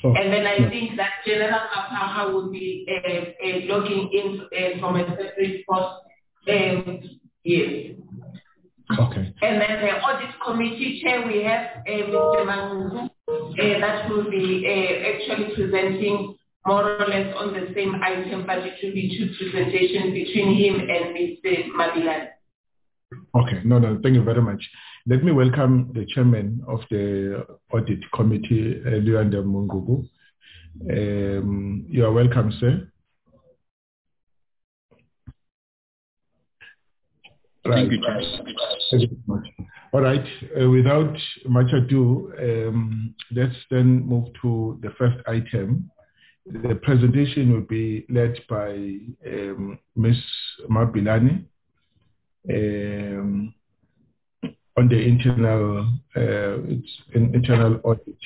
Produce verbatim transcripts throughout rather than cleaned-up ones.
Oh, and then I no. think that General Apaha would be uh, uh, logging in uh, from a separate post. Um, yes. Okay. And then the audit committee chair, we have uh, Mister Mangu, uh, that will be uh, actually presenting more or less on the same item, but it will be two presentations between him and Mister Mabilane. Okay, no, no, thank you very much. Let me welcome the chairman of the audit committee, uh, Luyanda Mungugu. Um, you are welcome, sir. Right. Thank you, Chair. Thank you very much. All right, uh, without much ado, um, let's then move to the first item. The presentation will be led by um, Miz Mabilane um, on the internal uh, it's an internal audit,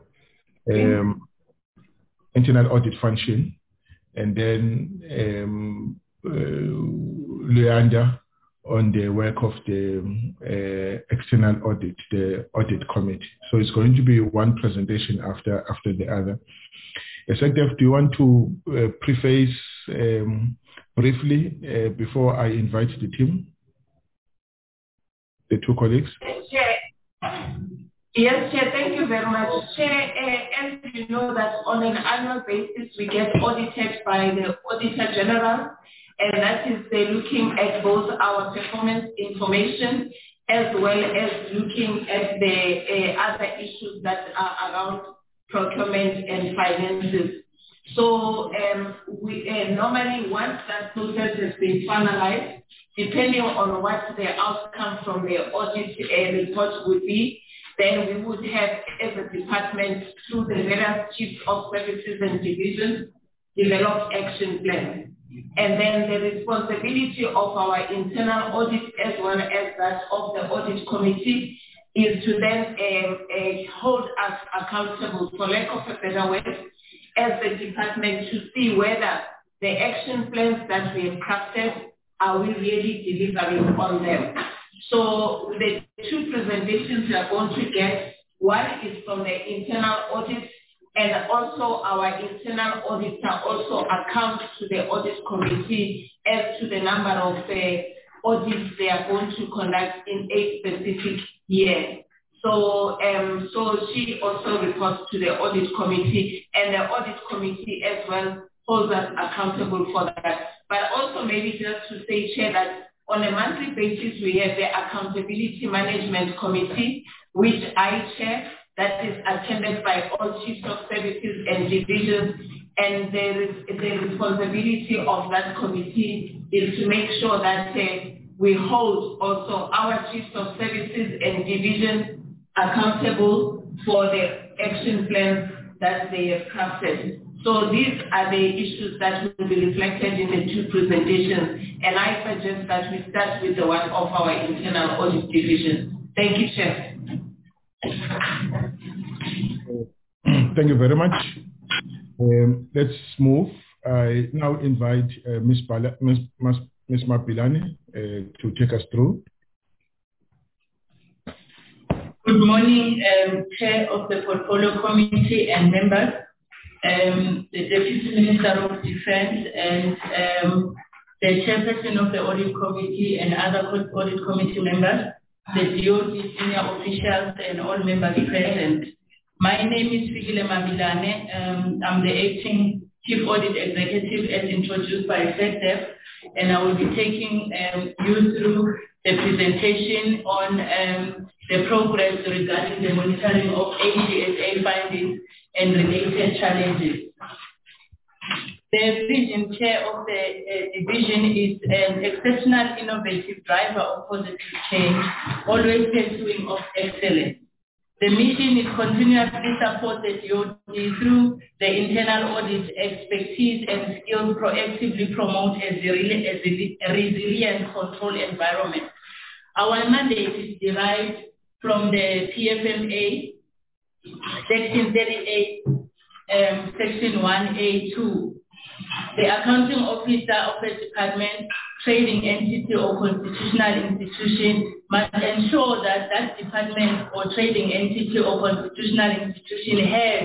um, internal audit function, and then um, uh, Luyanda on the work of the uh, external audit, the audit committee. So it's going to be one presentation after after the other. Executive, do you want to uh, preface um, briefly uh, before I invite the team, the two colleagues? Chair. Yes, Chair, thank you very much. Chair, uh, as you know that on an annual basis, we get audited by the Auditor General, and that is uh, looking at both our performance information as well as looking at the uh, other issues that are around procurement and finances. So um, we uh, normally, once that process has been finalized, depending on what the outcome from the audit uh, report would be, then we would have, as a department, through the various chiefs of services and divisions, develop action plans. And then the responsibility of our internal audit as well as that of the audit committee is to then um, uh, hold us accountable, for lack of a better word, as the department to see whether the action plans that we have crafted, are we really delivering on them. So the two presentations we are going to get, one is from the internal audit, and also our internal auditor also accounts to the audit committee as to the number of uh, audits they are going to conduct in a specific year. So, um, so she also reports to the audit committee, and the audit committee as well holds us accountable for that. But also maybe just to say, Chair, that on a monthly basis, we have the Accountability Management Committee, which I chair, that is attended by all chiefs of services and divisions. And there is the responsibility of that committee is to make sure that uh, we hold also our chiefs of services and divisions accountable for the action plans that they have crafted. So these are the issues that will be reflected in the two presentations, and I suggest that we start with the one of our internal audit division. Thank you, Chair. Thank you very much. Um, let's move. I now invite uh, Miz Bala, Miz Miz Mabilane uh, to take us through. Good morning, um, Chair of the Portfolio Committee and members, um, the Deputy Minister of Defense, and um, the Chairperson of the Audit Committee and other Audit Committee members, the D O D senior officials, and all members present. My name is Fikile Mabilane. Um, I'm the acting Chief Audit Executive as introduced by SecDef, and I will be taking um, you through the presentation on um, the progress regarding the monitoring of A G S A findings and related challenges. The vision chair of the uh, division is an exceptional innovative driver of positive change, always pursuing of excellence. The mission is continuously support the D O D through the internal audit expertise and skills, proactively promote a, a resilient control environment. Our mandate is derived from the P F M A, Section thirty-eight, um, Section one A two. The accounting officer of the department, trading entity or constitutional institution must ensure that that department or trading entity or constitutional institution has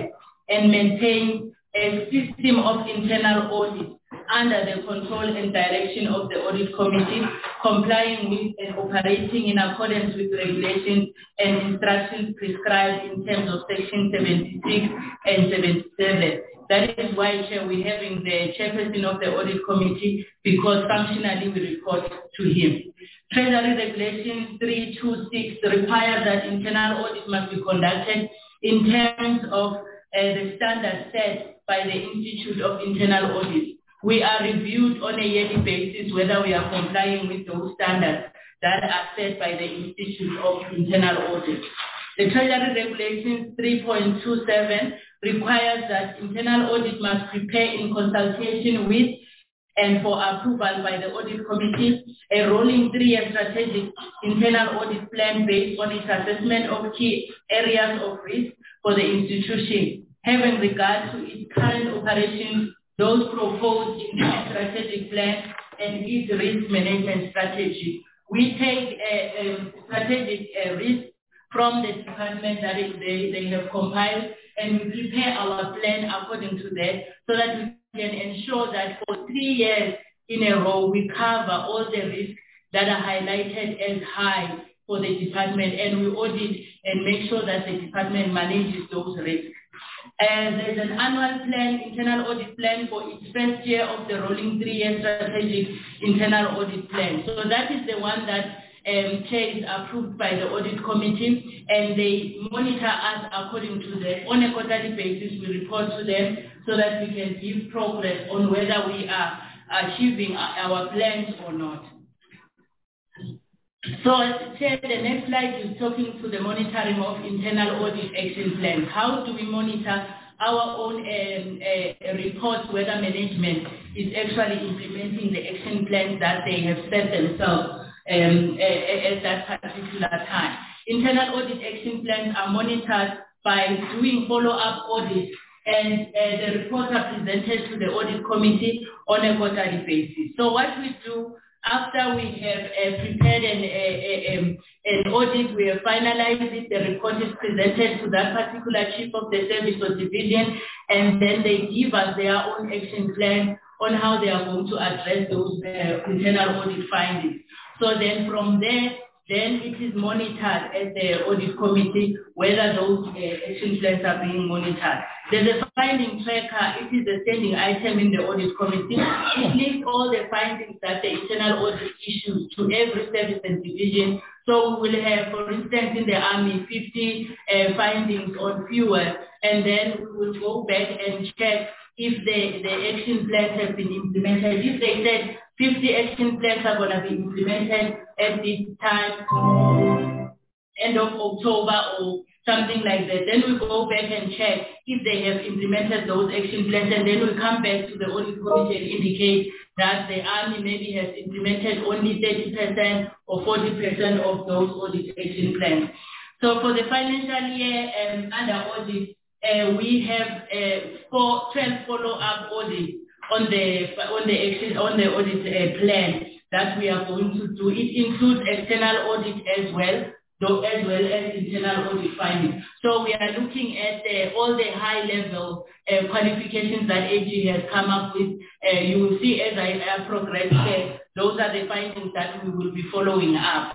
and maintain a system of internal audit under the control and direction of the audit committee, complying with and operating in accordance with regulations and instructions prescribed in terms of section seventy-six and seventy-seven. That is why, Chair, we're having the chairperson of the audit committee, because functionally we report to him. Treasury Regulations three two six requires that internal audit must be conducted in terms of uh, the standards set by the Institute of Internal Audit. We are reviewed on a yearly basis whether we are complying with those standards that are set by the Institute of Internal Audit. The Treasury Regulations three point two seven requires that internal audit must prepare in consultation with and for approval by the audit committee a rolling three-year strategic internal audit plan based on its assessment of key areas of risk for the institution, having regard to its current operations, those proposed in the strategic plan, and its risk management strategy. We take a, a strategic uh, risk from the department that is they, they have compiled, and we prepare our plan according to that, so that we can ensure that for three years in a row we cover all the risks that are highlighted as high for the department, and we audit and make sure that the department manages those risks. And there's an annual plan, internal audit plan for its first year of the rolling three-year strategic internal audit plan. So that is the one that Um, Chair is approved by the audit committee, and they monitor us according to that. On a quarterly basis, we report to them so that we can give progress on whether we are achieving our plans or not. So, Chair, the next slide is talking to the monitoring of internal audit action plans. How do we monitor our own um, uh, reports whether management is actually implementing the action plans that they have set themselves Um, at that particular time? Internal audit action plans are monitored by doing follow-up audits, and uh, the reports are presented to the audit committee on a quarterly basis. So what we do after we have uh, prepared an, uh, um, an audit, we have finalized it, the report is presented to that particular chief of the service or division, and then they give us their own action plan on how they are going to address those uh, internal audit findings. So then from there, then it is monitored at the audit committee whether those uh, action plans are being monitored. There's a finding tracker. It is a standing item in the audit committee. It lists all the findings that the internal audit issues to every service and division. So we will have, for instance, in the Army, fifty uh, findings on fuel, and then we will go back and check if the, the action plans have been implemented. If they said fifty action plans are going to be implemented at this time, end of October or something like that, then we go back and check if they have implemented those action plans, and then we come back to the audit committee and indicate that the Army maybe has implemented only thirty percent or forty percent of those audit action plans. So for the financial year um, under audit, Uh, we have uh, four, twelve follow-up audits on the on the action, on the audit uh, plan that we are going to do. It includes external audit as well, though as well as internal audit findings. So we are looking at uh, all the high-level uh, qualifications that A G has come up with. Uh, you will see as I uh, progress, uh, those are the findings that we will be following up.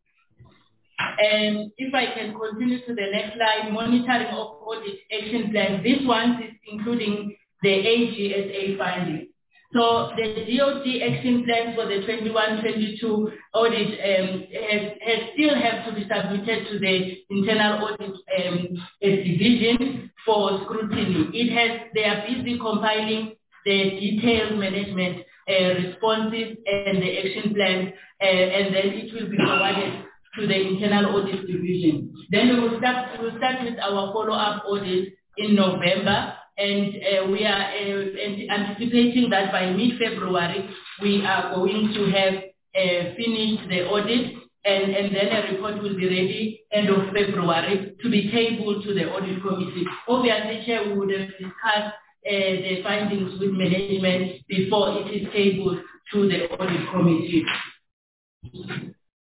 And if I can continue to the next slide, monitoring of audit action plans. This one is including the A G S A findings. So the D O T action plan for the twenty-one twenty-two audit um, has, has still have to be submitted to the internal audit um, division for scrutiny. It has, they are busy compiling the detailed management uh, responses and the action plans, uh, and then it will be provided to the internal audit division. Then we will start, we will start with our follow-up audit in November, and uh, we are uh, anticipating that by mid-February we are going to have uh, finished the audit, and, and then a report will be ready end of February to be tabled to the audit committee. Obviously, Chair, we would have discussed uh, the findings with management before it is tabled to the audit committee.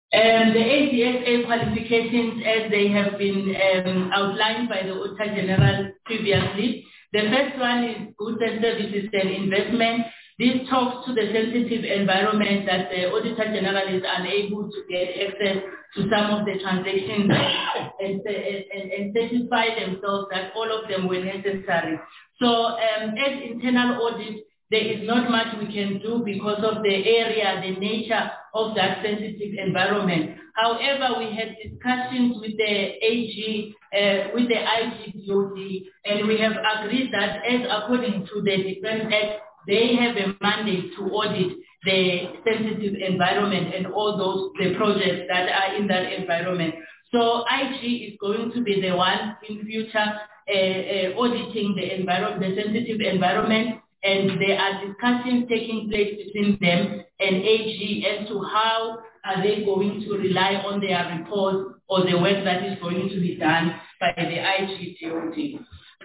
Um, the A D S A qualifications, as they have been um, outlined by the Auditor General previously. The first one is goods and services and investment. This talks to the sensitive environment that the Auditor General is unable to get access to some of the transactions and, and, and, and satisfy themselves that all of them were necessary. So um, as internal audit, there is not much we can do because of the area, the nature of that sensitive environment. However, we had discussions with the A G, uh, with the I G D O D, and we have agreed that as according to the Defense Act, they have a mandate to audit the sensitive environment and all those the projects that are in that environment. So I G is going to be the one in future uh, uh, auditing the environment, the sensitive environment. And there are discussions taking place between them and A G as to how are they going to rely on their reports or the work that is going to be done by the I G D O D.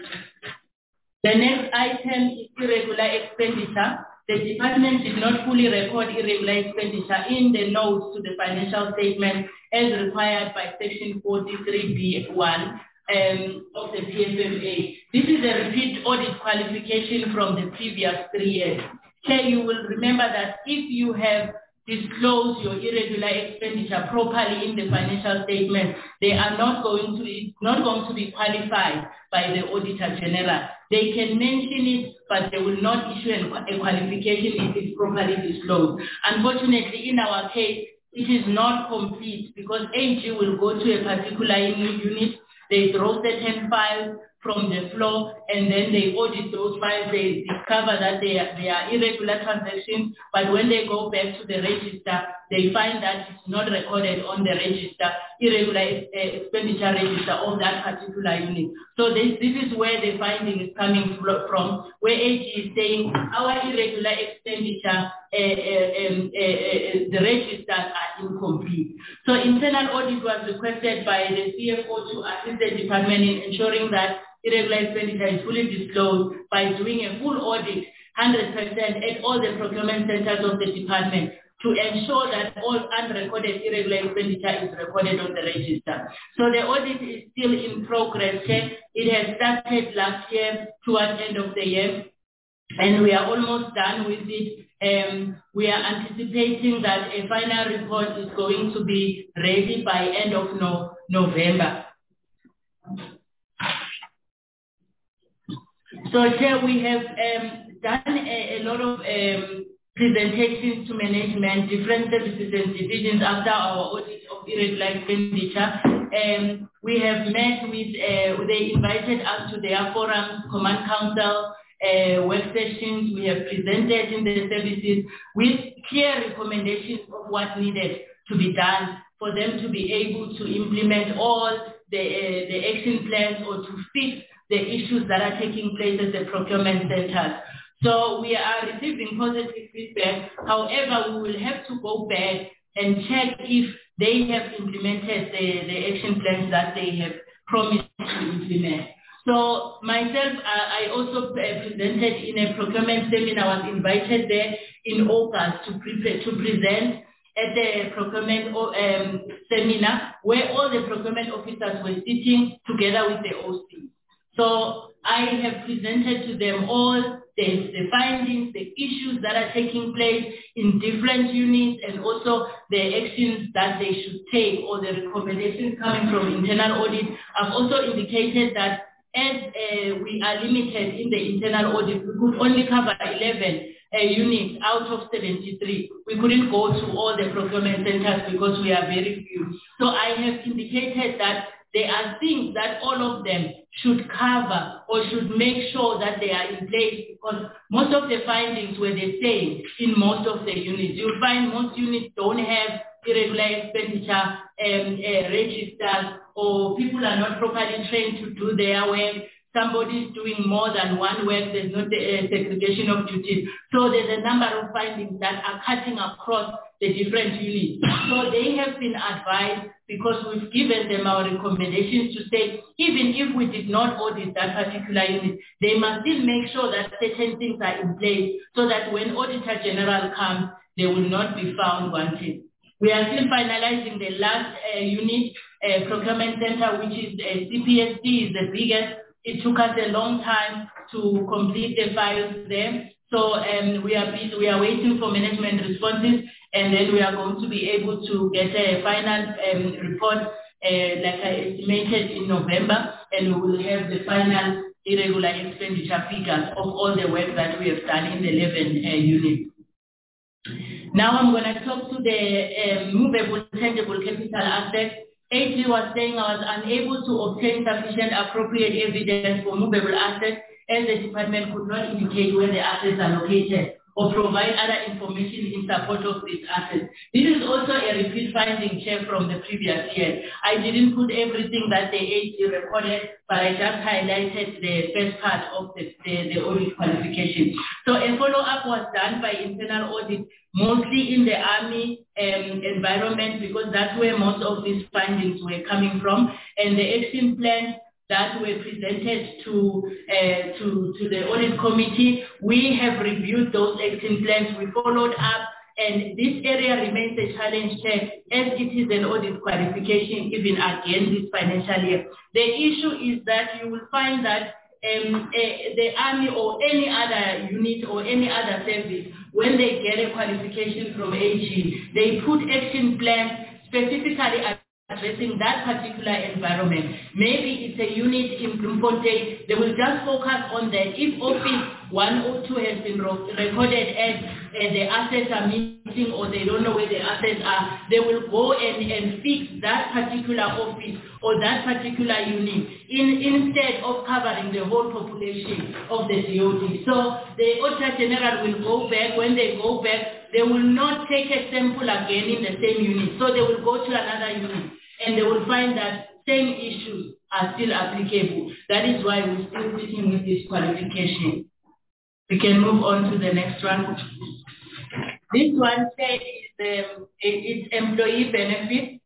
The next item is irregular expenditure. The department did not fully record irregular expenditure in the notes to the financial statement as required by section forty-three B one. Um, of the P F M A. This is a repeat audit qualification from the previous three years. Here you will remember that if you have disclosed your irregular expenditure properly in the financial statement, they are not going to it's not going to be qualified by the Auditor General. They can mention it, but they will not issue a qualification if it's properly disclosed. Unfortunately, in our case, it is not complete because A G will go to a particular unit. They draw certain files from the floor and then they audit those files. They discover that they are, they are irregular transactions, but when they go back to the register, they find that it's not recorded on the register, irregular expenditure register of that particular unit. So this, this is where the finding is coming from, where A G is saying our irregular expenditure, uh, uh, um, uh, uh, the registers are incomplete. So internal audit was requested by the C F O to assist the department in ensuring that irregular expenditure is fully disclosed by doing a full audit, one hundred percent at all the procurement centers of the department to ensure that all unrecorded irregular expenditure is recorded on the register. So the audit is still in progress. It has started last year towards the end of the year, and we are almost done with it. Um, we are anticipating that a final report is going to be ready by end of no, November. So here we have um, done a, a lot of um, presentations to management, different services and divisions after our audit of irregular expenditure. Um, we have met with, uh, they invited us to their forums, Command Council, uh, work sessions. We have presented in the services with clear recommendations of what needed to be done for them to be able to implement all the, uh, the action plans or to fix the issues that are taking place at the procurement centers. So we are receiving positive feedback. However, we will have to go back and check if they have implemented the, the action plans that they have promised to implement. So myself, I also presented in a procurement seminar. I was invited there in August to, pre to present at the procurement um, seminar where all the procurement officers were sitting together with the O C. So I have presented to them all the, the findings, the issues that are taking place in different units, and also the actions that they should take or the recommendations coming from internal audit. I've also indicated that as uh, we are limited in the internal audit, we could only cover eleven uh, units out of seventy-three. We couldn't go to all the procurement centers because we are very few. So I have indicated that there are things that all of them should cover or should make sure that they are in place, because most of the findings were the same in most of the units. You'll find most units don't have irregular expenditure um, uh, registers, or people are not properly trained to do their work. Somebody is doing more than one work. There's not the uh, segregation of duties. So there's a number of findings that are cutting across the different units. So they have been advised, because we've given them our recommendations, to say, even if we did not audit that particular unit, they must still make sure that certain things are in place so that when Auditor General comes, they will not be found wanting. We are still finalizing the last uh, unit, uh, procurement center, which is uh, C P S D, is the biggest. It took us a long time to complete the files there. So um, we are we are waiting for management responses, and then we are going to be able to get a final um, report, uh, like I estimated in November, and we will have the final irregular expenditure figures of all the work that we have done in the eleven uh, units. Now I'm going to talk to the uh, movable tangible capital asset. A G was saying I was unable to obtain sufficient appropriate evidence for movable assets as the department could not indicate where the assets are located or provide other information in support of these assets. This is also a repeat finding, Chair, from the previous year. I didn't put everything that the A G recorded, but I just highlighted the first part of the, the, the audit qualification. So a follow-up was done by internal audit, mostly in the Army um, environment, because that's where most of these findings were coming from, and the action plan that were presented to, uh, to, to the audit committee. We have reviewed those action plans, we followed up, and this area remains a challenge, Chair, as it is an audit qualification even again this financial year. The issue is that you will find that um, uh, the Army or any other unit or any other service, when they get a qualification from A G, they put action plans specifically addressing that particular environment. Maybe it's a unit in Bloemfontein, they will just focus on that. If office one or two has been recorded as uh, the assets are missing or they don't know where the assets are, they will go and, and fix that particular office or that particular unit in, instead of covering the whole population of the D O D. So the Auditor General will go back. When they go back, they will not take a sample again in the same unit. So they will go to another unit and they will find that same issues are still applicable. That is why we're still sitting with this qualification. We can move on to the next one. This one said is um, it's employee benefits.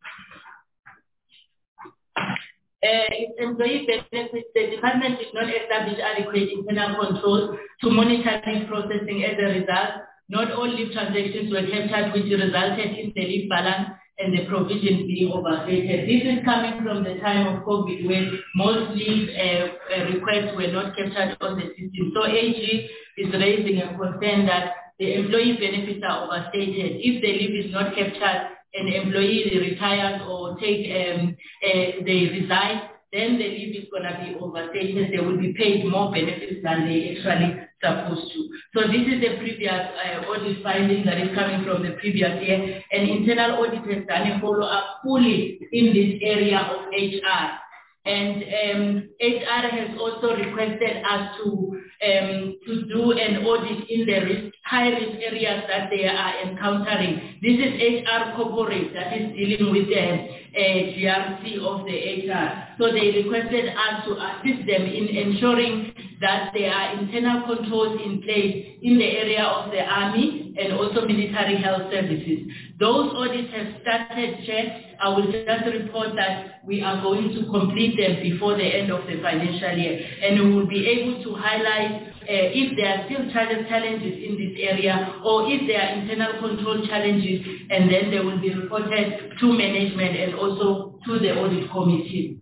Uh, its employee benefits, the department did not establish adequate internal controls to monitor leave processing. As a result, not all leave transactions were captured, which resulted in the leave balance and the provision being overstated. This is coming from the time of COVID, when most leave uh, uh, requests were not captured on the system. So A G is raising a concern that the employee benefits are overstated. If the leave is not captured, an employee retires or take um, uh, they resign, then the leave is going to be overstated. They will be paid more benefits than they actually supposed to. So this is the previous uh, audit finding that is coming from the previous year, and internal audit has done a follow-up fully in this area of H R. And um, H R has also requested us to um, to do an audit in the risk, high-risk areas that they are encountering. This is H R corporate that is dealing with the uh, G R C of the H R. So they requested us to assist them in ensuring that there are internal controls in place in the area of the Army and also military health services. Those audits have started, Chair. I will just report that we are going to complete them before the end of the financial year, and we will be able to highlight uh, if there are still challenges in this area or if there are internal control challenges, and then they will be reported to management and also to the audit committee.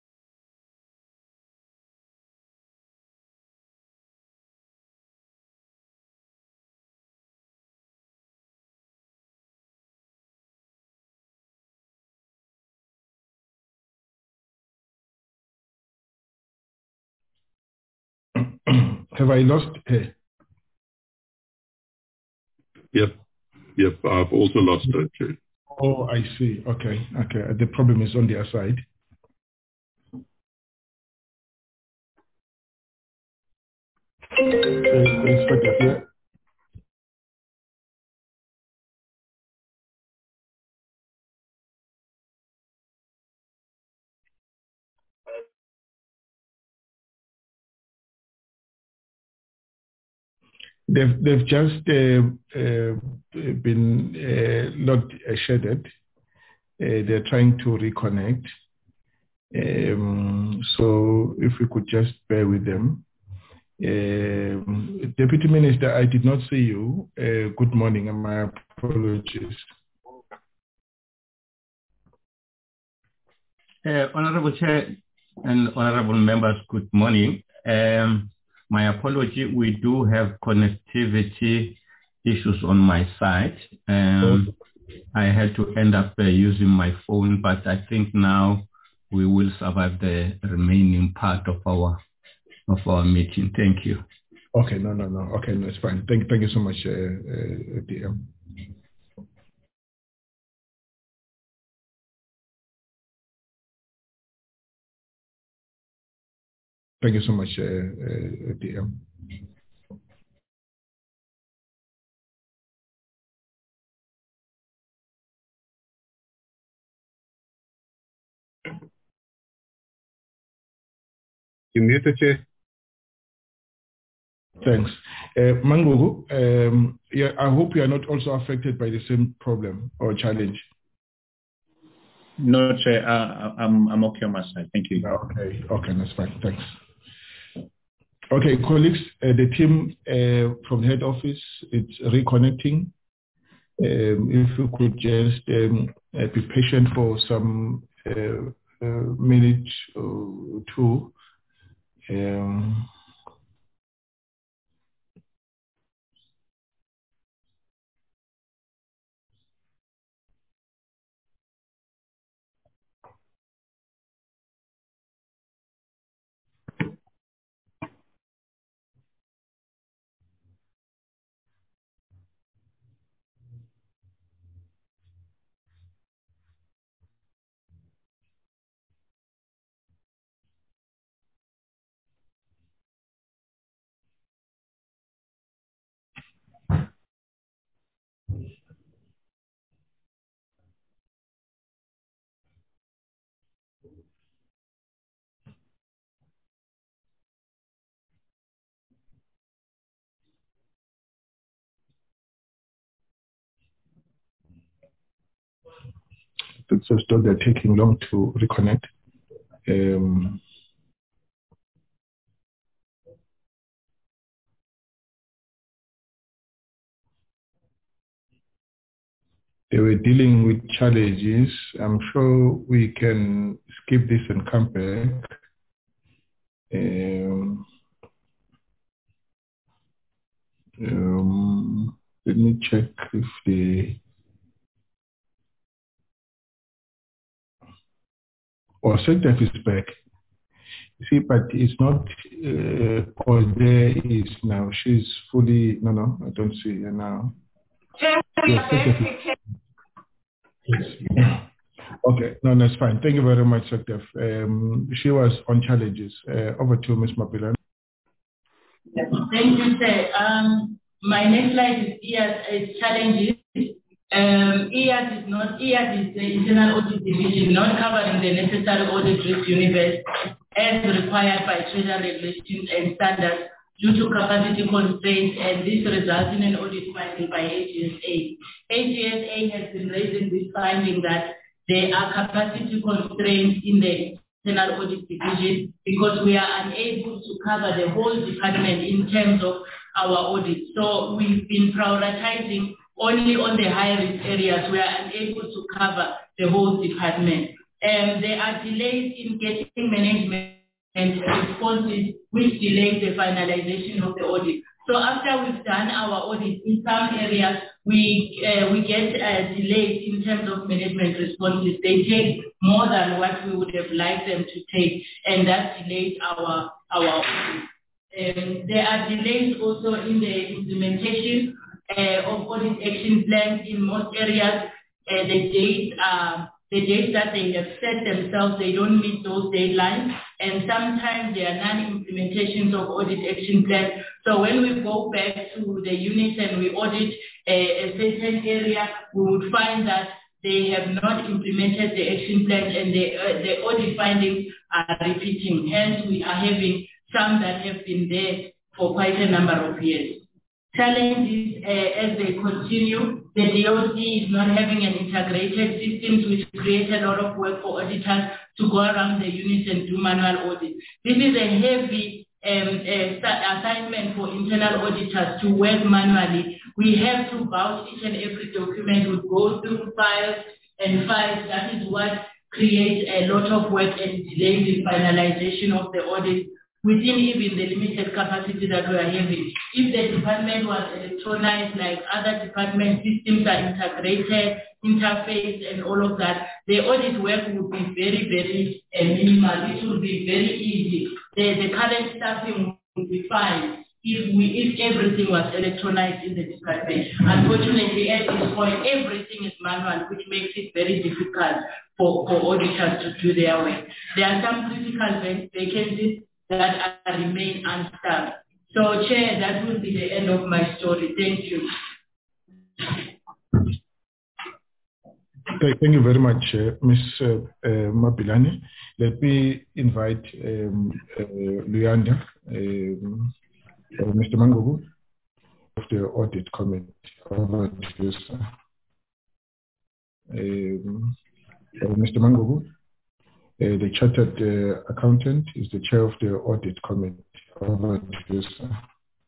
Have I lost her? Yep, yep, I've also lost her too. Oh, I see. Okay, okay. The problem is on their side. Uh, Inspector, yeah. They've, they've just uh, uh, been uh, not uh, shaded. Uh, they're trying to reconnect. Um, so if we could just bear with them. Um, Deputy Minister, I did not see you. Uh, good morning and my apologies. Uh, Honorable Chair and Honorable Members, good morning. Um, my apology, we do have connectivity issues on my side. Um, I had to end up uh, using my phone, but I think now we will survive the remaining part of our of our meeting. Thank you. Okay, no, no, no. Okay, no, it's fine. Thank, thank you so much, uh, uh, D M. Thank you so much, uh, uh, D M. You muted, Chair. Thanks. Uh, Mangugu, um, yeah, I hope you are not also affected by the same problem or challenge. No, Chair. Uh, I'm I'm okay on my side. Thank you. Okay, okay, that's fine. Thanks. Okay, colleagues, uh, the team uh, from the head office is reconnecting. Um, if you could just um, uh, be patient for some uh, uh, minute or two. Um, It's just that they're taking long to reconnect. Um, they were dealing with challenges. I'm sure we can skip this and come back. Um, um, let me check if the or SecDef is back. See, but it's not uh, there is now. She's fully no no. I don't see her now. Yes, yes. Okay, no, that's fine. Thank you very much, SecDef. Um, she was on challenges. Uh, over to Miz Mapila. Thank you, sir. Um, my next slide is E A S is challenges. Um, E A S is not, E A S is the Internal Audit Division, not covering the necessary audit risk universe as required by Treasury regulations and standards due to capacity constraints, and this results in an audit finding by A G S A. A G S A has been raising this finding that there are capacity constraints in the Internal Audit Division because we are unable to cover the whole department in terms of our audit. So we've been prioritizing only on the high-risk areas. We are unable to cover the whole department. And there are delays in getting management and responses which delay the finalization of the audit. So after we've done our audit, in some areas we uh, we get uh, delays in terms of management responses. They take more than what we would have liked them to take, and that delays our our audit. Um, there are delays also in the implementation uh, of audit action plans in most areas. Uh, the dates are the dates that they have set themselves, they don't meet those deadlines, and sometimes there are non-implementations of audit action plans. So when we go back to the unit and we audit a, a certain area, we would find that they have not implemented the action plan, and the, uh, the audit findings are repeating. Hence, we are having some that have been there for quite a number of years. Challenges uh, as they continue. The D O C is not having an integrated system, which creates a lot of work for auditors to go around the units and do manual audits. This is a heavy um, uh, assignment for internal auditors to work manually. We have to vouch each and every document, would go through files and files. That is what create a lot of work and delay the finalization of the audit within even the limited capacity that we are having. If the department was electronized like other department systems are integrated, interface and all of that, the audit work would be very, very uh, minimal. It would be very easy. The, the current staffing would be fine if we if everything was electronized in the department. Unfortunately, at this point, everything is manual, which makes it very difficult for, for auditors to do their work. There are some critical vacancies that are, remain unstaffed. So, Chair, that will be the end of my story. Thank you. Thank you very much, uh, Miz Uh, uh, Mapilani. Let me invite um, uh, Luyanda, um, uh, Mister Mangogu of the Audit Committee. Over to you, sir. Um, uh, Mister Mangogu, uh, the Chartered uh, Accountant, is the Chair of the Audit Committee. Over to you, sir.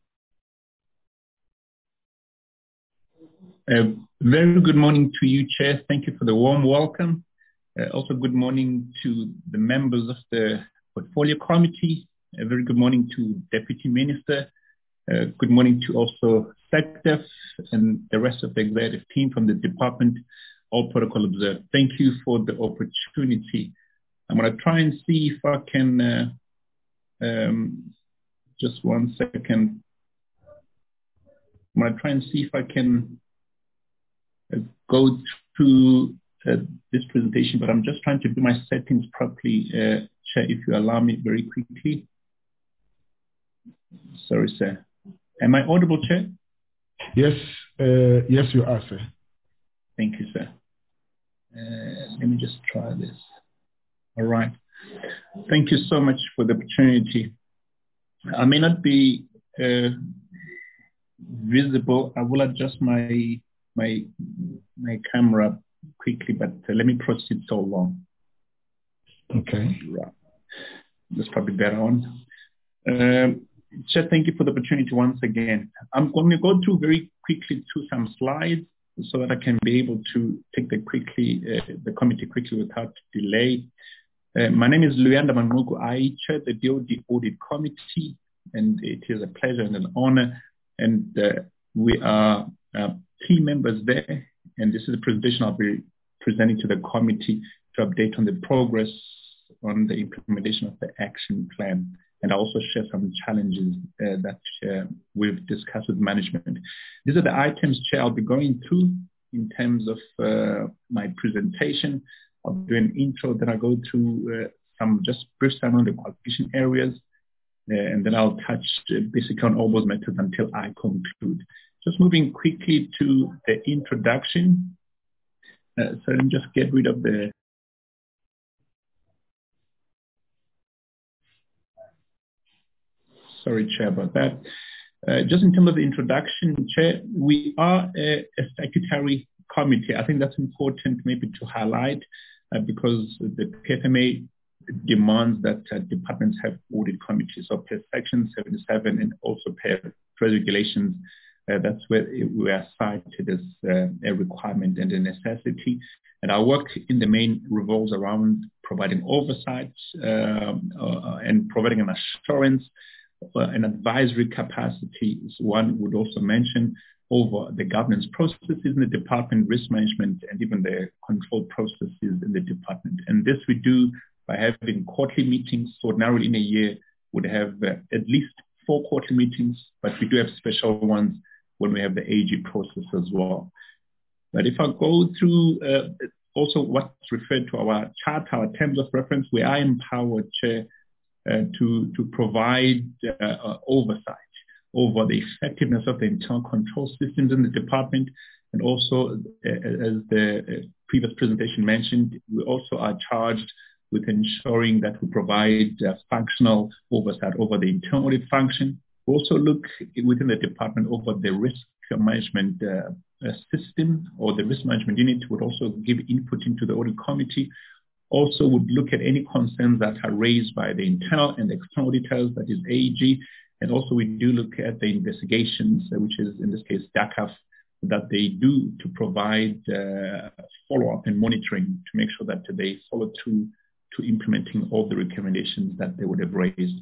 Uh, very good morning to you, Chair. Thank you for the warm welcome. Uh, also, good morning to the members of the Portfolio Committee. A very good morning to Deputy Minister. Uh, good morning to also SecDef and the rest of the executive team from the department. All protocol observed. Thank you for the opportunity. I'm going to try and see if I can, uh, um, just one second. I'm going to try and see if I can uh, go through uh, this presentation, but I'm just trying to do my settings properly, uh, Chair, if you allow me very quickly. Sorry, sir. Am I audible, Chair? Yes, uh, yes, you are, sir. Thank you, sir. Uh, let me just try this. All right. Thank you so much for the opportunity. I may not be uh, visible. I will adjust my my my camera quickly, but uh, let me proceed so long. Okay. Right. That's probably better on. Um, Chair, thank you for the opportunity once again. I'm going to go through very quickly through some slides so that I can be able to take the quickly uh, the committee quickly without delay. Uh, my name is Luyanda Mangogu. I chair the D O D Audit Committee, and it is a pleasure and an honor. And uh, we are uh, team members there, and this is a presentation I'll be presenting to the committee to update on the progress on the implementation of the action plan, and I'll also share some challenges uh, that uh, we've discussed with management. These are the items, Chair, I'll be going through in terms of uh, my presentation. I'll do an intro, then I'll go through uh, some just brief summary on the qualification areas, uh, and then I'll touch uh, basically on all those methods until I conclude. Just moving quickly to the introduction. Uh, so let me just get rid of the Sorry, Chair, about that. Uh, just in terms of the introduction, Chair, we are a, a statutory committee. I think that's important maybe to highlight uh, because the P F M A demands that uh, departments have audit committees. So per Section seventy-seven and also per regulations, uh, that's where we are cited as uh, a requirement and a necessity. And our work in the main revolves around providing oversight um, uh, and providing an assurance, uh, an advisory capacity, is one would also mention, over the governance processes in the department, risk management, and even the control processes in the department. And this we do by having quarterly meetings. So ordinarily in a year, would have uh, at least four quarterly meetings, but we do have special ones when we have the A G process as well. But if I go through uh, also what's referred to our charter, our terms of reference, we are empowered, Chair, uh, to, to provide uh, uh, oversight over the effectiveness of the internal control systems in the department. And also, uh, as the uh, previous presentation mentioned, we also are charged with ensuring that we provide uh, functional oversight over the internal audit function. We also look within the department over the risk management uh, uh, system, or the risk management unit would also give input into the audit committee. Also would look at any concerns that are raised by the internal and external auditors, that is A E G. And also we do look at the investigations, uh, which is in this case D A C A F, that they do to provide uh, follow-up and monitoring to make sure that they follow through to implementing all the recommendations that they would have raised.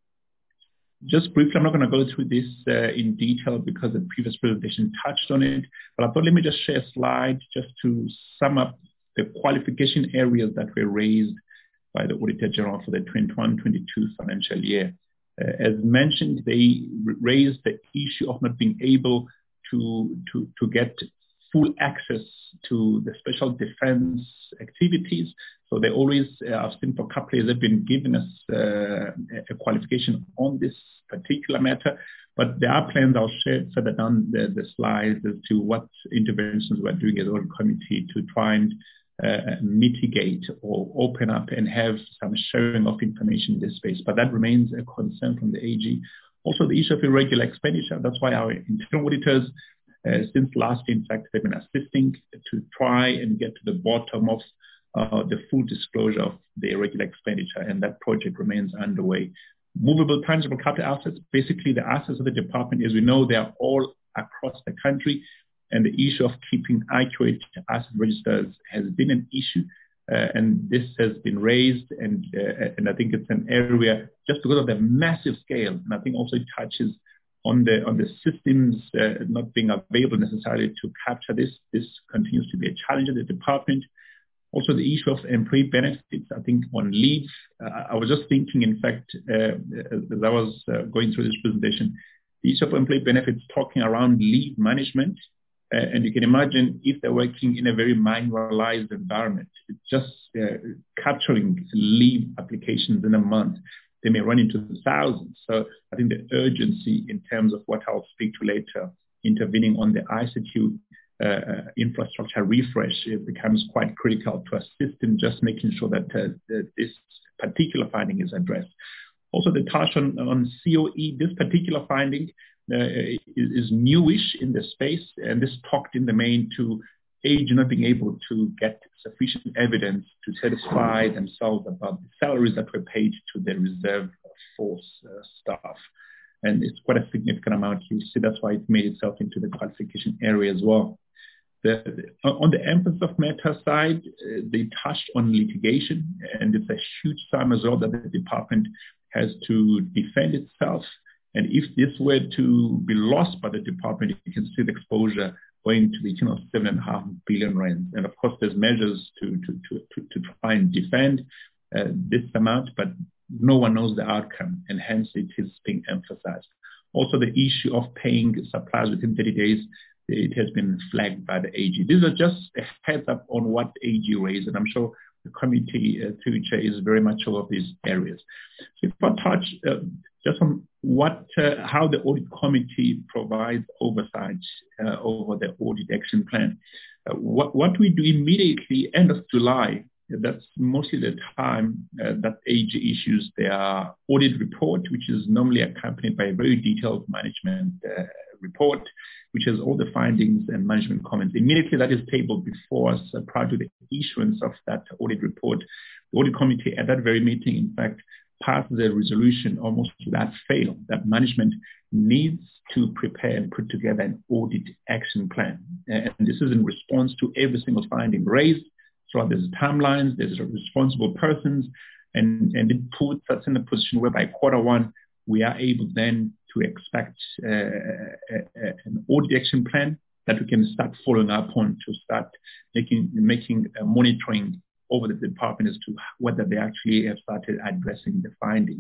Just briefly, I'm not going to go through this uh, in detail because the previous presentation touched on it, but I thought let me just share a slide just to sum up the qualification areas that were raised by the Auditor General for the twenty-one twenty-two financial year. Uh, as mentioned, they raised the issue of not being able to, to, to get full access to the special defense activities. So they always, uh, I've seen for a couple of years, they've been giving us uh, a qualification on this particular matter, but there are plans I'll share further down the, the slides as to what interventions we're doing as a audit committee to try and uh, mitigate or open up and have some sharing of information in this space. But that remains a concern from the A G. Also the issue of irregular expenditure, that's why our internal auditors Uh, since last year, in fact, they've been assisting to try and get to the bottom of uh, the full disclosure of the irregular expenditure, and that project remains underway. Movable tangible capital assets, basically the assets of the department, as we know, they are all across the country, and the issue of keeping accurate asset registers has been an issue, uh, and this has been raised, and, uh, and I think it's an area, just because of the massive scale, and I think also it touches on the on the systems uh, not being available necessarily to capture this. This continues to be a challenge in the department. Also the issue of employee benefits, I think on leave, uh, I was just thinking, in fact, uh, as I was uh, going through this presentation, the issue of employee benefits talking around leave management. Uh, and you can imagine if they're working in a very manualized environment, just uh, capturing leave applications in a month, they may run into the thousands. So I think the urgency in terms of what I'll speak to later, intervening on the I C T uh, infrastructure refresh, it becomes quite critical to assist in just making sure that uh, the, this particular finding is addressed. Also the touch on, on C O E, this particular finding uh, is, is newish in the space, and this talked in the main to A G not being able to get sufficient evidence to satisfy themselves about the salaries that were paid to the reserve force uh, staff. And it's quite a significant amount. You see, that's why it made itself into the qualification area as well. The, the, on the emphasis of matter side, uh, they touched on litigation, and it's a huge sum as well that the department has to defend itself. And if this were to be lost by the department, you can see the exposure going to the tune of seven and a half billion rand. And of course, there's measures to to to to, to try and defend uh, this amount, but no one knows the outcome, and hence it is being emphasized. Also, the issue of paying suppliers within thirty days, it has been flagged by the A G. These are just a heads up on what A G raised, and I'm sure the committee uh, through chair is very much aware of these areas. So if I touch uh, just on what, uh, how the audit committee provides oversight uh, over the audit action plan. Uh, what, what we do immediately, end of July, that's mostly the time uh, that A G issues their audit report, which is normally accompanied by a very detailed management uh, report, which has all the findings and management comments. Immediately that is tabled before us uh, prior to the issuance of that audit report. The audit committee at that very meeting, in fact, passes a resolution almost without fail that management needs to prepare and put together an audit action plan. And this is in response to every single finding raised. So there's timelines, there's responsible persons, and, and it puts us in a position where by quarter one, we are able then to expect uh, a, a, an audit action plan that we can start following up on to start making, making uh, monitoring over the department as to whether they actually have started addressing the findings.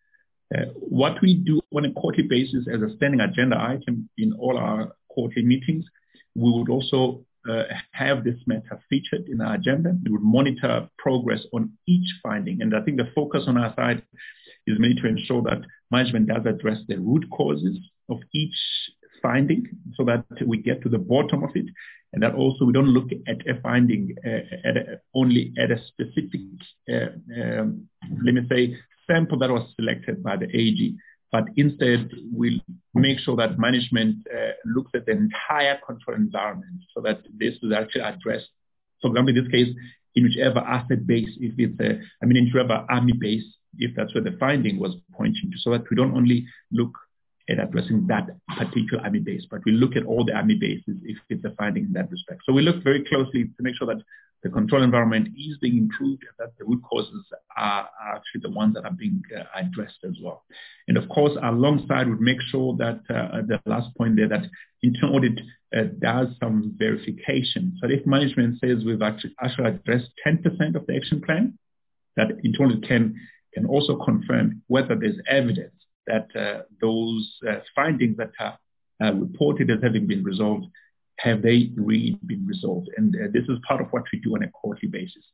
Uh, what we do on a quarterly basis as a standing agenda item in all our quarterly meetings, we would also uh, have this matter featured in our agenda. We would monitor progress on each finding. And I think the focus on our side is mainly to ensure that management does address the root causes of each finding so that we get to the bottom of it, and that also we don't look at a finding uh, at a, only at a specific, uh, um, let me say, sample that was selected by the A G, but instead we'll make sure that management uh, looks at the entire control environment so that this is actually addressed. For example, in this case, in whichever asset base, if it's a, I mean, in whichever army base, if that's where the finding was pointing to, so that we don't only look at addressing that particular army base, but we look at all the army bases if it's a finding in that respect. So we look very closely to make sure that the control environment is being improved and that the root causes are, are actually the ones that are being uh, addressed as well. And of course, alongside, we make sure that uh, the last point there, that internal audit uh, does some verification. So if management says we've actually, actually addressed ten percent of the action plan, that internal audit can, can also confirm whether there's evidence that uh, those uh, findings that are uh, reported as having been resolved, have they really been resolved? And uh, this is part of what we do on a quarterly basis.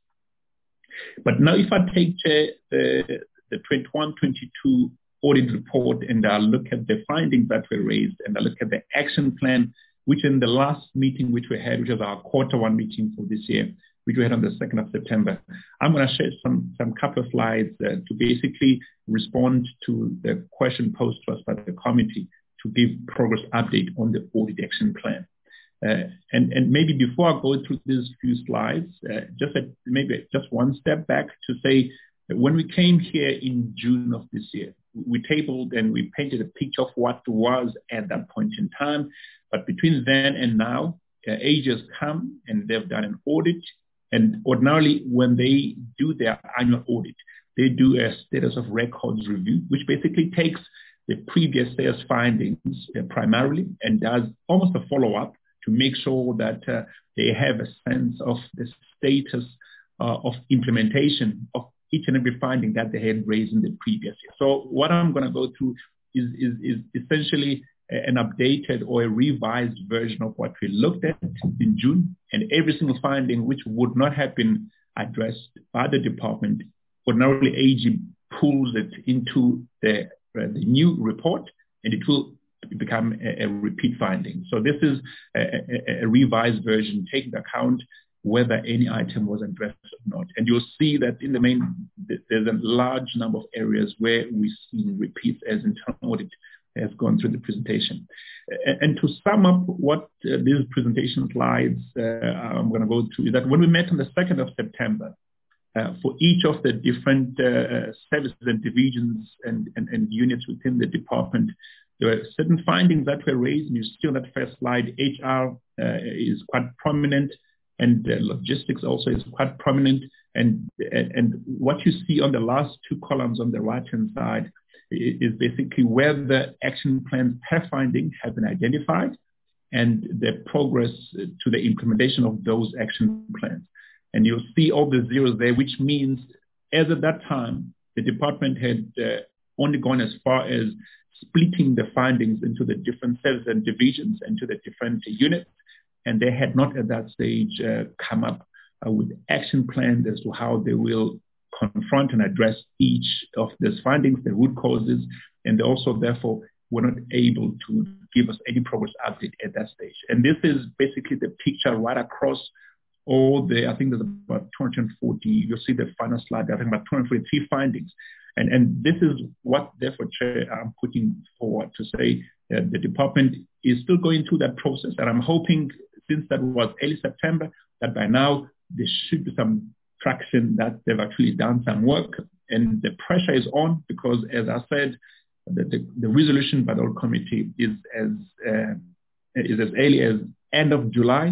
But now if I take uh, the, the twenty-one twenty-two audit report and I look at the findings that were raised and I look at the action plan, which in the last meeting which we had, which was our quarter one meeting for this year, which we had on the second of September, I'm going to share some, some couple of slides uh, to basically respond to the question posed to us by the committee to give progress update on the audit action plan. Uh, and, and maybe before I go through these few slides, uh, just a, maybe just one step back to say that when we came here in June of this year, we tabled and we painted a picture of what was at that point in time. But between then and now, uh, A G has come and they've done an audit. And ordinarily, when they do their annual audit, they do a status of records review, which basically takes the previous year's findings uh, primarily and does almost a follow-up to make sure that uh, they have a sense of the status uh, of implementation of each and every finding that they had raised in the previous year. So what I'm going to go through is, is, is essentially an updated or a revised version of what we looked at in June, and every single finding which would not have been addressed by the department, ordinarily A G pulls it into the, uh, the new report, and it will become a, a repeat finding. So this is a, a, a revised version taking account whether any item was addressed or not. And you'll see that in the main, there's a large number of areas where we see repeats as internal audit has gone through the presentation. And, and to sum up what uh, these presentation slides uh, I'm going to go through is that when we met on the second of September, uh, for each of the different uh, services and divisions and, and, and units within the department, there were certain findings that were raised. And you see on that first slide, H R uh, is quite prominent, and uh, logistics also is quite prominent. And, and, and what you see on the last two columns on the right-hand side is basically where the action plans per finding have been identified and the progress to the implementation of those action plans. And you'll see all the zeros there, which means as at that time, the department had uh, only gone as far as splitting the findings into the different services and divisions and to the different units. And they had not at that stage uh, come up uh, with action plans as to how they will confront and address each of these findings, the root causes, and they also therefore were not able to give us any progress update at that stage. And this is basically the picture right across all the, I think there's about two hundred forty, you'll see the final slide, I think about two hundred forty-three findings. And, and this is what, therefore, Chair, I'm putting forward to say that the department is still going through that process. And I'm hoping, since that was early September, that by now there should be some traction that they've actually done some work. And the pressure is on because, as I said, the, the, the resolution by the whole committee is as, uh, is as early as end of July.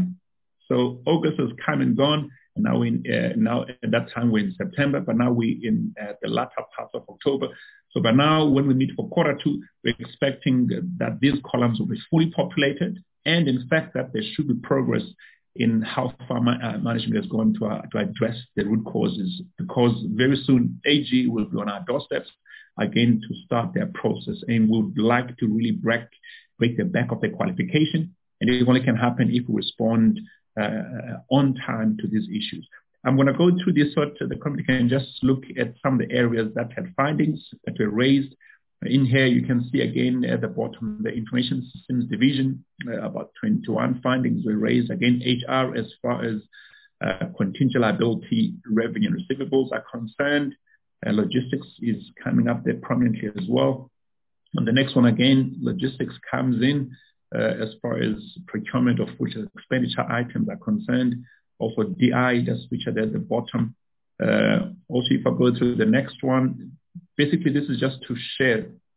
So August has come and gone. And now, in, uh, now at that time we're in September, but now we're in uh, the latter part of October. So by now, when we meet for quarter two, we're expecting that these columns will be fully populated, and in fact that there should be progress in how far ma- uh, management is going to, uh, to address the root causes, because very soon A G will be on our doorsteps again to start their process, and we would like to really break, break the back of the qualification, and it only can happen if we respond Uh, on time to these issues. I'm going to go through this so that the committee can just look at some of the areas that had findings that were raised. In here, you can see again at the bottom, the Information Systems Division, uh, about twenty-one findings were raised. Again, H R, as far as uh, contingent liability, revenue and receivables are concerned. Uh, logistics is coming up there prominently as well. On the next one, again, logistics comes in. Uh, as far as procurement of which expenditure items are concerned. Also D I, that's featured at the bottom. Uh, also, if I go to the next one, basically this is just to share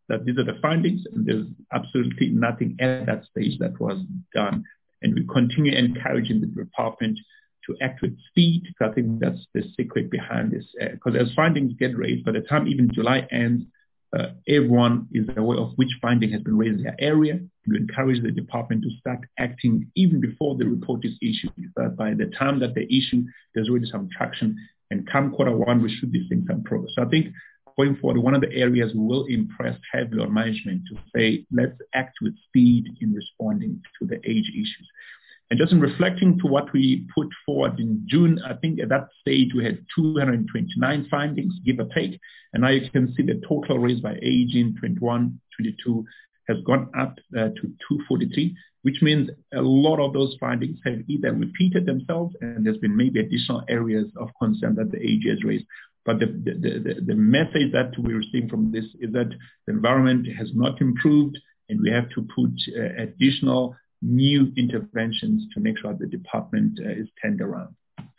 that these are the findings, and there's absolutely nothing at that stage that was done. And we continue encouraging the department to act with speed, because I think that's the secret behind this. Because uh, as findings get raised, by the time even July ends, uh, everyone is aware of which finding has been raised in their area. We encourage the department to start acting even before the report is issued. But by the time that they issue, there's already some traction. And come quarter one, we should be seeing some progress. So I think going forward, one of the areas we will impress heavily on management to say, let's act with speed in responding to the age issues. And just in reflecting to what we put forward in June, I think at that stage we had two hundred twenty-nine findings, give or take. And now you can see the total raised by age in twenty-one, twenty-two has gone up uh, to two forty-three, which means a lot of those findings have either repeated themselves, and there's been maybe additional areas of concern that the A G has raised. But the, the, the, the message that we're receiving from this is that the environment has not improved, and we have to put uh, additional new interventions to make sure the department uh, is turned around.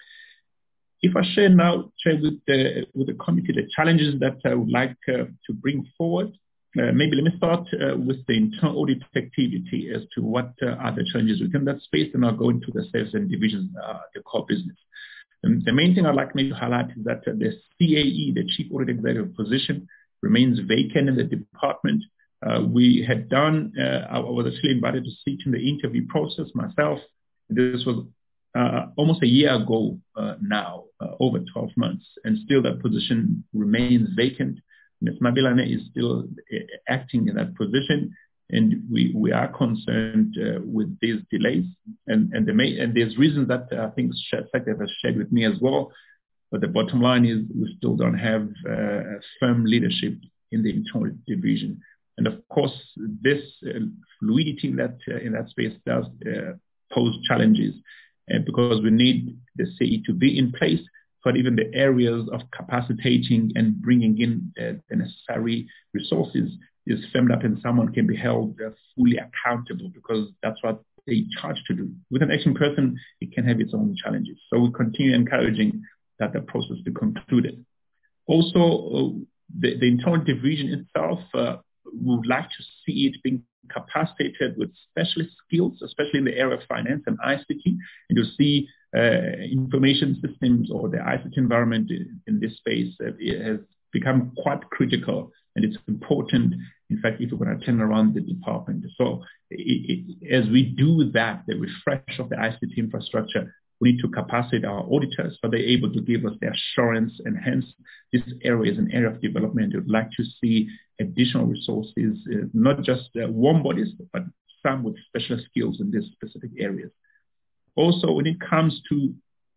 If I share now, share with the, with the committee the challenges that I would like uh, to bring forward, uh, maybe let me start uh, with the internal audit activity as to what uh, are the challenges within that space, and I'll go into the sales and division, uh, the core business. And the main thing I'd like me to highlight is that uh, the C A E, the Chief Audit Executive position, remains vacant in the department. Uh, we had done, uh, I was actually invited to sit in the interview process myself. This was uh, almost a year ago uh, now, uh, over twelve months, and still that position remains vacant. Miz Mabilane is still uh, acting in that position, and we, we are concerned uh, with these delays. And, and, the main, and there's reasons that uh, I think Secretary has shared with me as well, but the bottom line is we still don't have uh, firm leadership in the internal division. And of course, this uh, fluidity that uh, in that space does uh, pose challenges, uh, because we need the C A E to be in place, but even the areas of capacitating and bringing in uh, the necessary resources is firmed up, and someone can be held uh, fully accountable, because that's what they charged to do. With an action person, it can have its own challenges. So we continue encouraging that the process be concluded. Also, uh, the, the internal division itself, uh, we would like to see it being capacitated with specialist skills, especially in the area of finance and I C T, and to see uh, information systems or the I C T environment in, in this space uh, it has become quite critical, and it's important, in fact, if we're going to turn around the department. So it, it, as we do that, the refresh of the I C T infrastructure, we need to capacitate our auditors so they're able to give us the assurance, and hence this area is an area of development. We'd like to see additional resources, uh, not just uh, warm bodies, but some with special skills in these specific areas. Also, when it comes to,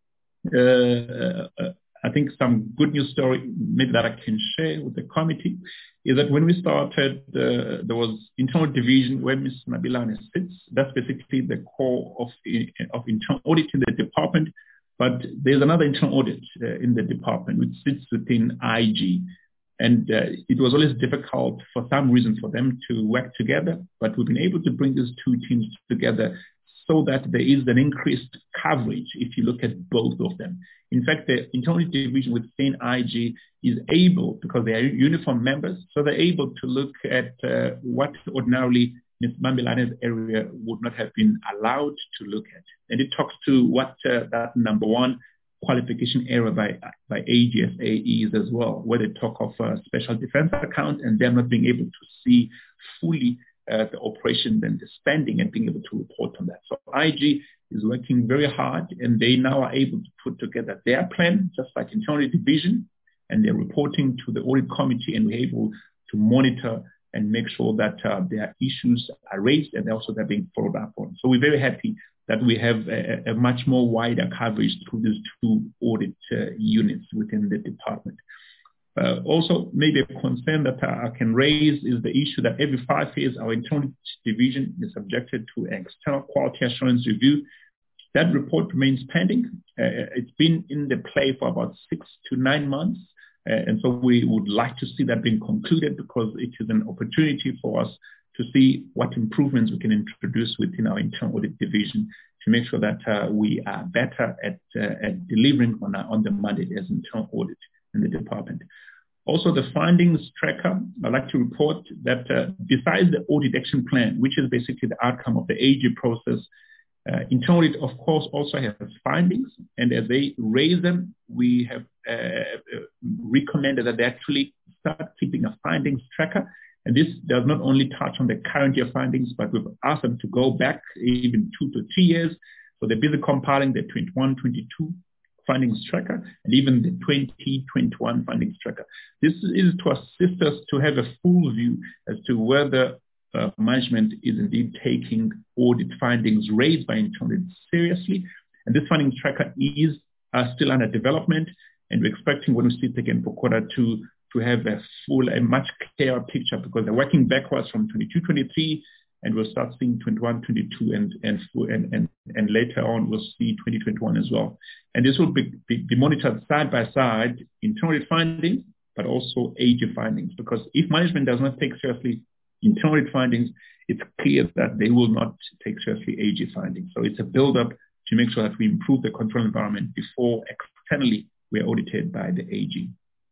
uh, uh, I think some good news story maybe that I can share with the committee is that when we started, uh, there was internal division where Miz Mabilane sits. That's basically the core of, of internal audit in the department. But there's another internal audit uh, in the department which sits within I G. And uh, it was always difficult for some reason for them to work together, but we've been able to bring these two teams together so that there is an increased coverage if you look at both of them. In fact, the internal division within I G is able, because they are uniform members, so they're able to look at uh, what ordinarily Miz Mabilane's area would not have been allowed to look at. And it talks to what uh, that number one qualification area by, by A G S A is as well, where they talk of a special defense account and them not being able to see fully uh, the operation and the spending and being able to report on that. So I G is working very hard, and they now are able to put together their plan, just like internal division, and they're reporting to the audit committee, and we're able to monitor and make sure that uh, their issues are raised and also they're being followed up on. So we're very happy that we have a, a much more wider coverage through these two audit uh, units within the department. Uh, also, maybe a concern that I can raise is the issue that every five years our internal division is subjected to an external quality assurance review. That report remains pending. Uh, it's been in the play for about six to nine months. Uh, and so we would like to see that being concluded, because it is an opportunity for us to see what improvements we can introduce within our internal audit division to make sure that uh, we are better at, uh, at delivering on, our, on the mandate as internal audit in the department. Also, the findings tracker, I'd like to report that uh, besides the audit action plan, which is basically the outcome of the A G process, uh, internal audit, of course, also has findings. And as they raise them, we have uh, recommended that they actually start keeping a findings tracker. And this does not only touch on the current year findings, but we've asked them to go back even two to three years. So they're busy compiling the twenty-one twenty-two findings tracker and even the twenty twenty-one findings tracker. This is to assist us to have a full view as to whether uh, management is indeed taking audit findings raised by internal audit seriously. And this findings tracker is uh, still under development, and we're expecting when we see it again for quarter two to have a full, a much clearer picture, because they're working backwards from twenty-two twenty-three, and we'll start seeing twenty-one twenty-two, and and and and, and later on we'll see twenty twenty-one as well. And this will be, be, be monitored side by side, internal audit findings, but also A G findings, because if management does not take seriously internal audit findings, it's clear that they will not take seriously A G findings. So it's a build-up to make sure that we improve the control environment before externally we're audited by the A G.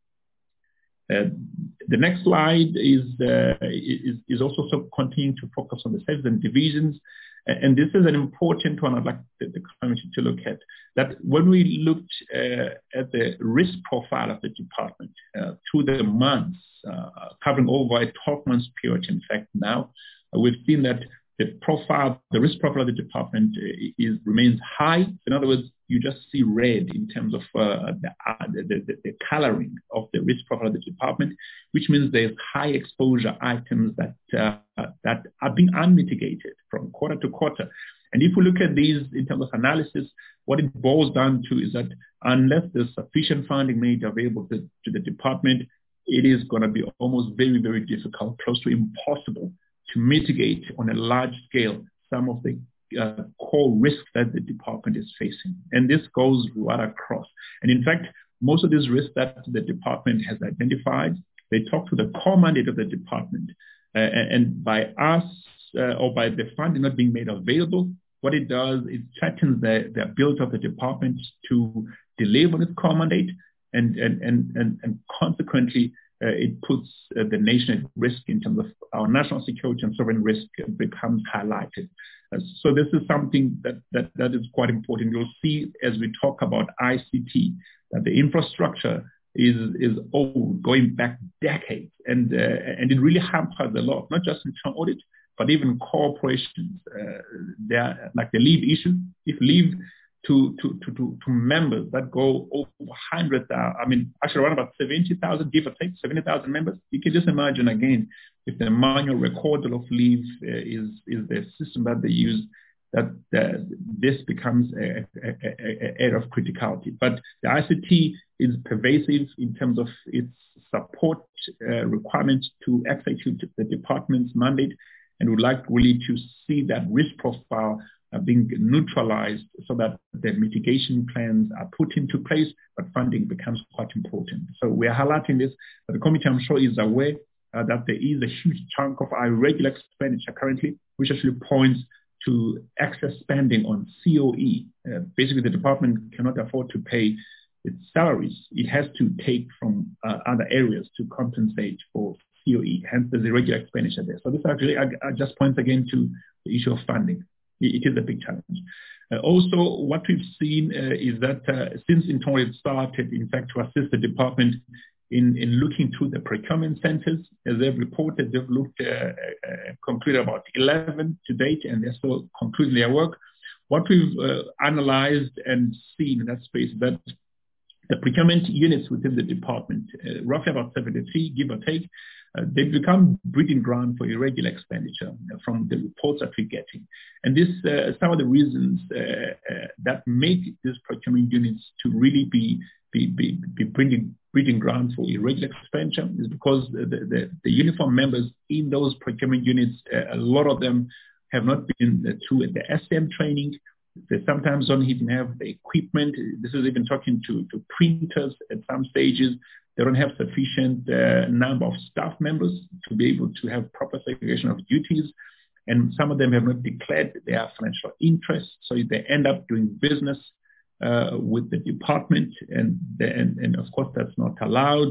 Uh, the next slide is, uh, is, is also so continuing to focus on the sectors and divisions. And this is an important one I'd like the, the committee to look at. That when we looked uh, at the risk profile of the department uh, through the months, uh, covering over a twelve months period, in fact, now, uh, we've seen that the profile, the risk profile of the department is remains high. In other words, you just see red in terms of uh, the, uh, the, the, the coloring of the risk profile of the department, which means there's high exposure items that uh, that are being unmitigated from quarter to quarter. And if we look at these in terms of analysis, what it boils down to is that unless there's sufficient funding made available to, to the department, it is going to be almost very, very difficult, close to impossible, to mitigate on a large scale some of the uh, core risks that the department is facing. And this goes right across. And in fact, most of these risks that the department has identified, they talk to the core mandate of the department. Uh, and, and by us uh, or by the funding not being made available, what it does is threatens the, the ability of the department to deliver on its core mandate, and, and, and, and, and consequently, Uh, it puts uh, the nation at risk in terms of our national security and sovereign risk becomes highlighted. Uh, so this is something that, that, that is quite important. You'll see as we talk about I C T that the infrastructure is, is old, going back decades, and, uh, and it really hampers a lot, not just internal audit, but even corporations. Uh, they're, like the leave issue, if leave To, to, to, to, to members that go over one hundred thousand, I mean, actually around about seventy thousand, give or take, seventy thousand members. You can just imagine again, if the manual recordal of leave uh, is, is the system that they use, that uh, this becomes an area of criticality. But the I C T is pervasive in terms of its support uh, requirements to execute the department's mandate, and would like really to see that risk profile Uh, being neutralized so that the mitigation plans are put into place, but funding becomes quite important. So we are highlighting this, but the committee, I'm sure, is aware uh, that there is a huge chunk of our regular expenditure currently, which actually points to excess spending on C O E. Uh, basically, the department cannot afford to pay its salaries. It has to take from uh, other areas to compensate for C O E, hence there's irregular expenditure there. So this actually I, I just points again to the issue of funding. It is a big challenge. Uh, also, what we've seen uh, is that uh, since internal audit started, in fact, to assist the department in, in looking through the procurement centers, as they've reported, they've looked, uh, uh, concluded about eleven to date, and they're still concluding their work. What we've uh, analyzed and seen in that space is that the procurement units within the department, uh, roughly about seventy-three, give or take, Uh, they've become breeding ground for irregular expenditure uh, from the reports that we're getting. And this, uh, some of the reasons uh, uh, that make these procurement units to really be, be, be, be breeding, breeding ground for irregular expenditure is because the, the, the uniform members in those procurement units, uh, a lot of them have not been uh, through the S M training. They sometimes don't even have the equipment. This is even talking to, to printers at some stages. They don't have sufficient uh, number of staff members to be able to have proper segregation of duties. And some of them have not declared their financial interests. So they end up doing business uh, with the department. And, the, and, and of course, that's not allowed.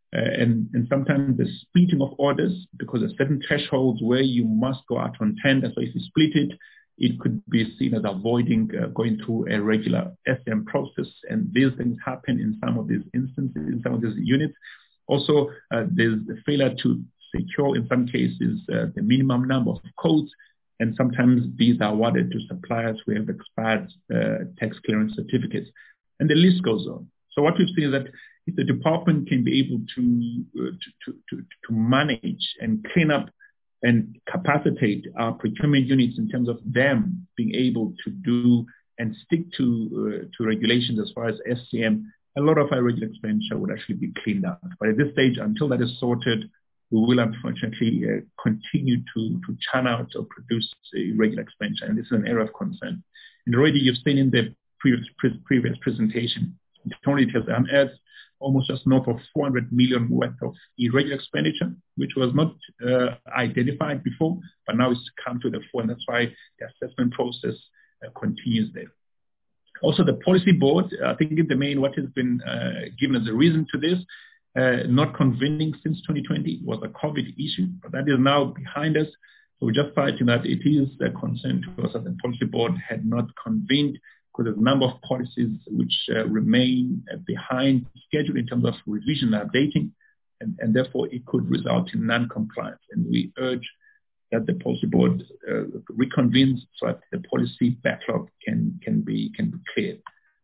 Uh, and, and sometimes the splitting of orders, because there are certain thresholds where you must go out on tender. So if you split it, it could be seen as avoiding uh, going through a regular S M process. And these things happen in some of these instances, in some of these units. Also, uh, there's a failure to secure, in some cases, uh, the minimum number of codes. And sometimes these are awarded to suppliers who have expired uh, tax clearance certificates. And the list goes on. So what we've seen is that if the department can be able to, uh, to, to, to, to manage and clean up and capacitate our procurement units in terms of them being able to do and stick to, uh, to regulations as far as S C M, a lot of our regular expenditure would actually be cleaned up. But at this stage, until that is sorted, we will unfortunately uh, continue to, to churn out or produce irregular expenditure. And this is an area of concern. And already you've seen in the previous, previous presentation, it has unearthed almost just north of four hundred million worth of irregular expenditure, which was not uh, identified before, but now it's come to the fore, and that's why the assessment process uh, continues there. Also, the policy board, I think in the main, what has been uh, given as a reason to this, uh, not convening since twenty twenty was a COVID issue, but that is now behind us. So we're just citing that it is a concern to us that the policy board had not convened, because there's a number of policies which uh, remain uh, behind schedule in terms of revision and updating, and, and therefore it could result in non-compliance. And we urge that the policy board uh, reconvenes so that the policy backlog can, can, be, can be cleared.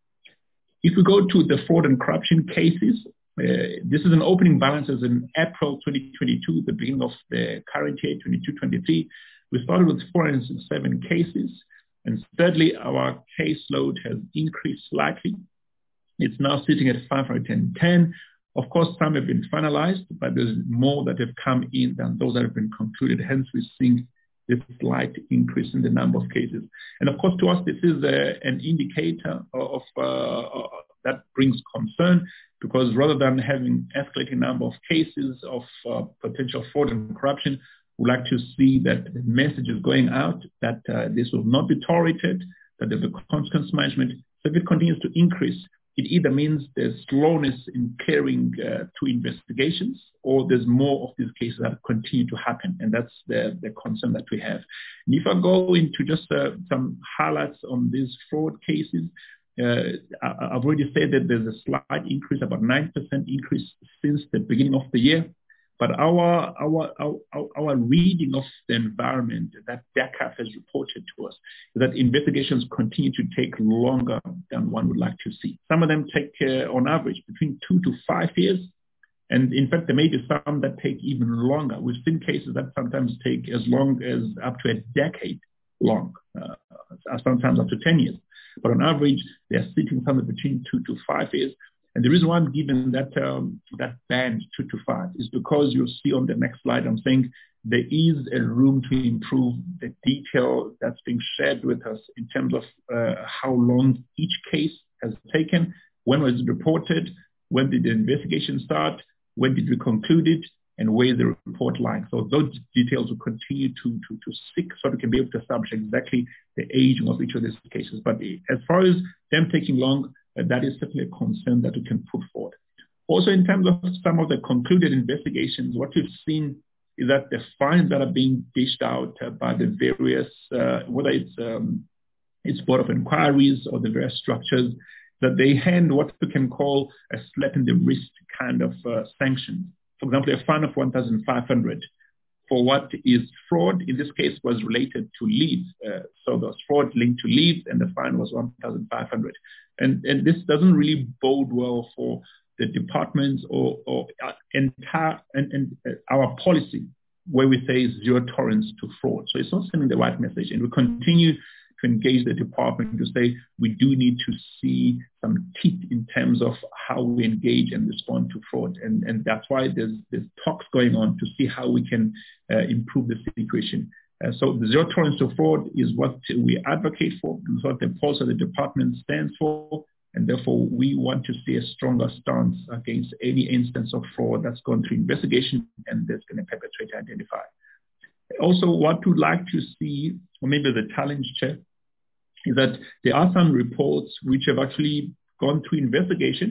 If we go to the fraud and corruption cases, uh, this is an opening balance as in April twenty twenty-two, the beginning of the current year, twenty-two twenty-three. We started with four hundred seven cases. And thirdly, our caseload has increased slightly. It's now sitting at five hundred ten. Of course, some have been finalized, but there's more that have come in than those that have been concluded. Hence, we're seeing this slight increase in the number of cases. And of course, to us, this is a, an indicator of uh, that brings concern, because rather than having escalating number of cases of uh, potential fraud and corruption, we'd like to see that the message is going out that uh, this will not be tolerated, that there's a consequence management. So if it continues to increase, it either means there's slowness in clearing uh, to investigations, or there's more of these cases that continue to happen. And that's the, the concern that we have. And if I go into just uh, some highlights on these fraud cases, uh, I, I've already said that there's a slight increase, about nine percent increase since the beginning of the year. But our, our, our, our reading of the environment that DACAF has reported to us is that investigations continue to take longer than one would like to see. Some of them take, uh, on average, between two to five years. And in fact, there may be some that take even longer. We've seen cases that sometimes take as long as up to a decade long, uh, sometimes up to ten years. But on average, they're sitting somewhere between two to five years. And the reason why I'm giving that um, that band two to five is because you'll see on the next slide, I'm saying there is a room to improve the detail that's being shared with us in terms of uh, how long each case has taken, when was it reported, when did the investigation start, when did we conclude it, and where is the report lying. So those details will continue to, to, to seek so we can be able to establish exactly the aging of each of these cases. But as far as them taking long, Uh, that is certainly a concern that we can put forward. Also, in terms of some of the concluded investigations, what we've seen is that the fines that are being dished out uh, by the various, uh, whether it's um, it's board of inquiries or the various structures, that they hand what we can call a slap in the wrist kind of uh, sanction. For example, a fine of one thousand five hundred for what is fraud, in this case, was related to leave. Uh, so there was fraud linked to leave, and the fine was one thousand five hundred. And, and this doesn't really bode well for the departments or, or entire and, and our policy, where we say zero tolerance to fraud. So it's not sending the right message. And we continue to engage the department to say we do need to see some teeth in terms of how we engage and respond to fraud. And, and that's why there's, there's talks going on to see how we can uh, improve the situation. Uh, so the zero tolerance to fraud is what we advocate for, and what the pulse of the department stands for, and therefore we want to see a stronger stance against any instance of fraud that's gone through investigation and there's been a perpetrator identified. Also, what we'd like to see, or maybe the challenge, Chair, is that there are some reports which have actually gone through investigation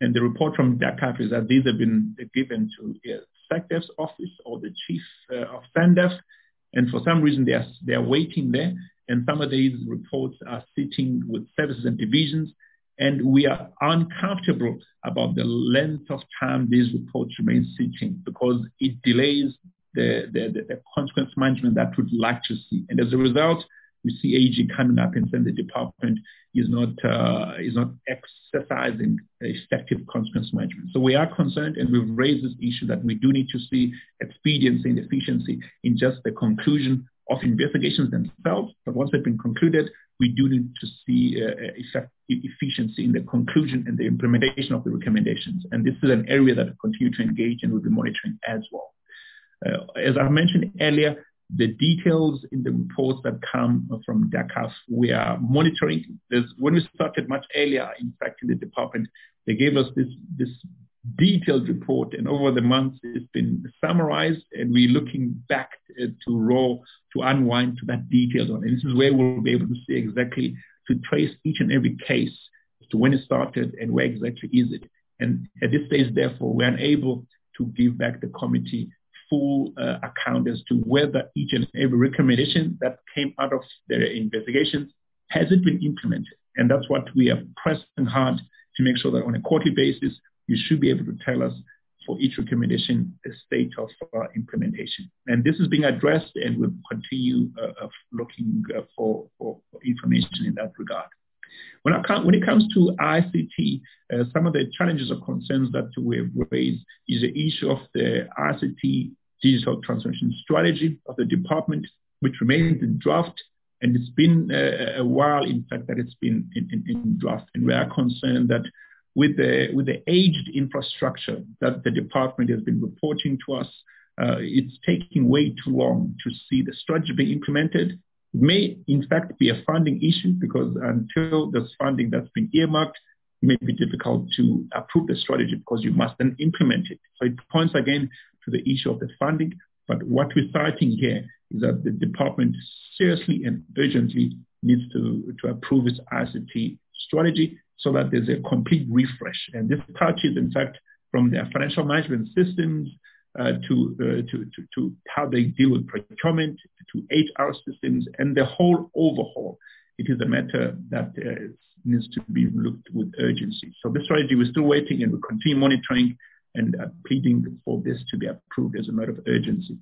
And the report from DACAF is that these have been given to the SecDef's office or the chief uh, of SANDEF, and for some reason they are, they are waiting there, and some of these reports are sitting with services and divisions, and we are uncomfortable about the length of time these reports remain sitting because it delays the, the, the, the consequence management that we'd like to see. And as a result, we see A G coming up and saying the department is not uh, is not exercising effective consequence management. So we are concerned, and we've raised this issue that we do need to see expediency and efficiency in just the conclusion of investigations themselves. But once they've been concluded, we do need to see uh, effect, efficiency in the conclusion and the implementation of the recommendations. And this is an area that we continue to engage and will be monitoring as well. Uh, as I mentioned earlier, the details in the reports that come from DACAF, we are monitoring. There's, when we started much earlier, in fact, in the department, they gave us this, this detailed report, and over the months, it's been summarized, and we're looking back uh, to raw, to unwind to that detailed one. And this is where we'll be able to see exactly, to trace each and every case as to when it started and where exactly is it. And at this stage, therefore, we're unable to give back the committee full uh, account as to whether each and every recommendation that came out of their investigations, has it been implemented? And that's what we are pressing hard to make sure that on a quarterly basis, you should be able to tell us for each recommendation the state of uh, implementation. And this is being addressed, and we'll continue uh, looking uh, for, for, for information in that regard. When, I come, when it comes to I C T, uh, some of the challenges or concerns that we've raised is the issue of the I C T digital transformation strategy of the department, which remains in draft, and it's been uh, a while, in fact, that it's been in, in, in draft. And we are concerned that with the with the aged infrastructure that the department has been reporting to us, uh, it's taking way too long to see the strategy being implemented. It may, in fact, be a funding issue because until there's funding that's been earmarked, it may be difficult to approve the strategy because you must then implement it. So it points again to the issue of the funding. But what we're citing here is that the department seriously and urgently needs to, to approve its I C T strategy so that there's a complete refresh. And this touches, in fact, from their financial management systems uh, to, uh, to, to, to how they deal with procurement, to H R systems, and the whole overhaul. It is a matter that uh, needs to be looked with urgency. So this strategy, we're still waiting, and we continue monitoring and uh, pleading for this to be approved as a matter of urgency.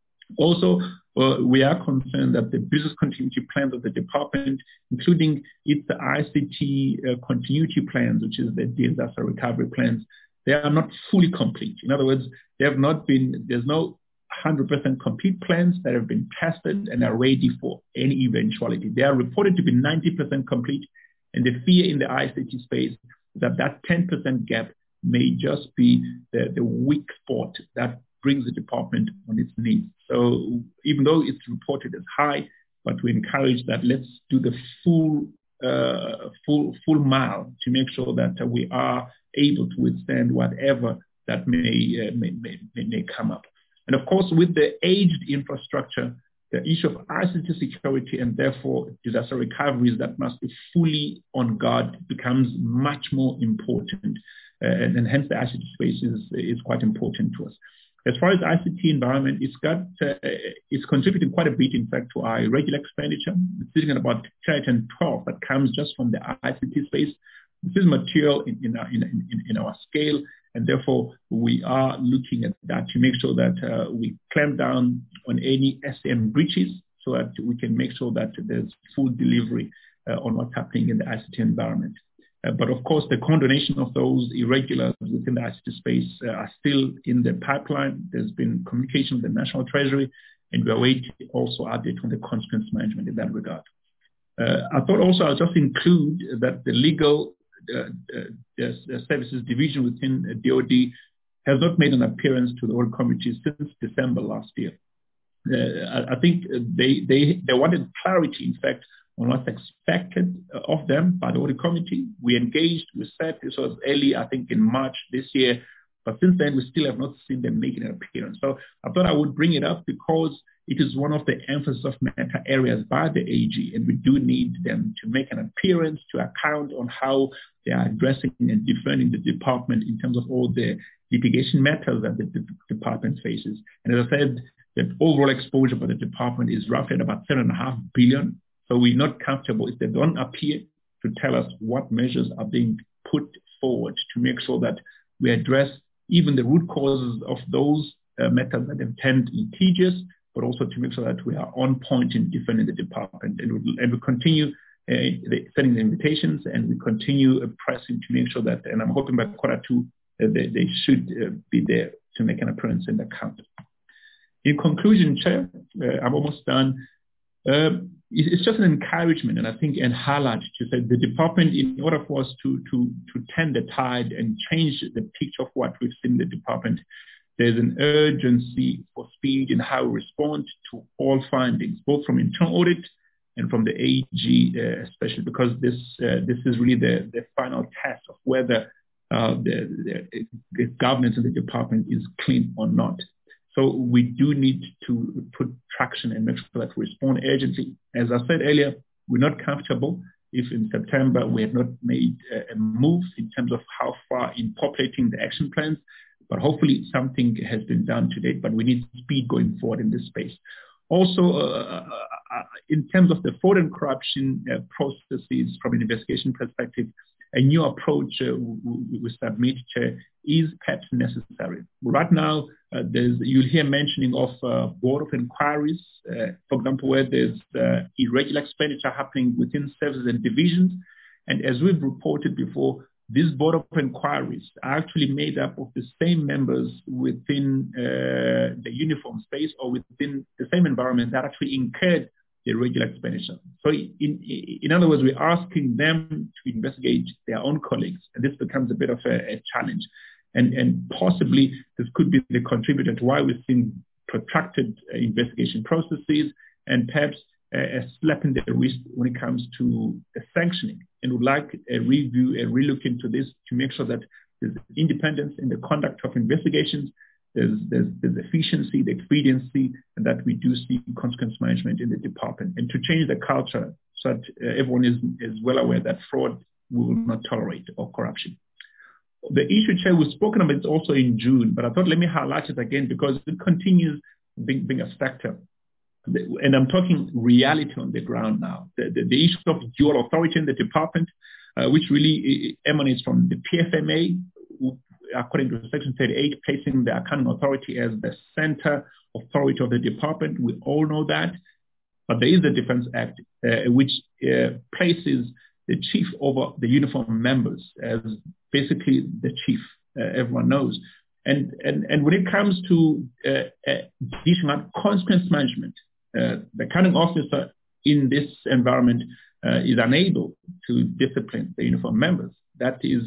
Also, uh, we are concerned that the business continuity plans of the department, including its I C T uh, continuity plans, which is the disaster recovery plans, they are not fully complete. In other words, they have not been, there's no one hundred percent complete plans that have been tested and are ready for any eventuality. They are reported to be ninety percent complete, and the fear in the I C T space is that that ten percent gap may just be the, the weak spot that brings the department on its knees. So even though it's reported as high, but we encourage that let's do the full uh, full full mile to make sure that uh, we are able to withstand whatever that may, uh, may, may, may come up. And of course, with the aged infrastructure, the issue of I C T security and therefore disaster recoveries that must be fully on guard becomes much more important. Uh, and, and hence the I C T space is, is quite important to us. As far as I C T environment, it's got uh, it's contributing quite a bit, in fact, to our regular expenditure. It's sitting at about ten twelve that comes just from the I C T space. This is material in, in, our, in, in, in our scale, and therefore we are looking at that to make sure that uh, we clamp down on any S M breaches so that we can make sure that there's full delivery uh, on what's happening in the I C T environment. Uh, but of course, the condonation of those irregulars within the I C T space uh, are still in the pipeline. There's been communication with the National Treasury, and we're waiting also update on the consequence management in that regard. Uh, I thought also I'll just include that the legal uh, uh, services division within uh, D O D has not made an appearance to the Audit Committee since December last year. Uh, I, I think they, they, they wanted clarity, in fact, on what's expected of them by the Audit Committee. We engaged, we said this was early, I think in March this year, but since then we still have not seen them making an appearance. So I thought I would bring it up because it is one of the emphasis of meta areas by the A G, and we do need them to make an appearance to account on how they are addressing and defending the department in terms of all the litigation matters that the d- department faces. And as I said, the overall exposure for the department is roughly at about seven and a half billion. So we're not comfortable if they don't appear to tell us what measures are being put forward to make sure that we address even the root causes of those uh, matters that have turned litigious, but also to make sure that we are on point in defending the department. And we, and we continue uh, the, sending the invitations, and we continue uh, pressing to make sure that, and I'm hoping by quarter two, uh, they, they should uh, be there to make an appearance in the count. In conclusion, Chair, uh, I'm almost done. Uh, it's just an encouragement, and I think and highlight to say the department, in order for us to to to turn the tide and change the picture of what we've seen in the department, there's an urgency for speed in how we respond to all findings, both from internal audit and from the A G, uh, especially because this uh, this is really the, the final test of whether uh, the, the, the governance of the department is clean or not. So we do need to put traction and make sure that we respond urgently. As I said earlier, we're not comfortable if in September we have not made a move in terms of how far in populating the action plans, but hopefully something has been done to date, but we need speed going forward in this space. Also, uh, uh, in terms of the fraud and corruption uh, processes from an investigation perspective, a new approach uh, we, we submit uh, is perhaps necessary. Right now, uh, there's, you'll hear mentioning of uh, board of inquiries, uh, for example, where there's uh, irregular expenditure happening within services and divisions. And as we've reported before, these board of inquiries are actually made up of the same members within uh, the uniform space or within the same environment that actually incurred the irregular expenditure. So in, in other words, we're asking them to investigate their own colleagues, and this becomes a bit of a, a challenge. And, and possibly this could be the contributor to why we're seeing protracted uh, investigation processes and perhaps uh, a slap in the wrist when it comes to the sanctioning. And would like a review, a relook into this to make sure that there's independence in the conduct of investigations, There's, there's, there's efficiency, the expediency, and that we do see consequence management in the department, and to change the culture so that uh, everyone is, is well aware that fraud we will not tolerate or corruption. The issue, Chair, we've spoken about it also in June, but I thought let me highlight it again because it continues being, being a factor. And I'm talking reality on the ground now. The, the, the issue of dual authority in the department, uh, which really emanates from the P F M A, according to Section thirty-eight, placing the accounting authority as the center authority of the department. We all know that. But there is the Defense Act, uh, which uh, places the chief over the uniform members as basically the chief, uh, everyone knows. And, and, and when it comes to uh, uh, dishing out consequence management, uh, the accounting officer in this environment uh, is unable to discipline the uniform members. That is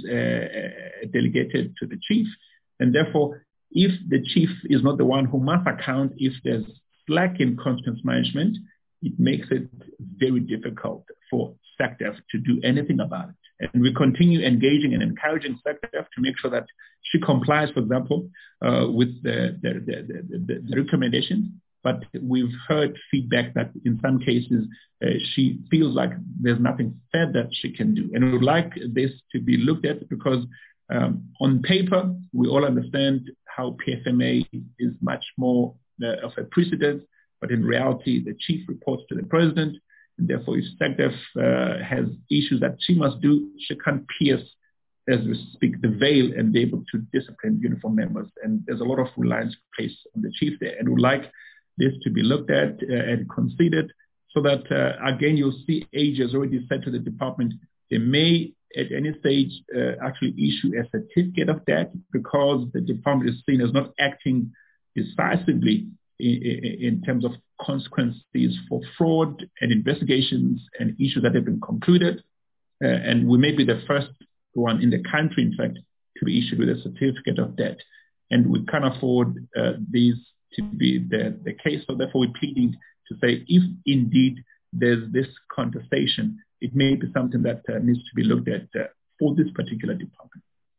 uh, delegated to the chief. And therefore, if the chief is not the one who must account if there's slack in consequence management, it makes it very difficult for SecDef to do anything about it. And we continue engaging and encouraging SecDef to make sure that she complies, for example, uh, with the, the, the, the, the recommendations. But we've heard feedback that in some cases uh, she feels like there's nothing further she can do. And we would like this to be looked at because um, on paper, we all understand how P F M A is much more uh, of a precedent, but in reality, the chief reports to the president. And therefore, if SecDef uh, has issues that she must do, she can't pierce, as we speak, the veil and be able to discipline uniform members. And there's a lot of reliance placed on the chief there. And we'd like this to be looked at uh, and considered so that, uh, again, you'll see A G has already said to the department, they may at any stage uh, actually issue a certificate of debt because the department is seen as not acting decisively in, in, in terms of consequences for fraud and investigations and issues that have been concluded. Uh, and we may be the first one in the country, in fact, to be issued with a certificate of debt. And we can't afford uh, these to be the, the case. So therefore, we're pleading to say if indeed there's this contestation, it may be something that uh, needs to be looked at uh, for this particular department.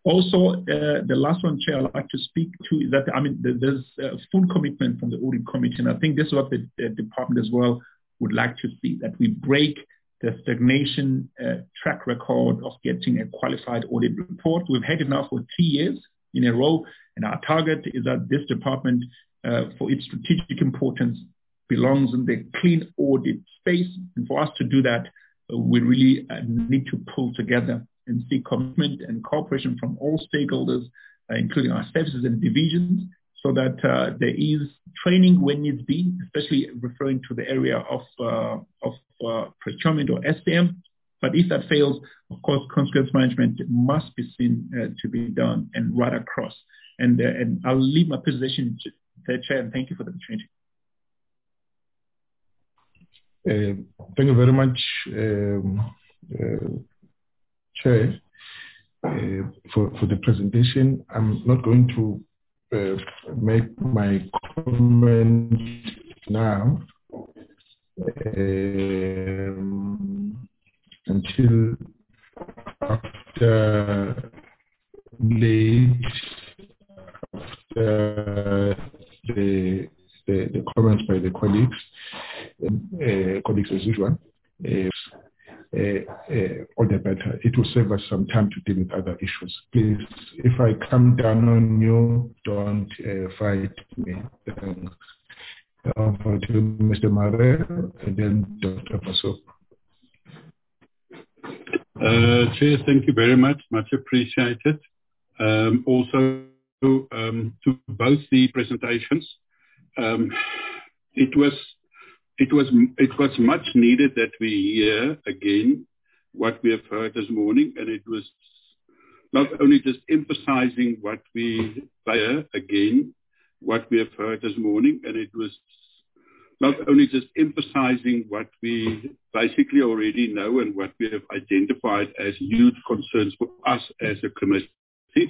Also, uh, the last one, Chair, I'd like to speak to is that, I mean, there's a full commitment from the audit committee, and I think this is what the, the department as well would like to see, that we break the stagnation uh, track record of getting a qualified audit report. We've had it now for three years in a row, and our target is that this department, uh, for its strategic importance, belongs in the clean audit space. And for us to do that, uh, we really uh, need to pull together and seek commitment and cooperation from all stakeholders, uh, including our services and divisions, so that uh, there is training when needs be, especially referring to the area of, uh, of uh, procurement or S C M. But if that fails, of course, consequence management must be seen uh, to be done and right across. And, uh, and I'll leave my position there, Chair, and thank you for the opportunity. Uh, thank you very much, um, uh, Chair, uh, for, for the presentation. I'm not going to uh, make my comment now um, until after late, after the, the, the comments by the colleagues, uh, colleagues as usual. Uh, Uh, uh, all the better. It will save us some time to deal with other issues. Please, if I come down on you, don't uh, fight me. Thanks. Over to Mister Mare and then Doctor Pasok. Uh, Chair, thank you very much. Much appreciated. Um, also, um, to both the presentations, um, it was It was it was much needed that we hear again what we have heard this morning, and it was not only just emphasizing what we hear again, what we have heard this morning, and it was not only just emphasizing what we basically already know and what we have identified as huge concerns for us as a committee,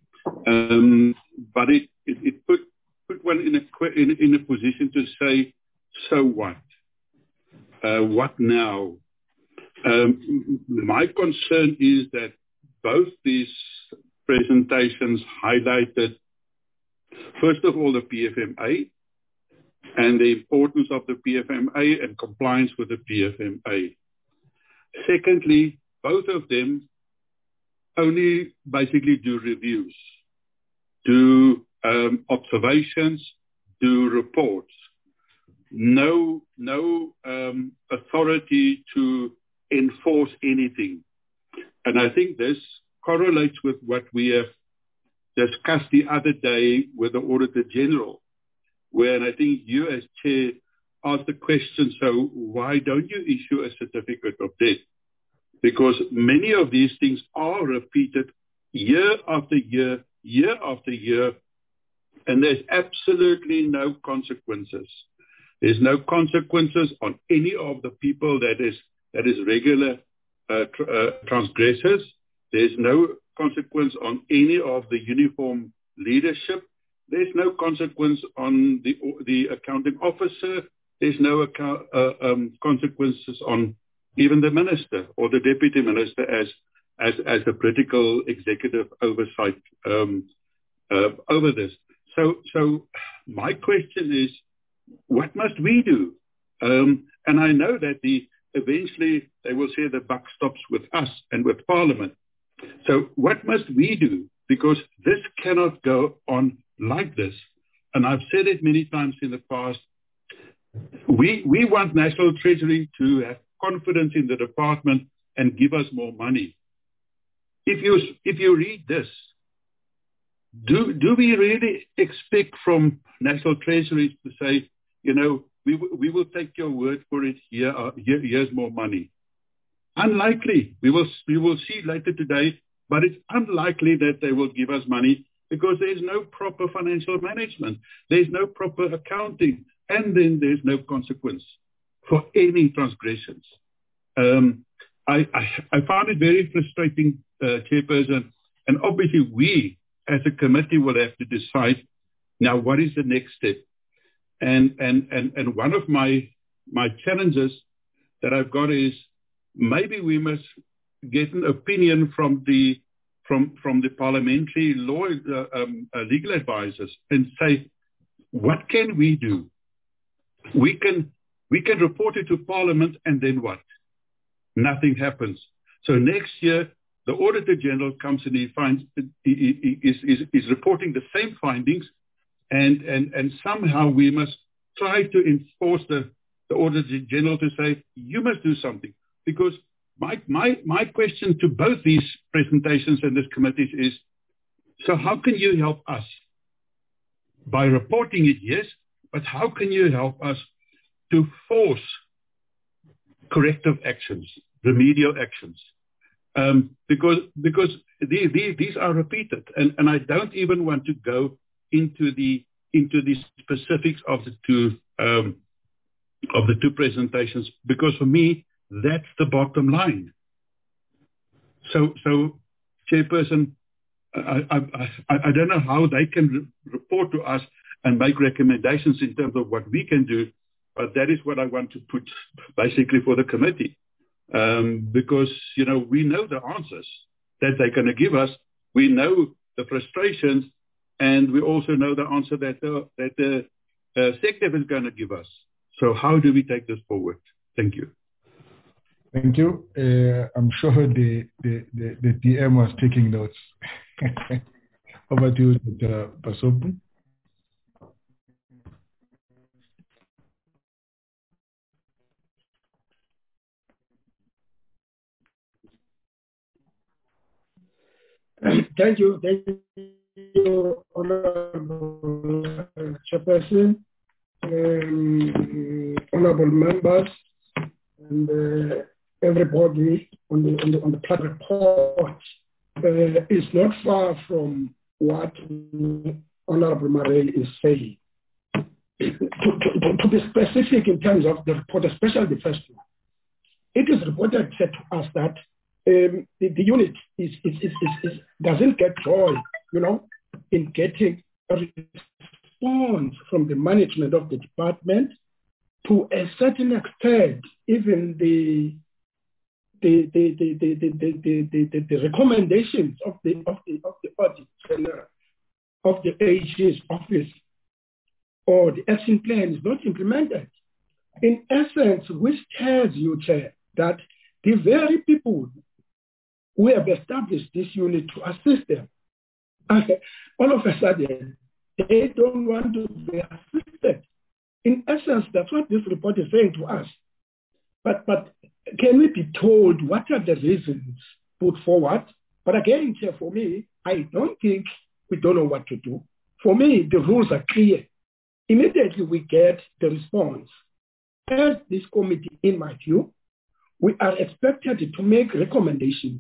um, but it, it, it put put one in a in, in a position to say, so what? Uh, what now? Um, my concern is that both these presentations highlighted, first of all, the P F M A and the importance of the P F M A and compliance with the P F M A. Secondly, both of them only basically do reviews, do um, observations, do reports. No, no um, authority to enforce anything. And I think this correlates with what we have discussed the other day with the Auditor General, where I think you as Chair asked the question, so why don't you issue a certificate of debt? Because many of these things are repeated year after year, year after year, and there's absolutely no consequences. There's no consequences on any of the people that is that is regular uh, tr- uh, transgressors. There's no consequence on any of the uniform leadership. There's no consequence on the the accounting officer. There's no account, uh, um, consequences on even the minister or the deputy minister as as as the political executive oversight um, uh, over this. So so my question is, what must we do? Um, and I know that the eventually they will say the buck stops with us and with Parliament. So what must we do? Because this cannot go on like this. And I've said it many times in the past. We we want National Treasury to have confidence in the department and give us more money. If you if you read this, do do we really expect from National Treasury to say, you know, we we will take your word for it. Here, uh, here here's more money. Unlikely. We will we will see later today, but it's unlikely that they will give us money because there's no proper financial management. There's no proper accounting, and then there's no consequence for any transgressions. Um, I, I I found it very frustrating, uh, Chairperson, and obviously we as a committee will have to decide now what is the next step. And and and and one of my my challenges that I've got is maybe we must get an opinion from the from, from the parliamentary law, uh, um, uh, legal advisors and say, what can we do? We can, we can report it to Parliament, and then what? Nothing happens. So next year, the Auditor General comes and he finds, he, he is, is, is reporting the same findings, and, and, and somehow we must try to enforce the, the Auditor General to say, you must do something. Because my, my, my question to both these presentations and this committees is, so how can you help us? By reporting it, yes, but how can you help us to force corrective actions, remedial actions? Um, because because these, these, these are repeated, and, and I don't even want to go into the into the specifics of the two um, of the two presentations, because for me that's the bottom line. So so, Chairperson, I I, I, I don't know how they can re- report to us and make recommendations in terms of what we can do, but that is what I want to put basically for the committee. Um, because, you know, we know the answers that they're going to give us. We know the frustrations, and we also know the answer that the, that the uh, SecDef is going to give us. So how do we take this forward? Thank you. Thank you. Uh, I'm sure the, the, the, the D M was taking notes. Over to you, Doctor Basobu. Thank you. Thank you, Honorable Chairperson, um, honorable members, and uh, everybody on the on the on the plat report. Uh, is not far from what Honorable Marel is saying. to, to, to be specific in terms of the report, especially the first one, it is reported said to us that um, the, the unit is, is, is, is, is doesn't get joy, you know, in getting a response from the management of the department. To a certain extent, even the the the the the the, the, the, the, the recommendations of the of the of the audit general of the A G's office or the action plan is not implemented. In essence, which tells you, Chair, that the very people who have established this unit to assist them, all of a sudden, they don't want to be assisted. In essence, that's what this report is saying to us. But, but can we be told what are the reasons put forward? But again, Chair, for me, I don't think we don't know what to do. For me, the rules are clear. Immediately we get the response. As this committee, in my view, we are expected to make recommendations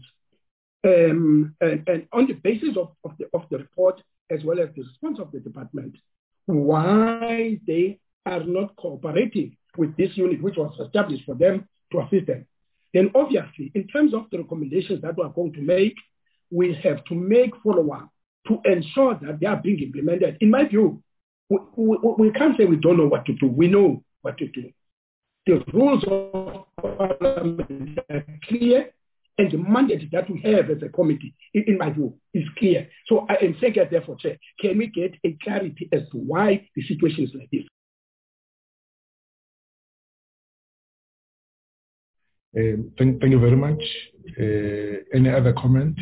um, and, and on the basis of, of, the, of the report, as well as the response of the department, why they are not cooperating with this unit, which was established for them to assist them. Then obviously, in terms of the recommendations that we are going to make, we have to make follow-up to ensure that they are being implemented. In my view, we, we, we can't say we don't know what to do. We know what to do. The rules of Parliament are clear, and the mandate that we have as a committee, in, in my view, is clear. So I am saying, therefore, Chair, can we get a clarity as to why the situation is like this? Uh, thank, thank you very much. Uh, any other comment?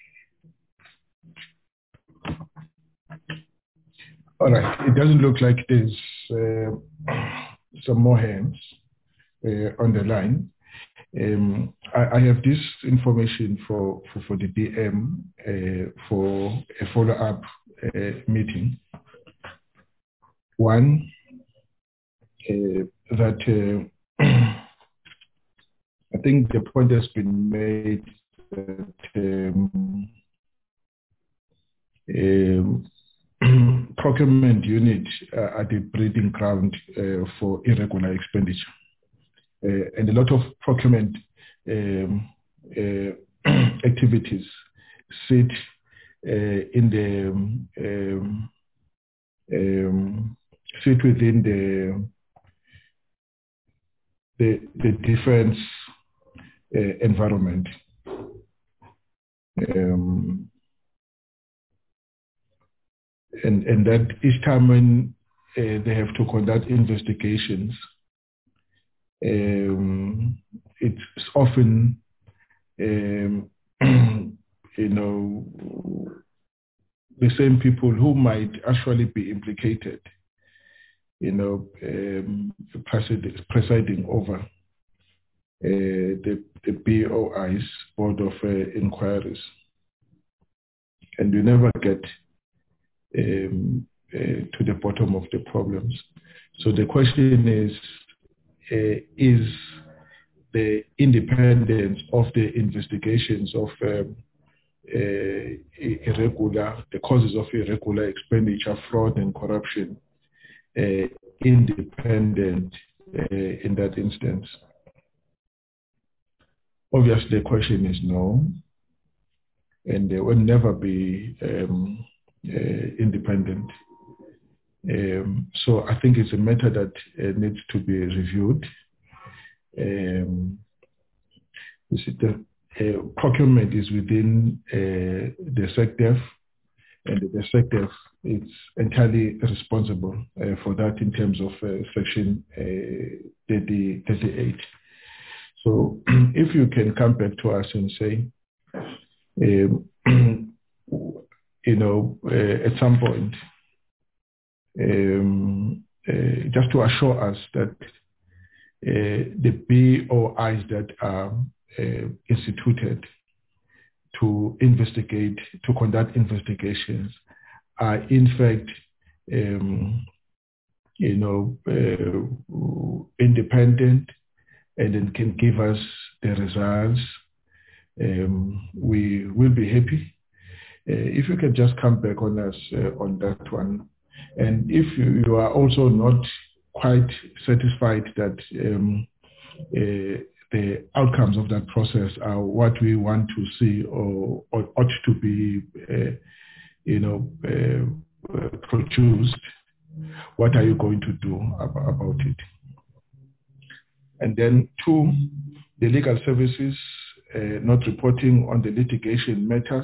All right. It doesn't look like there's uh, some more hands uh, on the line. Um, I, I have this information for, for, for the D M uh, for a follow-up uh, meeting. One, uh, that uh, I think the point has been made that um, um, procurement unit uh, are the breeding ground uh, for irregular expenditure. Uh, and a lot of procurement um, uh, activities sit uh, in the um, um, sit within the the, the defense uh, environment. Um, and, and that each time when uh, they have to conduct investigations, um, it's often, um, you know, the same people who might actually be implicated, you know, um, presiding, presiding over Uh, the, the B O I's, Board of uh, Inquiries. And you never get um, uh, to the bottom of the problems. So the question is, uh, is the independence of the investigations of um, uh, irregular, the causes of irregular expenditure, fraud and corruption, uh, independent uh, in that instance? Obviously, the question is no, and they will never be um, uh, independent. Um, so I think it's a matter that uh, needs to be reviewed. Um, you see, the uh, procurement is within uh, the SecDef, and the SecDef is entirely responsible uh, for that in terms of uh, Section uh, thirty, thirty-eight. So if you can come back to us and say, um, you know, uh, at some point, um, uh, just to assure us that uh, the B O Is that are uh, instituted to investigate, to conduct investigations, are in fact, um, you know, uh, independent, and then can give us the results, um, we will be happy. Uh, if you can just come back on us uh, on that one. And if you, you are also not quite satisfied that um, uh, the outcomes of that process are what we want to see or, or ought to be, uh, you know, uh, produced, what are you going to do about, about it? And then two, the legal services uh, not reporting on the litigation matters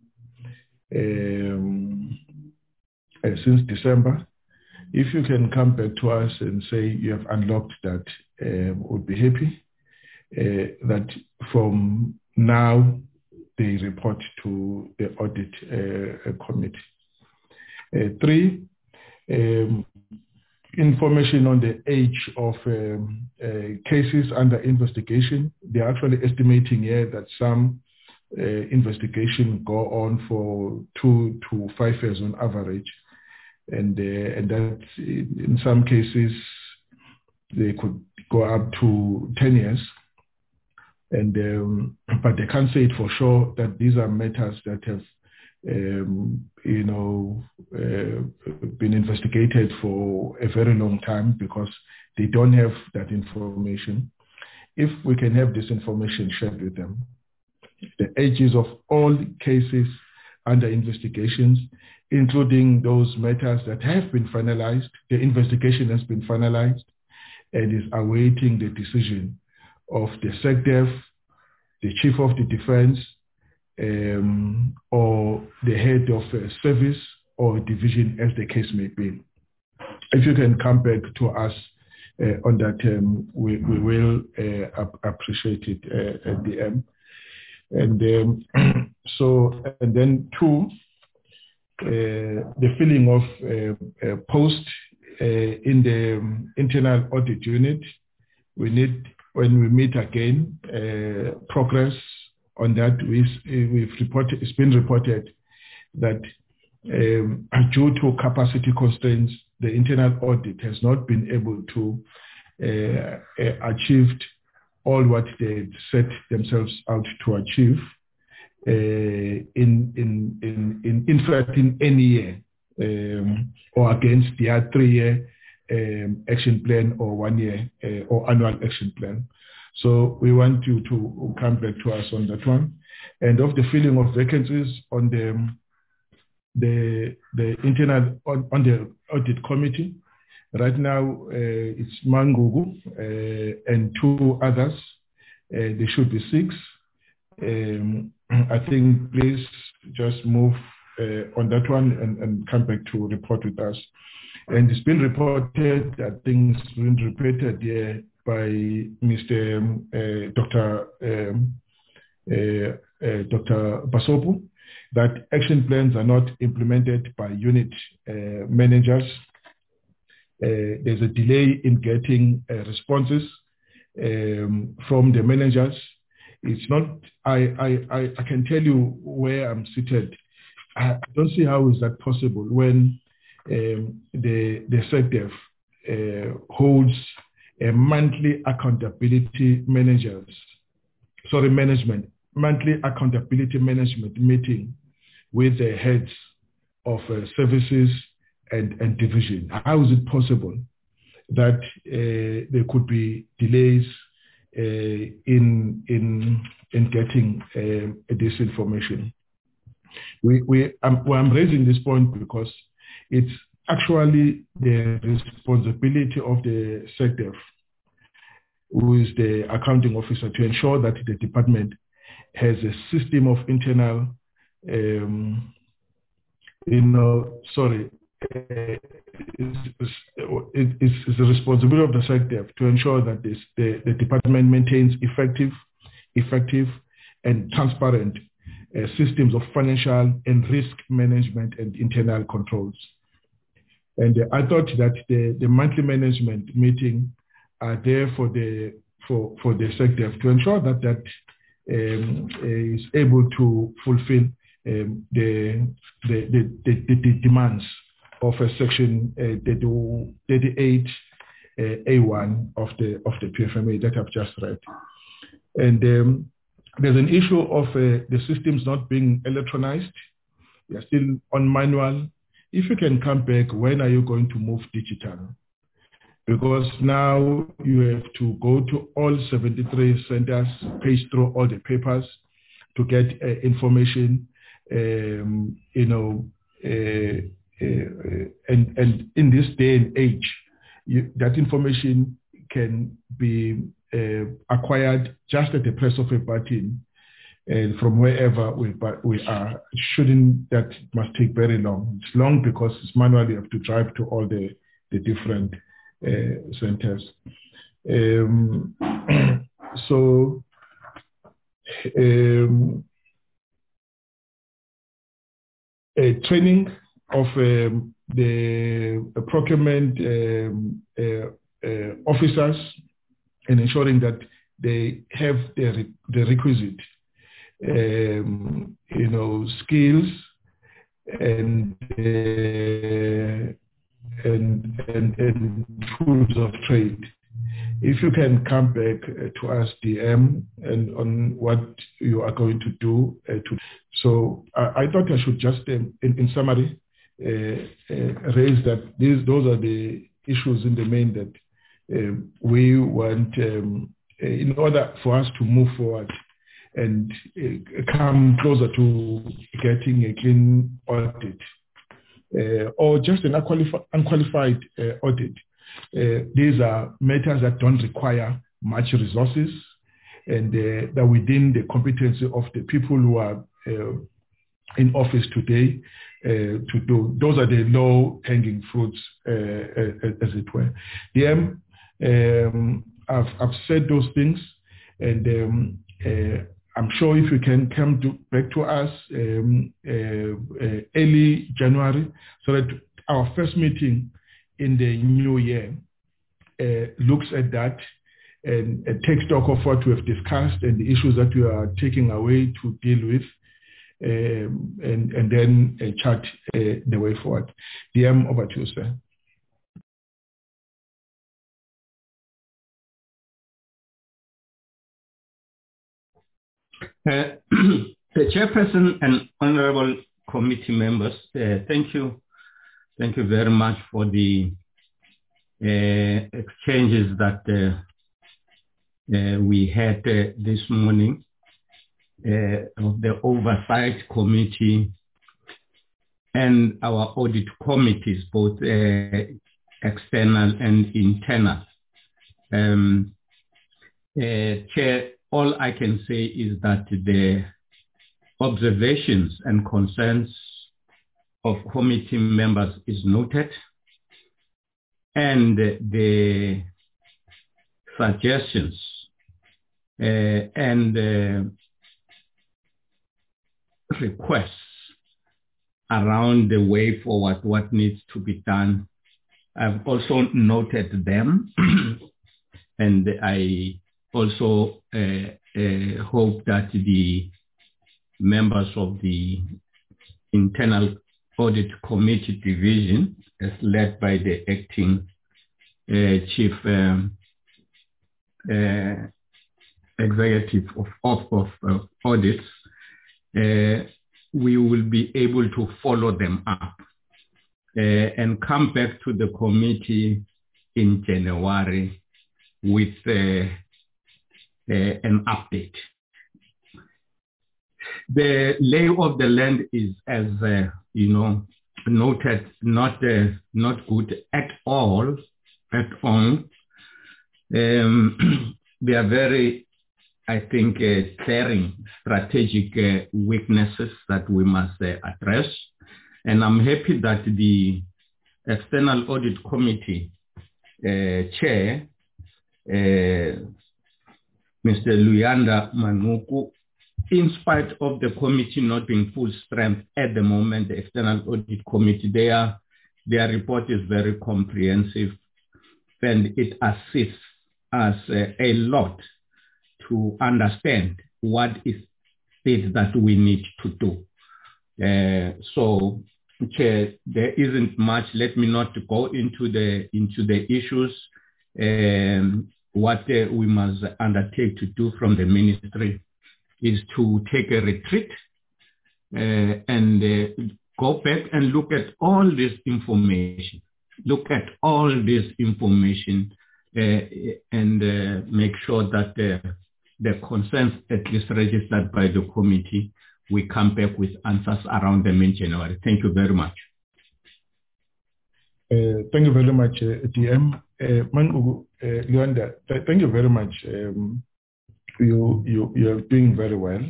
um, uh, since December. If you can come back to us and say you have unlocked that, uh, we'd be happy uh, that from now they report to the audit uh, committee. Uh, three, um, information on the age of um, uh, cases under investigation. They're actually estimating here that some uh, investigations go on for two to five years on average. And, uh, and that in some cases, they could go up to ten years. And um, but they can't say it for sure that these are matters that have Um, you know, uh, been investigated for a very long time because they don't have that information. If we can have this information shared with them, the ages of all cases under investigations, including those matters that have been finalized, the investigation has been finalized and is awaiting the decision of the SecDef, the Chief of the Defense, Um, or the head of a service or division, as the case may be. If you can come back to us uh, on that, um, we, we will uh, ap- appreciate it uh, at the end. And um, so, and then two, uh, the filling of uh, uh, post uh, in the um, internal audit unit. We need, when we meet again, uh, progress on that. We, we've reported, it's been reported that um, due to capacity constraints, the internal audit has not been able to uh, uh, achieve all what they set themselves out to achieve uh, in, in, in, in, in fact, in any year um, or against their three-year um, action plan or one-year uh, or annual action plan. So we want you to come back to us on that one. And of the filling of vacancies on the the the internal on, on the audit committee, right now uh, it's Mangugu uh, and two others. Uh, there should be six. Um, I think please just move uh, on that one and, and come back to report with us. And it's been reported, I think it's been repeated here by Mister Um, uh, Doctor Um, uh, uh, Doctor Basopu, that action plans are not implemented by unit uh, managers. Uh, there's a delay in getting uh, responses um, from the managers. It's not, I, I, I, I can tell you where I'm seated. I don't see how is that possible when um, the, the SecDef uh, holds a monthly accountability managers, sorry, management, monthly accountability management meeting with the heads of uh, services and, and division. How is it possible that uh, there could be delays uh, in in in getting uh, this information? We we I'm, well, I'm raising this point because it's actually the responsibility of the SecDef, who is the accounting officer, to ensure that the department has a system of internal, um, you know, sorry. Uh, it's, it's, it's the responsibility of the SecDef to ensure that this, the, the department maintains effective, effective and transparent uh, systems of financial and risk management and internal controls. And uh, I thought that the, the monthly management meeting are there for the for, for the SecDef to ensure that that um, is able to fulfill um, the, the, the, the, the demands of a section uh, thirty-eight A one of the of the P F M A that I've just read. And um, there's an issue of uh, the systems not being electronized. We are still on manual. If you can come back, when are you going to move digital? Because now you have to go to all seventy-three centers, page through all the papers to get uh, information, um, you know, uh, Uh, and, and in this day and age, you, that information can be uh, acquired just at the press of a button and from wherever we, we are. Shouldn't that must take very long. It's long because it's manually you have to drive to all the, the different uh, centers. Um, so, um, a training of um, the uh, procurement um, uh, uh, officers and ensuring that they have the, re the requisite, um, you know, skills and, uh, and, and, and tools of trade. If you can come back uh, to us, D M, and on what you are going to do. Uh, to, so I, I thought I should just, um, in, in summary, Uh, uh, raise that these those are the issues in the main that uh, we want um, uh, in order for us to move forward and uh, come closer to getting a clean audit uh, or just an unqualified, unqualified uh, audit. Uh, these are matters that don't require much resources and uh, that within the competency of the people who are uh, in office today uh, to do. Those are the low-hanging fruits, uh, uh, as it were. Yeah, um, I've, I've said those things, and um, uh, I'm sure if you can come to, back to us um, uh, uh, early January, so that our first meeting in the new year uh, looks at that and uh, takes stock of what we have discussed and the issues that we are taking away to deal with. Um, and, and then uh, chart uh, the way forward. D M, over to you, sir. Uh, the chairperson and honorable committee members, uh, thank you. Thank you very much for the uh, exchanges that uh, uh, we had uh, this morning. Uh, of the oversight committee and our audit committees, both uh, external and internal. Um, uh, Chair, all I can say is that the observations and concerns of committee members is noted, and the suggestions uh, and uh, requests around the way forward, what needs to be done. I've also noted them, and I also uh, uh, hope that the members of the Internal Audit Committee Division, as led by the acting uh, chief um, uh, executive of, of, of uh, audits, uh, we will be able to follow them up uh, and come back to the committee in January with uh, uh, an update. The lay of the land is, as uh, you know, noted, not uh, not good at all, at all. Um, they are very, I think, uh, glaring strategic uh, weaknesses that we must uh, address. And I'm happy that the External Audit Committee uh, Chair, uh, Mister Luyanda Manuku, in spite of the committee not being full strength at the moment, the External Audit Committee, their, their report is very comprehensive, and it assists us uh, a lot to understand what is it that we need to do. Uh, so, Chair, there isn't much. Let me not go into the into the issues. Um, what uh, we must undertake to do from the ministry is to take a retreat uh, and uh, go back and look at all this information. Look at all this information uh, and uh, make sure that uh, the concerns at least registered by the committee, we come back with answers around them in January. Thank you very much. Uh, thank you very much, uh, D M. Uh, Manu, uh, Luanda, th thank you very much. Um, you, you, you are doing very well.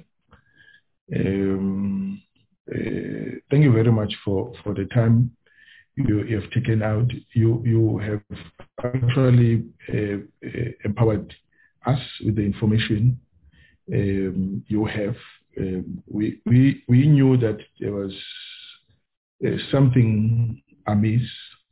Um, uh, thank you very much for, for the time you, you have taken out. You, you have actually uh, uh, empowered us with the information um, you have. Um, we, we, we knew that there was uh, something amiss,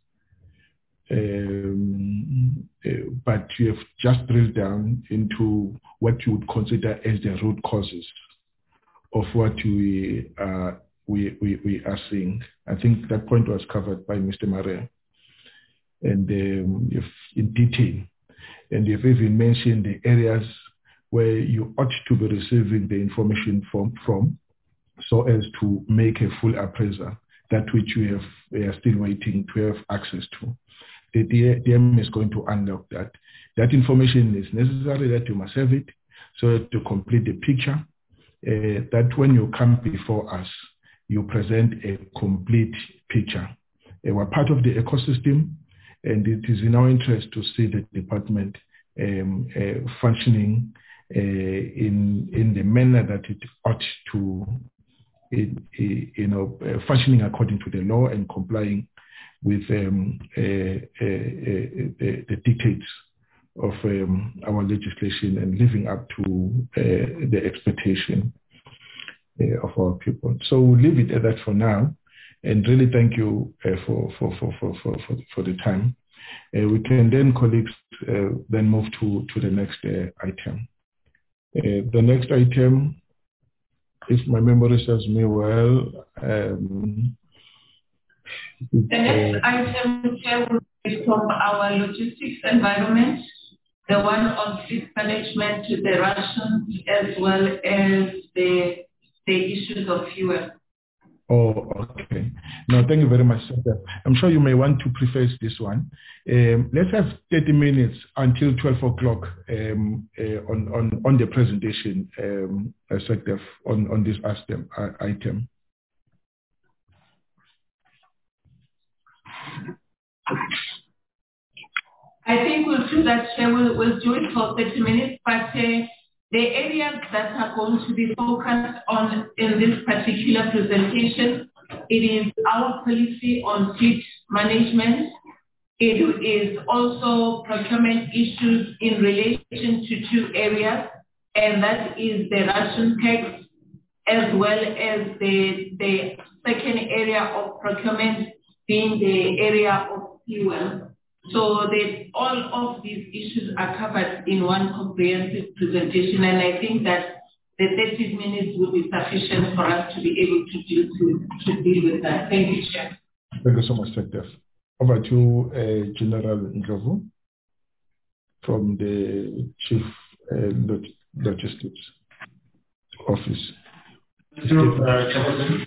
um, uh, but you have just drilled down into what you would consider as the root causes of what we, uh, we, we, we are seeing. I think that point was covered by Mister Maria, and um, if in detail. And you've even mentioned the areas where you ought to be receiving the information from, from so as to make a full appraisal, that which we, have, we are still waiting to have access to. The D M is going to unlock that. That information is necessary, that you must have it, so to complete the picture, uh, that when you come before us, you present a complete picture. Uh, we're part of the ecosystem, and it is in our interest to see the department um, uh, functioning uh, in in the manner that it ought to, it, it, you know, uh, functioning according to the law and complying with um, uh, uh, uh, the, the dictates of um, our legislation and living up to uh, the expectation uh, of our people. So we'll leave it at that for now, and really thank you uh, for, for, for, for, for, for, for the time. Uh, we can then, colleagues, uh, then move to, to the next uh, item. Uh, the next item, if my memory serves me well, um, the next uh, item will be from our logistics environment, the one on fleet management to the rations, as well as the, the issues of fuel. Oh, okay. No, thank you very much, Sir. I'm sure you may want to preface this one. Um, let's have thirty minutes until twelve o'clock um, uh, on, on, on the presentation, um, Secretary, on, on this item. I think we'll do that, Chair. We'll, we'll do it for thirty minutes, but uh, The areas that are going to be focused on in this particular presentation, it is our policy on fleet management. It is also procurement issues in relation to two areas, and that is the ration tax, as well as the, the second area of procurement being the area of fuel. So that all of these issues are covered in one comprehensive presentation, and I think that the thirty minutes will be sufficient for us to be able to deal, to, to deal with that. Thank you, Chair. Thank you so much, Secretary. Over to uh, General Ndlovu from the Chief uh, Logistics Office. Thank you, uh, Chairperson.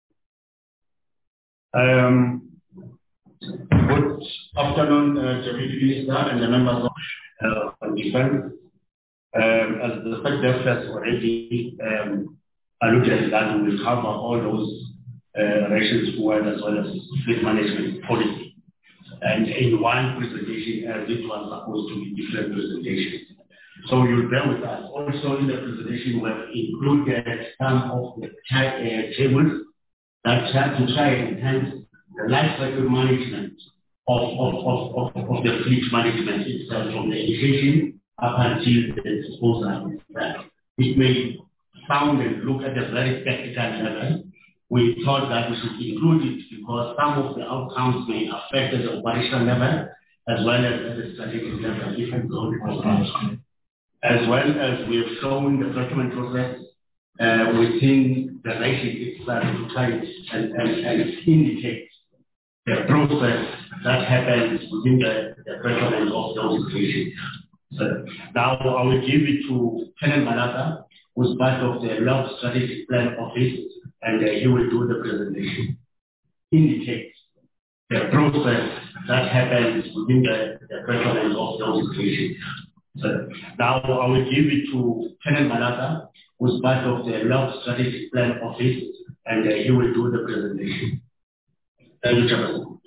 Um, Good afternoon, uh, Deputy Minister and the members of uh, Defense. Um, as the Secretary has already um, alluded that we will cover all those uh, rations forward as well as fleet management policy. And in one presentation, as it was supposed to be different presentations. So you'll bear with us. Also in the presentation, we have included some of the uh, tables that try to try and enhance the life cycle management of, of, of, of, of the fleet management itself, from the initiation up until the disposal. It may sound and look at a very technical level. We thought that we should include it because some of the outcomes may affect at the operational level as well as at the strategic level, different zones. As well as we have shown the procurement process uh, within the ration itself to try and, and, and indicate the process that happens within the, the procurement of those situations. So now I will give it to Colonel Malaka, who's part of the Love Strategic Plan Office, and uh, he will do the presentation. Indicate the process that happens within the, the procurement of those situations. So now I will give it to Colonel Malaka, who's part of the Love Strategic Plan Office, and uh, he will do the presentation. Thank you, Chairman.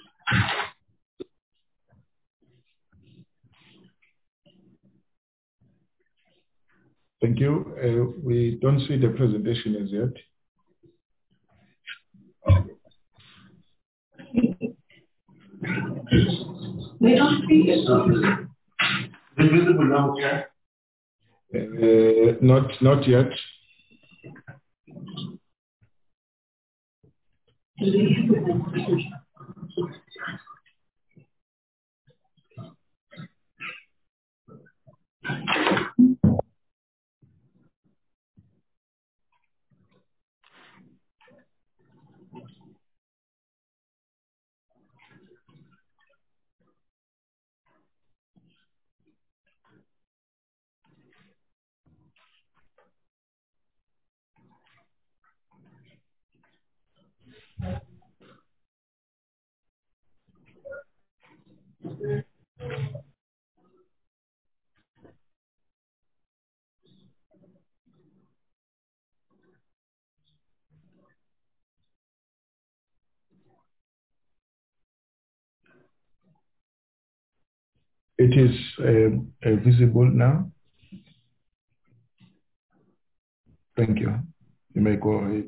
Thank you. Uh, we don't see the presentation as yet. We don't see it. Is it visible now, Chair? Uh, not, not yet. It is uh, uh, visible now. Thank you. You may go ahead.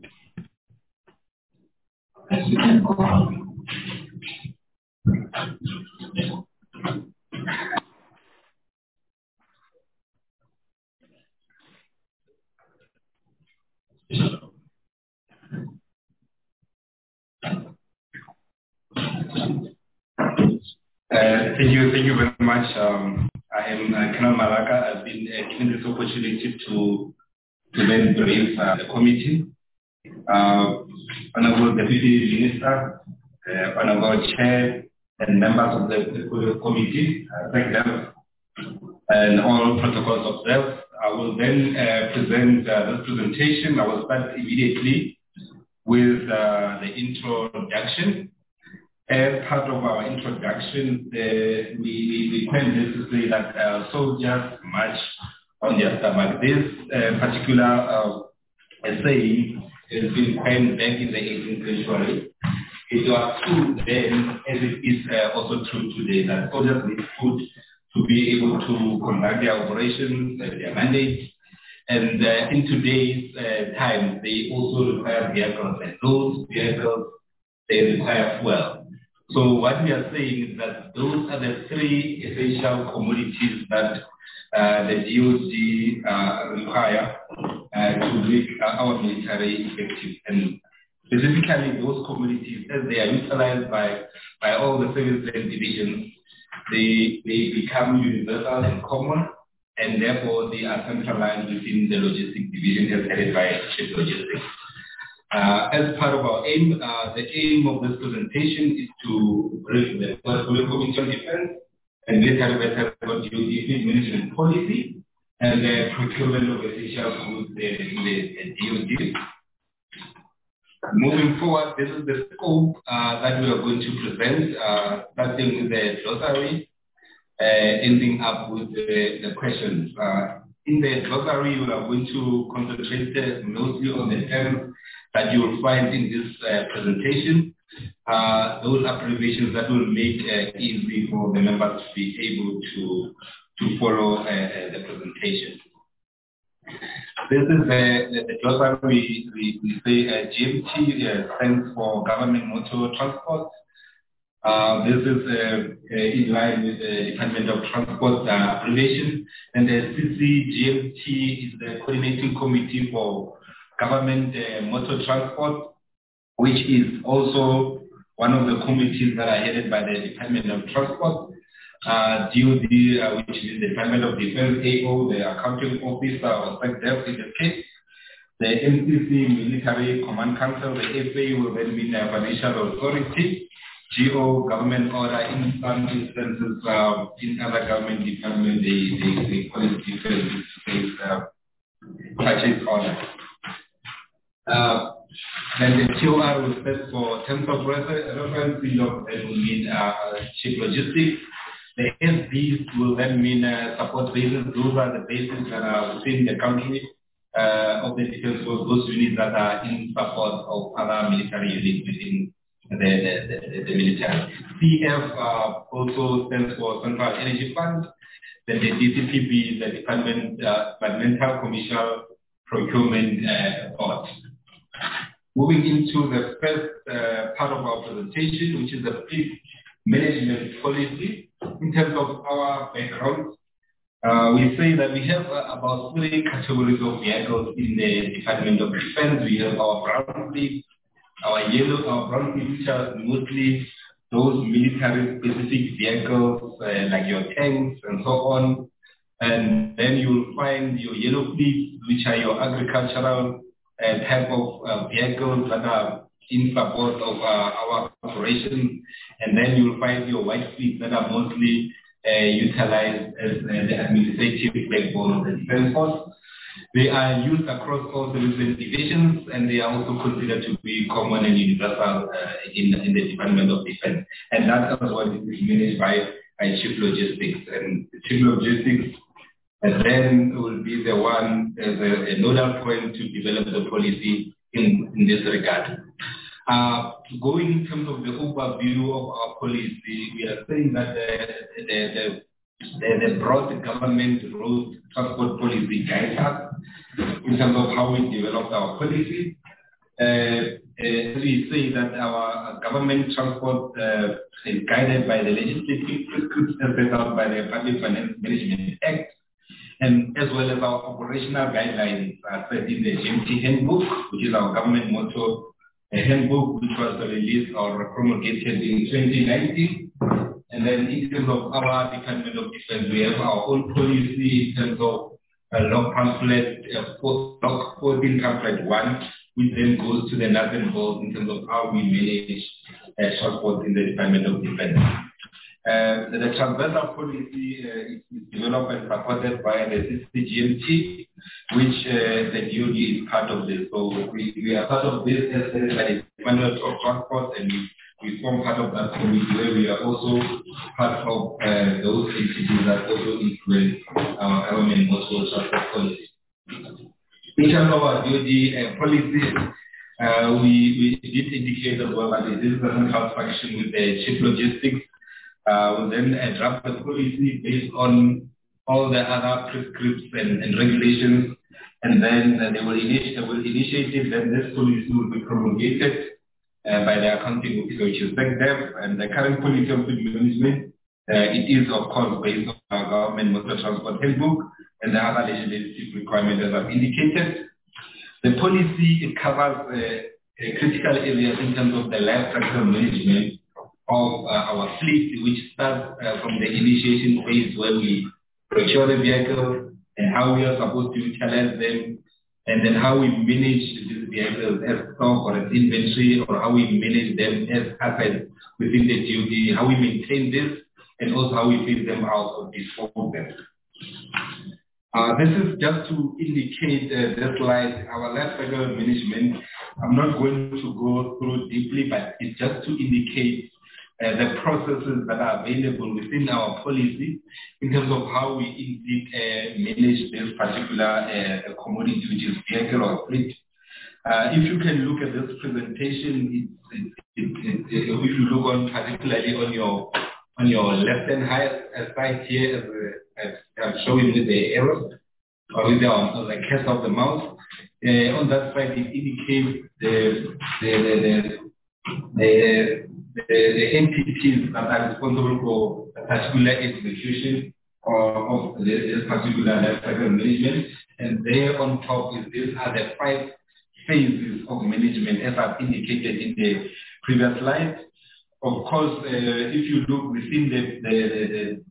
Uh, thank you, thank you very much. Um, I am uh, Colonel Malaka. I've been uh, given this opportunity to to then brief uh, the committee. Uh, Honorable Deputy Minister, uh, Honorable Chair, and members of the, the committee, uh, thank them, and all protocols observed. I will then uh, present uh, this presentation. I will start immediately with uh, the introduction. As part of our introduction, uh, we, we tend to say that uh, soldiers march on their stomach. This uh, particular uh, saying has been penned back in the eighteenth century. It was true then, as it is uh, also true today, that soldiers need food to be able to conduct their operations, uh, their mandates. And uh, in today's uh, time, they also require vehicles, and those vehicles, they require fuel. So what we are saying is that those are the three essential commodities that uh, the D O D uh, require uh, to make uh, our military effective. And specifically those commodities, as they are utilized by, by all the service and divisions, they, they become universal and common, and therefore they are centralized within the logistics division as headed by Chief Logistics. Uh, as part of our aim, uh, the aim of this presentation is to brief the Committee on Defense and military veterans on D O D fleet management policy and the procurement of essential goods in the, the D O D. Moving forward, this is the scope uh, that we are going to present, uh, starting with the glossary, uh, ending up with the, the questions. Uh, in the glossary, we are going to concentrate mostly on the terms that you will find in this uh, presentation, uh, those abbreviations that will make uh, easy for the members to be able to, to follow uh, the presentation. This is the, the, the glossary. We, we, we say uh, G M T uh, stands for Government Motor Transport. Uh, this is uh, uh, in line with the Department of Transport uh, abbreviation. And the C C G M T is the Coordinating Committee for Government uh, Motor Transport, which is also one of the committees that are headed by the Department of Transport. Uh, D O D, uh, which is the Department of Defense, A O, the Accounting Officer, or SecDef in this case. The M C C, Military Command Council, the F A will then be the Financial Authority, G O, Government Order, in some instances, uh, in other government departments, they, they, they call it different things, uh, purchase order. Uh, then the T O R will stand for Terms of Reference, you know, that will mean uh, Chief Logistics. The S Bs will then mean uh, support bases. Those are the bases that are within the country uh, of the defense force, those units that are in support of other military units within the, the, the, the military. C F uh, also stands for Central Energy Fund. Then the D C P B, the Department, uh, Departmental Commercial Procurement uh, Board. Moving into the first uh, part of our presentation, which is the fleet management policy. In terms of our background, uh, we say that we have uh, about three categories of vehicles in the Department of Defense. We have our brown fleet, our yellow, our brown fleet, which are mostly those military-specific vehicles uh, like your tanks and so on. And then you'll find your yellow fleet, which are your agricultural uh, type of uh, vehicles that are in support of uh, our operations. And then you'll find your white fleets that are mostly uh, utilized as uh, the administrative backbone of the defense force. They are used across all the different divisions, and they are also considered to be common and universal uh, in, in the Department of Defense. And that is what is managed by, by Chief Logistics. And Chief Logistics and then will be the one as a, a nodal point to develop the policy in, in this regard. Uh, going in terms of the overview of our policy, we are saying that the, the, the, the broad government road transport policy guides us in terms of how we developed our policy. Uh, uh, we say that our government transport uh, is guided by the legislative prescriptions set out by the Public Finance Management Act, and as well as our operational guidelines are set in the G M T handbook, which is our government motto a handbook, which was released or promulgated in twenty nineteen. And then in terms of our Department of Defense, we have our own policy in terms of uh, log pamphlet, uh, log fourteen pamphlet one, which then goes to the nuts and bolts in terms of how we manage uh, shortfalls in the Department of Defense. Uh, the, the transversal policy uh, is developed and supported by the C C G M T, which uh, the D O D is part of this. So we, we are part of this as the Department of Transport, and we, we form part of that committee where we are also part of uh, those entities that also influence our government motor transport policy. In terms of our D O D uh, policy, uh, we, we did indicate as well that this is a central function with the Chief Logistics. Uh, will then uh, draft the policy based on all the other prescripts and, and regulations and then uh, they will initiate, they will initiate it, then this policy will be promulgated uh, by the accounting officer, which is SecDef, and the current policy of fleet management, uh, it is of course based on our government motor transport handbook and the other legislative requirements as I've indicated. The policy, it covers uh, critical areas in terms of the life cycle management of uh, our fleet, which starts uh, from the initiation phase where we procure the vehicle and how we are supposed to utilize them, and then how we manage these vehicles as stock or as inventory, or how we manage them as assets within the D O D, how we maintain this, and also how we phase them out or dispose of them. Uh, this is just to indicate uh, this slide, our life cycle management. I'm not going to go through deeply, but it's just to indicate uh, the processes that are available within our policy in terms of how we indeed uh, manage this particular uh, commodity, which is vehicle or fleet. Uh, if you can look at this presentation, it, it, it, it, if you look on particularly on your on your left-hand side here, as, uh, as I'm showing with the arrows, or with the, on the cast of the mouse, uh, on that side it indicates the the the, the, the, the entities that are responsible for a particular execution of, of this particular life cycle management, and there on top is these are the five phases of management as I've indicated in the previous slide. Of course, uh, if you look within the the, the,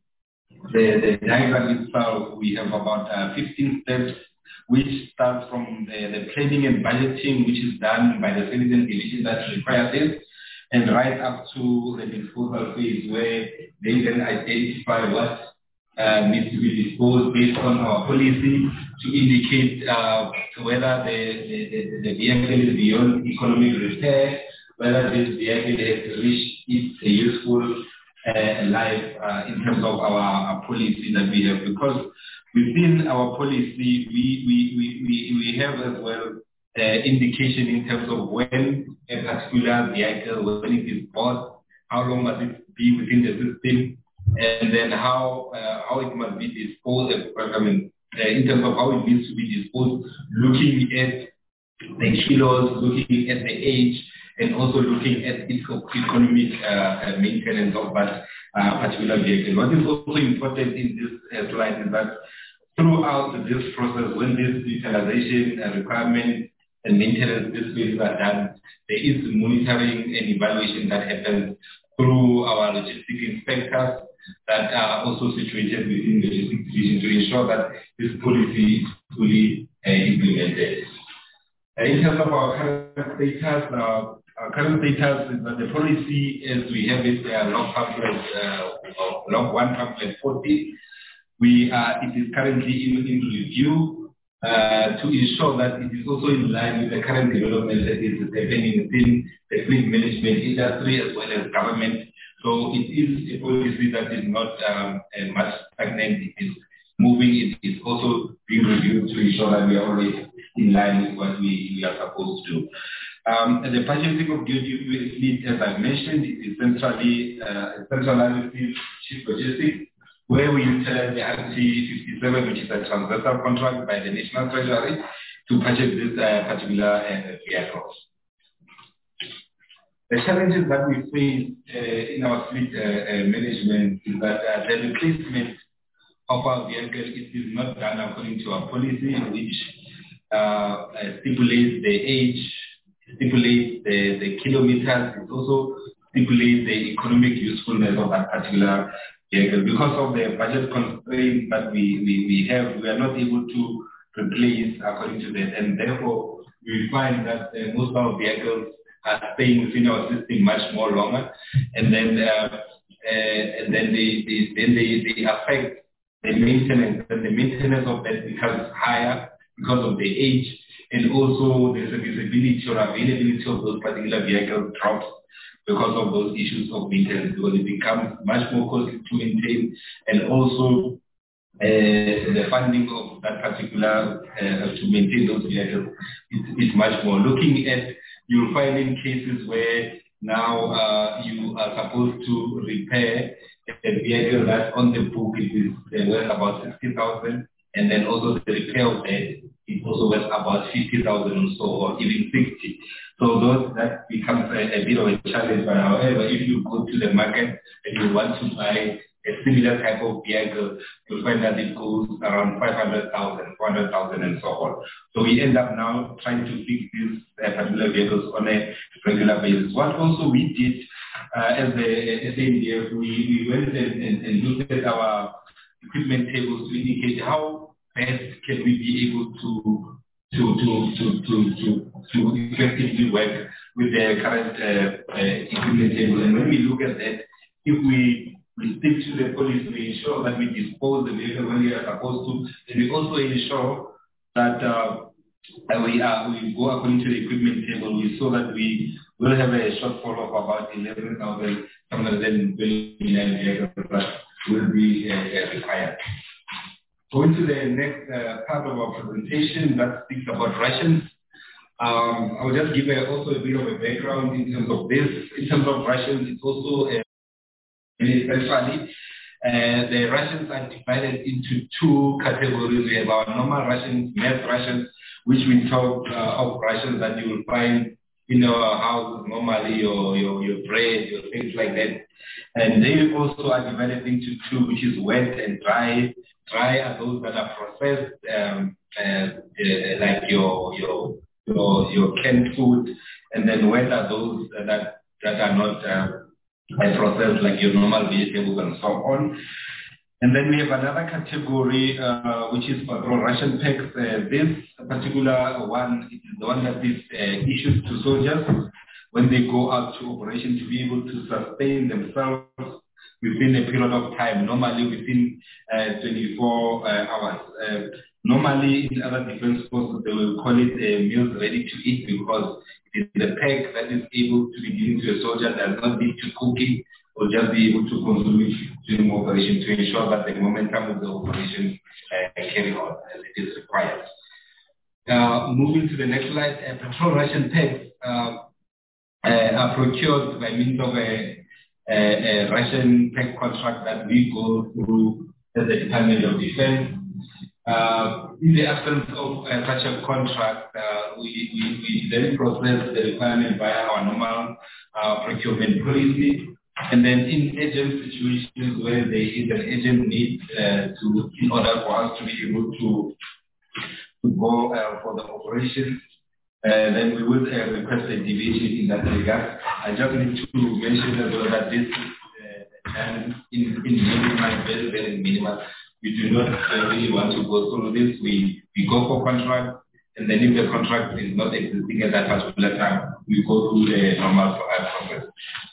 the, the diagram itself, we have about uh, fifteen steps, which start from the, the planning and budgeting, which is done by the sales and division that require this, and right up to the disposal phase, where they can identify what uh, needs to be disposed based on our policy to indicate uh, whether the, the, the, the vehicle is beyond economic repair, whether this vehicle has reached its useful uh, life uh, in terms of our, our policy that we have. Because within our policy, we, we, we, we, we have as well uh, indication in terms of when a particular vehicle, when it is bought, how long must it be within the system, and then how uh, how it must be disposed of, I mean, uh, in terms of how it needs to be disposed, looking at the kilos, looking at the age, and also looking at economic uh, maintenance of that uh, particular vehicle. What is also important in this uh, slide is that throughout this process, when this utilization uh, requirement and maintenance displays are done, there is monitoring and evaluation that happens through our logistic inspectors that are also situated within the logistics division to ensure that this policy is fully uh, implemented. Uh, in terms of our current status, uh, our current status is that the policy, as we have it, uh, log pamphlet, uh, log one pamphlet forty, we are, it is currently in, in review uh, to ensure that it is also in line with the current development that is happening within the fleet management industry as well as government. So it is a policy that is not um, much stagnant. It is moving. It is also being reviewed to ensure that we are always in line with what we, we are supposed to. Um, the purchasing of duty fleet, as I mentioned, is essentially uh, centralized chief logistics, where we utilize the R T fifty-seven, which is a transversal contract by the National Treasury, to purchase this uh, particular uh, vehicles. The challenges that we face uh, in our fleet uh, uh, management is that uh, the replacement of our vehicle is not done according to our policy, which uh, uh, stipulates the age, stipulates the, the kilometers, it also stipulates the economic usefulness of that particular vehicle. Because of the budget constraints that we, we, we have, we are not able to replace according to that, and therefore we find that uh, most of our vehicles are staying within our system much more longer, and then uh, uh, and then they, they then they, they affect the maintenance, and the maintenance of that becomes higher because of the age, and also the serviceability or availability of those particular vehicles drops because of those issues of maintenance, because it becomes much more costly to maintain, and also uh, the funding of that particular uh, to maintain those vehicles is, is much more. Looking at, you'll find in cases where now uh, you are supposed to repair a vehicle that's on the book, it is uh, worth about sixty thousand, and then also the repair of the it's also worth about fifty thousand or so, or even sixty. So those, that becomes a, a bit of a challenge. But however, if you go to the market and you want to buy a similar type of vehicle, you'll find that it goes around five hundred thousand, four hundred thousand, and so on. So we end up now trying to fix these uh, particular vehicles on a regular basis. What also we did uh, as the S A N D F, we, we went and, and, and looked at our equipment tables to indicate how best can we be able to to to to to to, to effectively work with the current uh, uh, equipment table. And when we look at that, if we we stick to the policy, we ensure that we dispose the vehicle when we are supposed to, and we also ensure that uh, that we are we go according to the equipment table. We saw that we will have a shortfall of about eleven thousand seven hundred twenty-nine vehicles that will be uh, required. Going to the next uh, part of our presentation that speaks about rations. Um, I will just give a, also a bit of a background in terms of this. In terms of rations, it's also a, essentially uh, the rations are divided into two categories. We have our normal rations, mess rations, which we talk uh, of rations that you will find in our houses normally, your, your, your bread, your things like that. And they also are divided into two, which is wet and dry. Dry are those that are processed, um, uh, uh, like your, your your your canned food, and then wet are those uh, that that are not uh, processed, like your normal vegetables and so on. And then we have another category uh, which is patrol ration packs. Uh, this particular one is the one that is uh, issued to soldiers when they go out to operation to be able to sustain themselves within a period of time, normally within uh, twenty-four uh, hours. Uh, normally in other defense forces, they will call it a meals ready to eat because it is the pack that is able to be given to a soldier, does not need to cook it, or just be able to consume it during operation to ensure that the momentum of the operation uh, carry on as it is required. Uh, moving to the next slide, uh, patrol ration packs uh, uh, are procured by means of a A, a ration pack contract that we go through as the Department of Defense. Uh, in the absence of uh, such a contract, uh, we, we, we then process the requirement via our normal uh, procurement policy. And then in urgent situations where there is an urgent need uh, to, in order for us to be able to, to go uh, for the operation, Uh, then we will uh, request a deviation in that regard. I just need to mention as well that this is uh, in, in minimal, very, very minimal. We do not uh, really want to go through this. We, we go for contract, and then if the contract is not existing at that particular time, we go through the normal uh, process.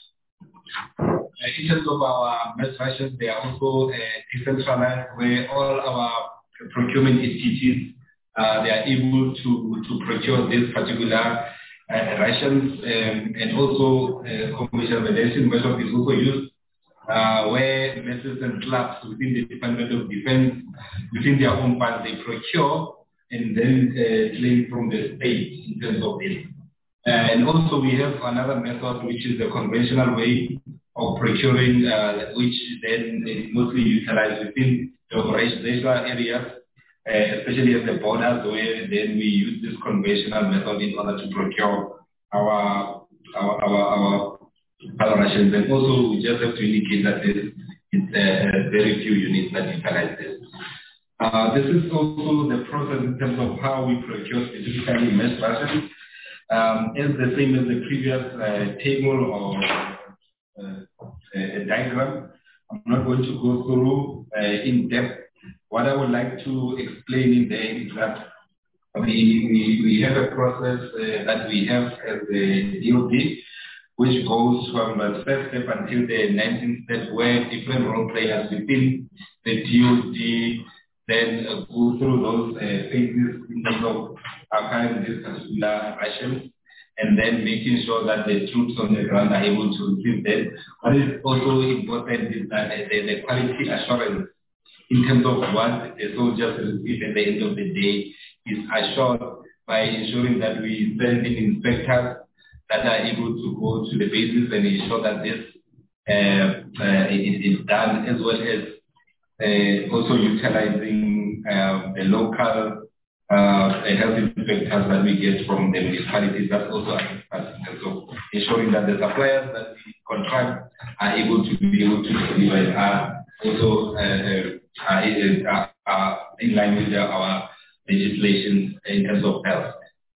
Uh, in terms of our mess rations, they are also uh, decentralized, where all our procurement entities Uh, they are able to, to procure this particular uh, rations, um, and also uh, commercial validation method is also used uh, where messes and clubs within the Department of Defense, within their own funds, they procure and then uh, claim from the state in terms of this. Uh, and also we have another method which is the conventional way of procuring, uh, which then is mostly utilized within the operational areas. Uh, especially at the borders, where then we use this conventional method in order to procure our our our, our, our rations. And also, we just have to indicate that there is uh, very few units that utilize this. Uh, this is also the process in terms of how we procure specifically mesh rations. Um, as the same as the previous uh, table or uh, a diagram, I'm not going to go through uh, in depth. What I would like to explain in there is that we, we, we have a process uh, that we have as the D O D, which goes from the first step until the nineteenth step, where different role players within the D O D then uh, go through those uh, phases in terms of acquiring this particular rations, and then making sure that the troops on the ground are able to receive them. What is also important is that uh, the, the quality assurance in terms of what the soldiers receive at the end of the day is assured by ensuring that we send in inspectors that are able to go to the bases and ensure that this uh, uh, is, is done, as well as uh, also utilizing uh, the local uh, health inspectors that we get from the municipalities. That's also a so ensuring that the suppliers that we contract are able to be able to deliver and are also uh, are, are in line with our legislation in terms of health.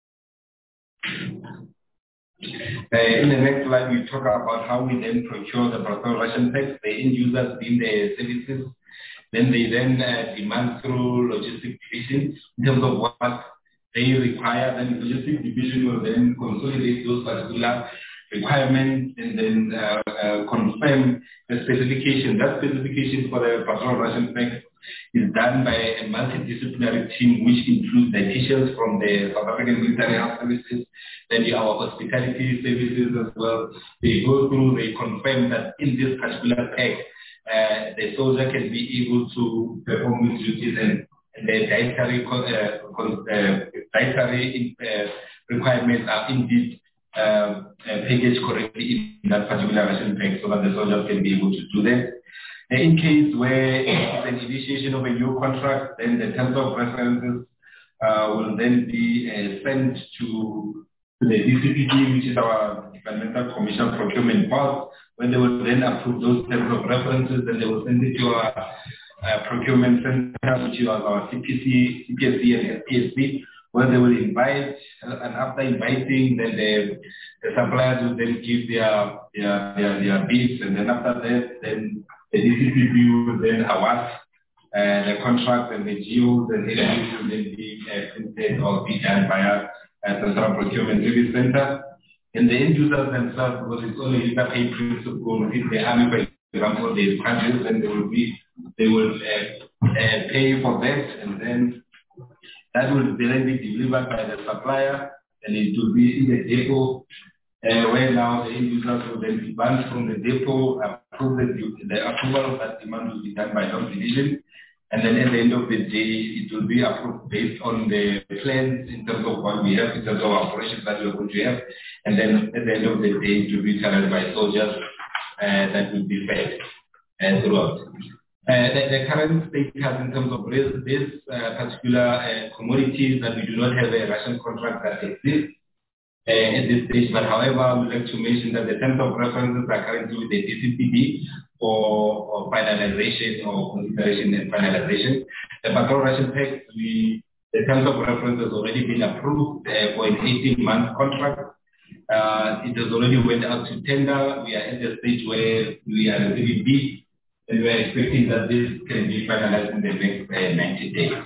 Uh, in the next slide, we talk about how we then procure the Brussels ration packs, the end users being the services. Then they then uh, demand through logistic division in terms of what they require. Then the logistic division will then consolidate those particular requirements and then uh, uh, confirm the specification. That specification for the Brussels ration packs is done by a multidisciplinary team which includes dietitians from the South African Military Health Services, then our hospitality services as well. They go through, they confirm that in this particular pack, uh, the soldier can be able to perform his duties and, and the dietary, uh, uh, dietary uh, requirements are indeed uh, uh, packaged correctly in that particular ration pack so that the soldiers can be able to do that. In case where it's an initiation of a new contract, then the terms of references uh, will then be uh, sent to, to the D C P D, which is our Departmental Commission Procurement Board. When they will then approve those terms of references, then they will send it to our uh, procurement center, which is our C P C, C P S C and S P S C, where they will invite, uh, and after inviting, then the, the suppliers will then give their, their, their, their bids, and then after that, then the D C P D will then award uh, the contract and the G Os and everything will then be uh, printed or be done by a uh, Central Procurement Service Center. And the end users themselves, because it's only a pay principle, if the army, for example, they countries, then they will be, they will uh, uh, pay for that, and then that will then be delivered by the supplier, and it will be in the depot. Uh, where now the end users will then be banned from the depot, approve the, the approval of that demand will be done by health division, and then at the end of the day, it will be approved based on the plans in terms of what we have, in terms of operations that we are going to have, and then at the end of the day, it will be carried by soldiers uh, that will be fed uh, throughout. Uh, the, the current status in terms of this, this uh, particular uh, commodities that we do not have a ration contract that exists, Uh, at this stage, but however, I would like to mention that the terms of references are currently with the D C P D for, for finalization or consideration and finalization. The Brussels ration packs, we the terms of reference has already been approved uh, for an eighteen month contract. Uh, it has already went out to tender. We are at the stage where we are receiving bids, and we are expecting that this can be finalized in the next uh, ninety days.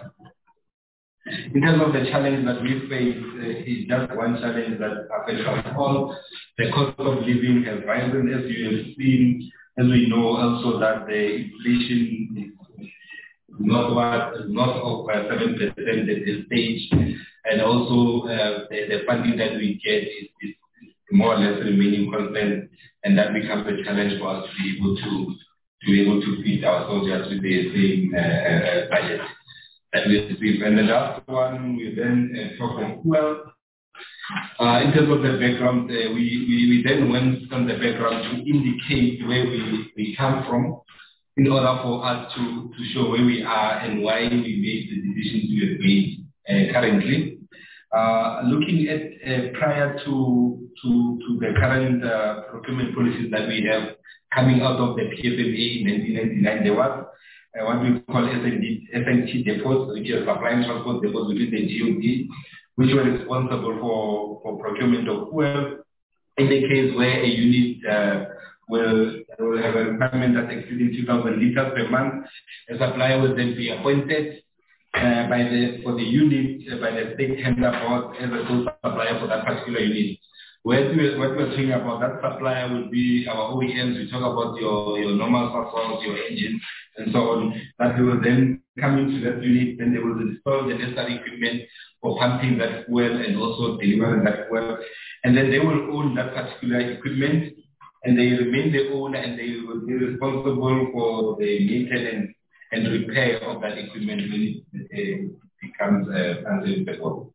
In terms of the challenge that we face, uh, is just one challenge that affects us all. The cost of living has risen, as you have seen, as we know also that the inflation is not what, not of uh, seven percent at this stage, and also uh, the, the funding that we get is, is more or less remaining constant, and that becomes a challenge for us to be able to to be able to feed our soldiers with the same uh, uh, budget that we receive. And the last one, we then uh, talk on fuel. Uh, in terms of the background, uh, we, we, we then went on the background to indicate where we, we come from in order for us to, to show where we are and why we made the decisions we have made uh, currently. Uh, looking at uh, prior to, to, to the current uh, procurement policies that we have coming out of the P F M A in nineteen ninety-nine, there was Uh, what we call S N T depots, which are supply and transport depots within the G O D, which were responsible for, for procurement of fuel. In the case where a unit uh, will, will have a requirement that exceeding two thousand liters per month, a supplier will then be appointed uh, by the for the unit uh, by the state tender board as a sole supplier for that particular unit. What we're, what we're talking about, that supplier will be our O E Ms. We talk about your, your normal samples, your engines, and so on. That they will then come into that unit, and they will install the necessary equipment for pumping that fuel and also delivering that fuel. And then they will own that particular equipment, and they remain the owner, and they will be responsible for the maintenance and repair of that equipment when it uh, becomes uh, unavailable.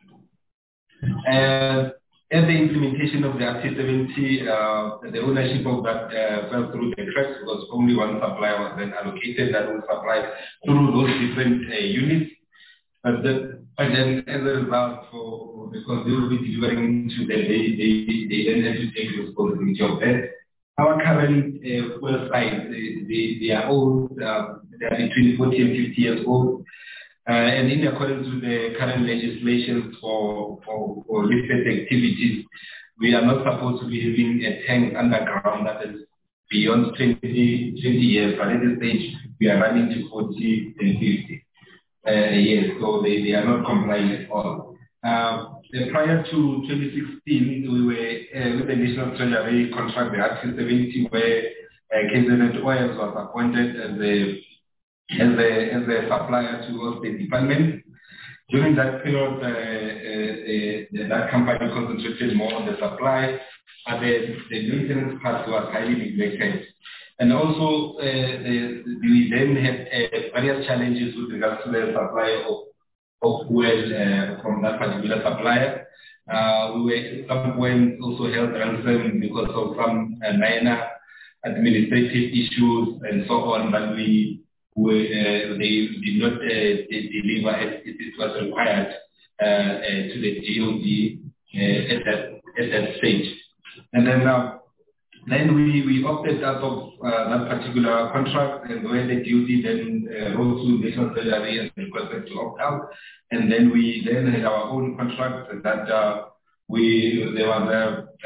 Uh, As the implementation of the R T seventy, uh, the ownership of that uh, fell through the cracks because only one supplier was then allocated that will supply through those different uh, units. But, the, but then as a result, for, because they will be delivering to them, they, they, they then have to take responsibility of that. Our current uh, fuel sites, they, they, they are old, uh, they are between forty and fifty years old. Uh, and in accordance with the current legislation for, for, for listed activities, we are not supposed to be having a tank underground that is beyond twenty, twenty years, but at this stage, we are running to forty and fifty uh, years, so they, they are not complying at all. Uh, prior to twenty sixteen, we were uh, with the National Treasury contract, the Article seventy, where uh, K Z N Oils was appointed as a as a, as a supplier to all state departments. During that period, uh, uh, uh, that company concentrated more on the supply, but the, the maintenance part was highly neglected. And also, uh, the, we then had uh, various challenges with regards to the supply of, of fuel uh, from that particular supplier. Uh, we were at some point also held ransom because of some uh, minor administrative issues and so on, but we We, uh, they did not uh, deliver as it was required uh, uh, to the G O D uh, at that at that stage. And then uh, then we, we opted out of uh, that particular contract, and where the G O D then uh, wrote to National Treasury and requested to opt out. And then we then had our own contract that uh, we there was a,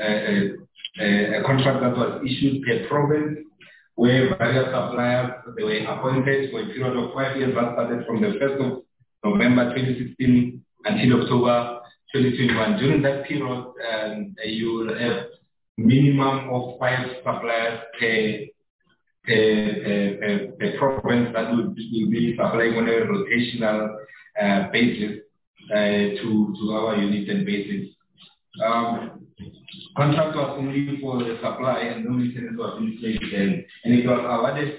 a, a contract that was issued per province, where various suppliers, they were appointed for a period of five years that started from the first of November twenty sixteen until October twenty twenty-one. During that period, um, you will have minimum of five suppliers per, per, per, per province that will, will be supplying on a rotational uh, basis uh, to, to our unit and basis. Um, Contract was only for the supply and no maintenance was in place then. And it was awarded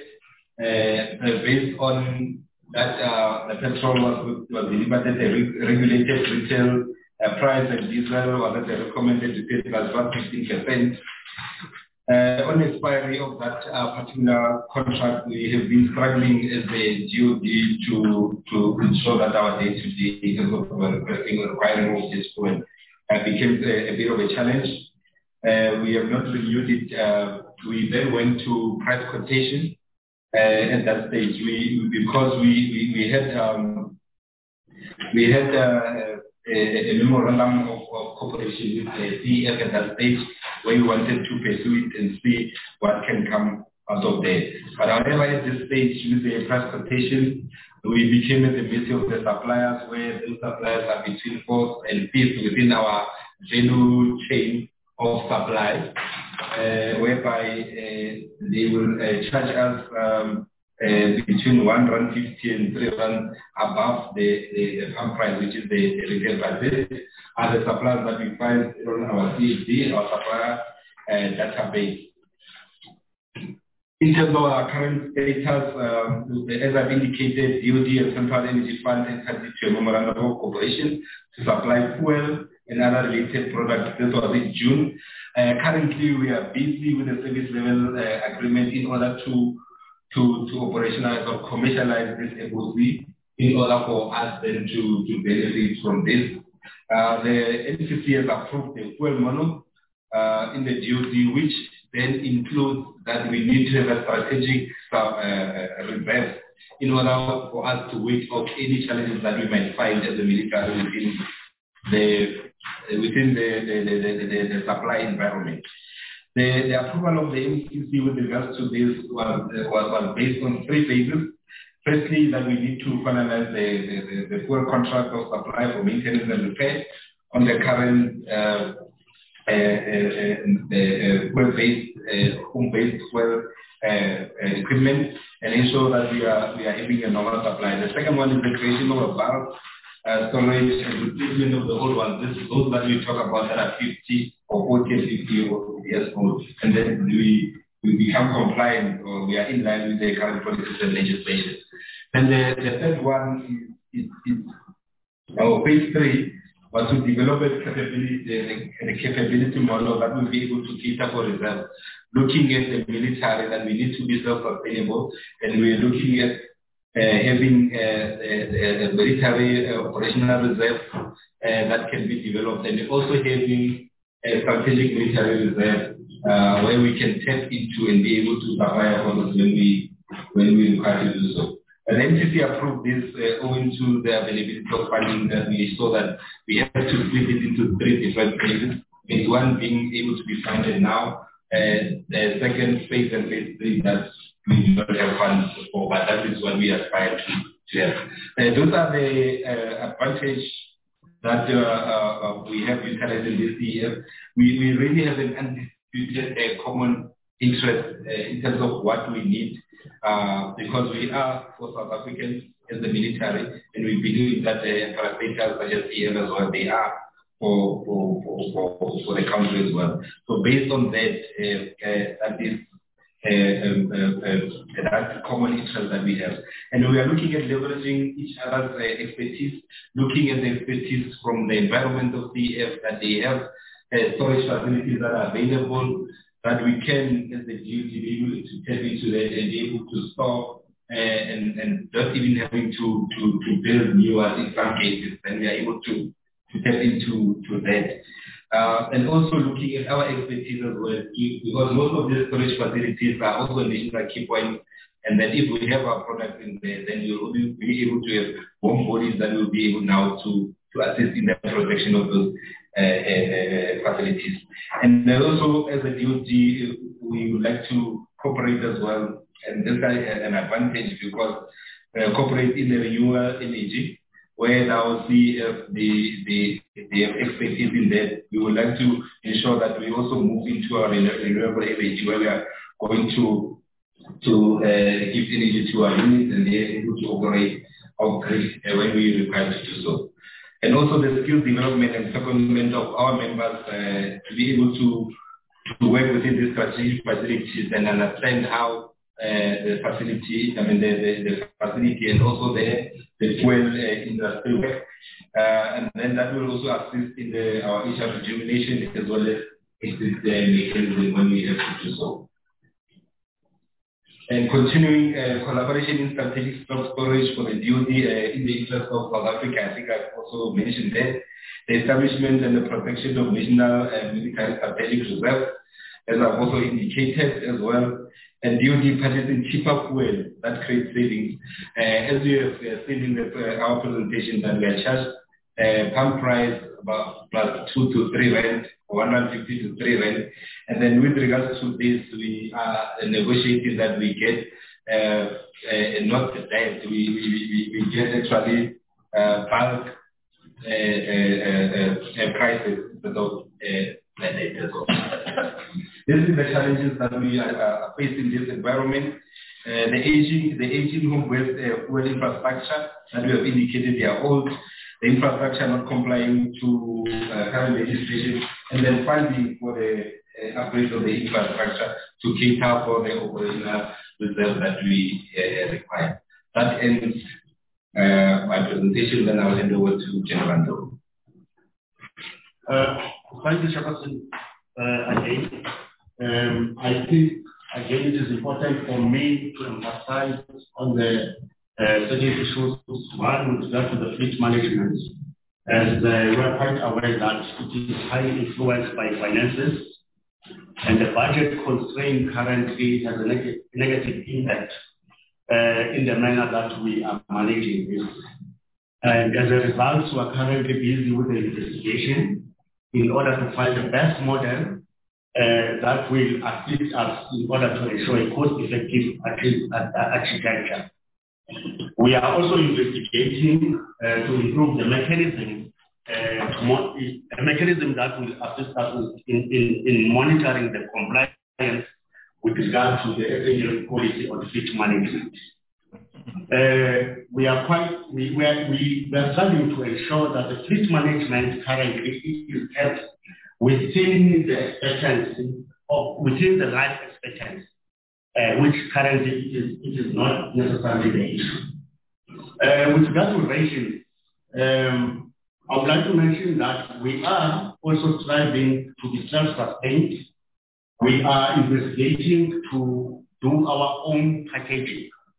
uh, based on that uh, the petrol was, was delivered at a re regulated retail uh, price, and diesel was at a recommended retail price of fifteen percent. Uh, on expiry of that uh, particular contract, we have been struggling as a G O D to, to ensure that our day-to-day requesting and requiring of this point uh, became a, a bit of a challenge. Uh, we have not renewed it. Uh, we then went to price quotation uh, at that stage. We because we we, we had um, we had uh, a, a memorandum of, of cooperation with the C E F at that stage, where we wanted to pursue it and see what can come out of there. But however, at this stage, with the price quotation, we became at the mercy of the suppliers, where those suppliers are between fourth and fifth within our value chain of supply, uh, whereby uh, they will uh, charge us um, uh, between one rand fifty and three rand above the, the, the farm price, which is the, the retail price. These are the suppliers that we find on our C S D, our supplier uh, database. In terms of our current status, um, as I've indicated, D O D and Central Energy Fund entered into a memorandum of cooperation to supply fuel and other related products. This was in June. Uh, currently, we are busy with the service level uh, agreement in order to, to, to operationalize or commercialize this F O C in order for us then to, to benefit from this. Uh, the N C C has approved the fuel mono uh, in the D O D, which then includes that we need to have a strategic uh, uh, reserve in order for us to wait off any challenges that we might find as a military within the within the, the, the, the, the supply environment. The, the approval of the M C C with regards to this was, was, was based on three phases. Firstly, that we need to finalize the, the, the full contract of supply for maintenance and repair on the current uh, uh, uh, fuel-based, uh, home-based fuel uh, uh, equipment, and ensure that we are, we are having a normal supply. The second one is the creation of a bulk Uh, storage and replacement of the old ones. This is those that we talk about that are fifty or forty or fifty years old, and then we we become compliant or we are in line with the current policies and legislation. And the, the third one is, is, is our phase three was to develop a capability, the, the capability model that will be able to cater for reserve. Looking at the military, that we need to be self-sustainable, and we're looking at uh, having uh, a, a military uh, operational reserve uh, that can be developed, and also having a strategic military reserve uh, where we can tap into and be able to supply our orders when we when we require to do so. And N C C approved this uh, owing to the availability of funding that we saw that we have to split it into three different phases. Phase one being able to be funded now, uh, the second phase and phase three that we do not have funds for, but that is what we aspire to, to have. Uh, those are the uh, advantages that uh, uh, we have utilized in this year. We, we really have an undisputed uh, common interest uh, in terms of what we need. Uh, because we are, for South Africans, as the military, and we believe that the parastatals such as E M as well, they are for, for, for, for, for the country as well. So based on that, uh, uh, that is uh, um, uh, uh, that common interest that we have. And we are looking at leveraging each other's uh, expertise, looking at the expertise from the environment of C E F, that they have uh, storage facilities that are available, that we can, as the D O D, be able to tap into that and be able to store uh, and, and not even having to, to, to build new ones in some cases, and we are able to, to tap into to that. Uh, and also looking at our expertise as well, because most of these storage facilities are also national key points, and that if we have our products in there, then we will be able to have warm bodies that will be able now to, to assist in the protection of those Uh, uh, facilities. And also, as a D O D, we would like to cooperate as well, and this is an advantage because uh, cooperate in the renewable energy, where now see uh, the, the, the expertise in that. We would like to ensure that we also move into our renewable energy, where we are going to to uh, give energy to our units and they are able to operate our grid uh, when we require to do so. And also the skill development and secondment of our members uh, to be able to, to work within these strategic facilities and understand how uh, the facility, I mean the, the, the facility and also the, the fuel uh, industry work. Uh, and then that will also assist in the, our H R rejuvenation as well as exit the mechanism when we have to do so. And continuing uh, collaboration in strategic stock storage for the D O D uh, in the interest of South Africa. I think I've also mentioned that. The establishment and the protection of national uh, military strategic reserve, as I've also indicated as well. And D O D purchasing cheaper fuel that creates savings. Uh, as you have uh, seen in the, uh, our presentation, that we are charged uh, pump price about plus two to three rand, one hundred fifty to three rand. And then with regards to this, we are negotiating that we get uh, uh, not that we, we, we get actually uh, bulk uh, uh, uh, prices instead of uh, this is the challenges that we are uh, facing in this environment. Uh, the aging, the aging home-based uh, fuel infrastructure that we have indicated, they are old. The infrastructure not complying to uh, current legislation, and then funding for the uh, upgrade of the infrastructure to cater for the operational reserve that we uh, require. That ends uh, my presentation. Then I'll hand over to General Ndlovu. Uh, thank you, Chairperson, uh, again. Um, I think, again, it is important for me to emphasize on the uh, certain issues. One, with regard to the fleet management, as uh, we are quite aware that it is highly influenced by finances, and the budget constraint currently has a neg negative impact uh, in the manner that we are managing this. And as a result, we are currently busy with the investigation in order to find the best model Uh, that will assist us in order to ensure a cost-effective architecture. We are also investigating uh, to improve the mechanism, uh, a mechanism that will assist us in, in, in monitoring the compliance with regard to the engineering policy on fleet management. Uh, we are quite, we, we, are, we, we are starting to ensure that the fleet management currently is kept within the expectancy or within the life expectancy, uh, which currently is, it is not necessarily the issue. Uh, with regard to rations, um, I would like to mention that we are also striving to be self-sustained. We are investigating to do our own packaging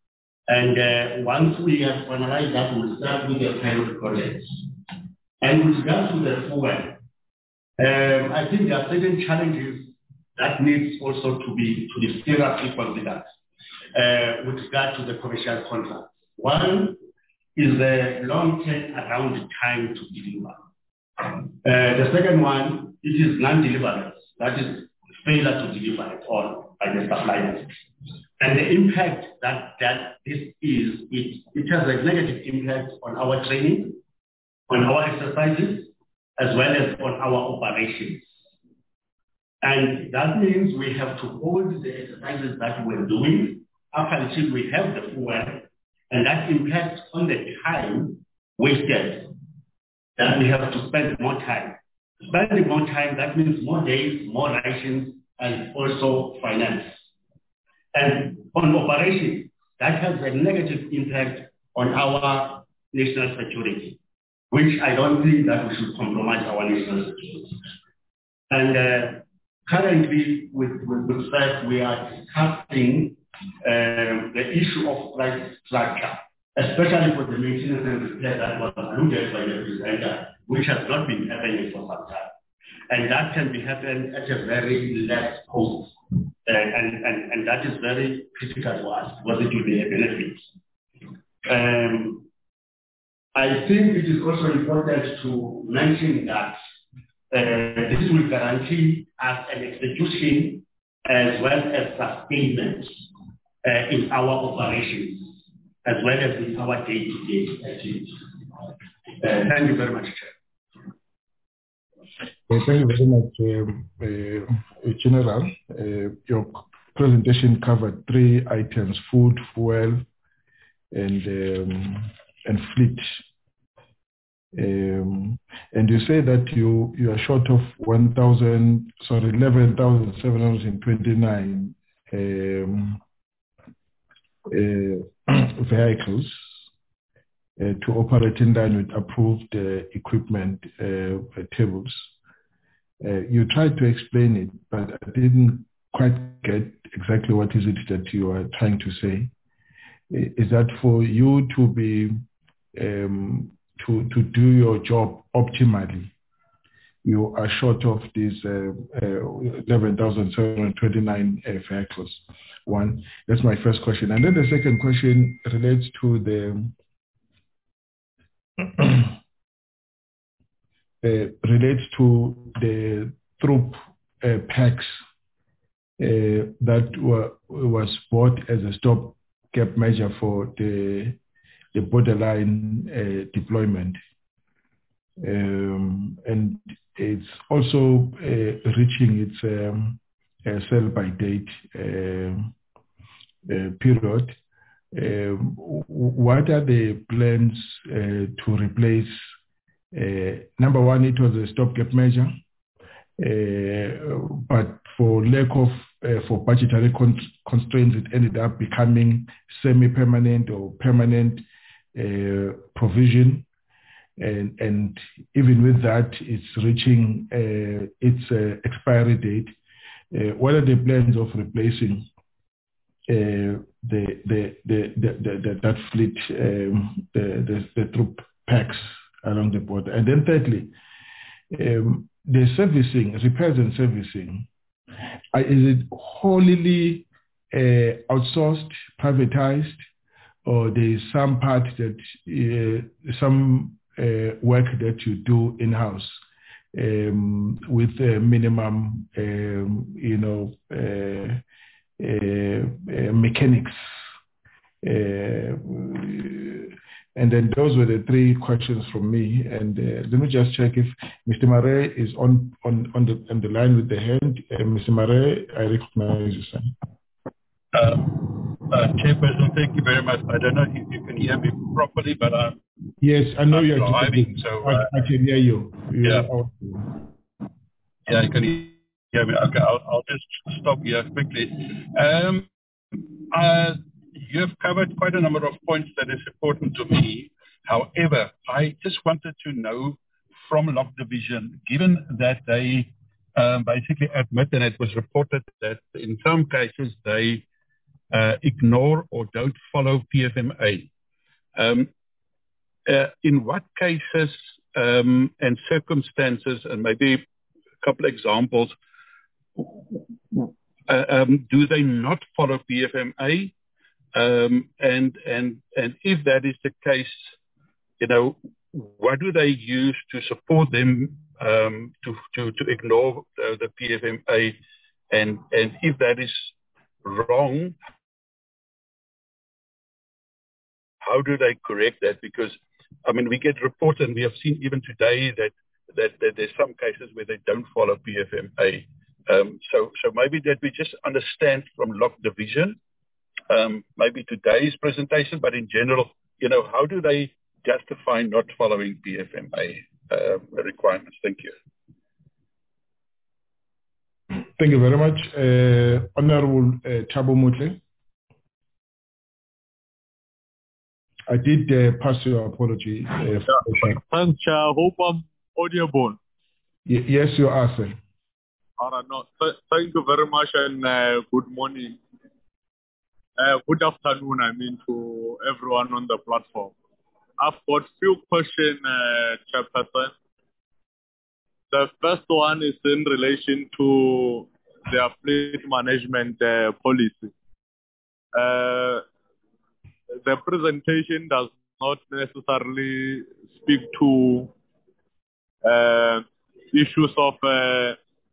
And uh, once we have finalized that, we'll start with the pilot projects. And with regard to the fuel, um, I think there are certain challenges that needs also to be to be seriously considered uh, with regard to the commercial contract. One is the long turnaround time to deliver. Uh, the second one, it is non-deliverance, that is failure to deliver at all by the suppliers. And the impact that, that this is, it, it has a negative impact on our training, on our exercises, as well as on our operations. And that means we have to hold the exercises that we're doing up until we have the fuel, and that impacts on the time wasted, that we have to spend more time. Spending more time, that means more days, more rations, and also finance. And on operations, that has a negative impact on our national security, which I don't think that we should compromise our national security. And uh, currently, with, with, with S A F, we are discussing uh, the issue of price structure, especially for the maintenance and repair that was alluded by the presenter, which has not been happening for some time. And that can be happening at a very less cost. Uh, and, and, and that is very critical for us, because it will be a benefit. Um, I think it is also important to mention that uh, this will guarantee us an execution as well as sustainment uh, in our operations, as well as in our day-to-day activities. Uh, thank you very much, Chair. Well, thank you very much, uh, uh, General. Uh, your presentation covered three items: food, fuel, and um, and fleet. Um, and you say that you you are short of one thousand, sorry, eleven thousand seven hundred twenty-nine um, uh, vehicles uh, to operate in line with approved uh, equipment uh, tables. Uh, you tried to explain it, but I didn't quite get exactly what is it that you are trying to say. Is that for you to be um, to to do your job optimally, you are short of these uh, uh, eleven thousand seven hundred twenty-nine uh, vehicles? One, that's my first question. And then the second question relates to the Uh, relates to the troop uh, packs uh, that were was bought as a stopgap measure for the the borderline uh, deployment, um, and it's also uh, reaching its um, uh, sell by date uh, uh, period. Um, what are the plans uh, to replace? Uh, number one, it was a stopgap measure, uh, but for lack of, uh, for budgetary con- constraints, it ended up becoming semi-permanent or permanent uh, provision. And, and even with that, it's reaching uh, its uh, expiry date. Uh, what are the plans of replacing uh, the, the, the, the, the, the, that fleet, um, the, the, the troop packs along the border? And then thirdly, um, the servicing, repairs and servicing, uh, is it wholly uh, outsourced, privatized, or there is some part that, uh, some uh, work that you do in-house um, with uh, minimum, um, you know, uh, uh, uh, mechanics? Uh, And then those were the three questions from me. And uh, let me just check if Mister Mare is on, on, on, the, on the line with the hand. Uh, Mister Mare, I recognize you, sir. Uh, uh, Chairperson, thank you very much. I don't know if you can hear me properly, but I'm Yes, I know I'm you're driving, so uh, I, I can hear you. You're yeah, out. yeah, I can hear me. Okay, I'll, I'll just stop here quickly. Um, uh, You have covered quite a number of points that is important to me. However, I just wanted to know from Lock Division, given that they um, basically admit, and it was reported that in some cases they uh, ignore or don't follow P F M A. Um, uh, in what cases um, and circumstances, and maybe a couple examples, uh, um, do they not follow P F M A? Um, and and and if that is the case, you know, what do they use to support them um, to, to to ignore uh, the P F M A? And and if that is wrong, how do they correct that? Because I mean, we get reports, and we have seen even today that that, that there's some cases where they don't follow P F M A. Um, so so maybe that we just understand from Lock Division. Um, maybe today's presentation, but in general, you know, how do they justify not following P F M A uh, requirements? Thank you. Thank you very much. Uh, Honorable uh, Thabo Motle. I did uh, pass your apology. Uh, Thanks, Chair. I hope I'm audible. Y- yes, you are, sir. All right, no, th- thank you very much, and uh, good morning. Uh, good afternoon, I mean, to everyone on the platform. I've got few questions, uh, Chairperson. The first one is in relation to their fleet management uh, policy. Uh, the presentation does not necessarily speak to uh, issues of uh,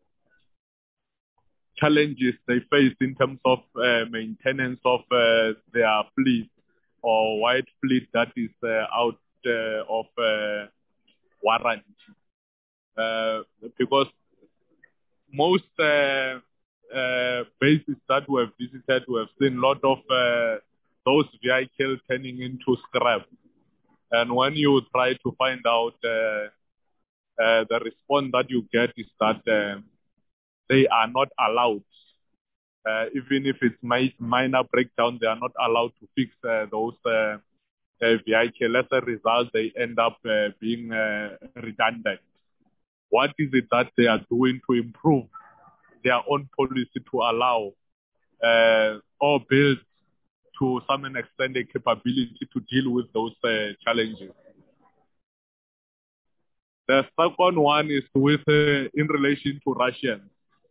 challenges they face in terms of uh, maintenance of uh, their fleet or wide fleet that is uh, out uh, of uh, warranty. Uh, because most uh, uh, bases that we have visited, we have seen a lot of uh, those vehicles turning into scrap. And when you try to find out, uh, uh, the response that you get is that uh, they are not allowed. Uh, even if it's mi- minor breakdown, they are not allowed to fix uh, those uh, uh, vehicles. As a result, they end up uh, being uh, redundant. What is it that they are doing to improve their own policy to allow uh, or build to some extent a capability to deal with those uh, challenges? The second one is with uh, in relation to Russians.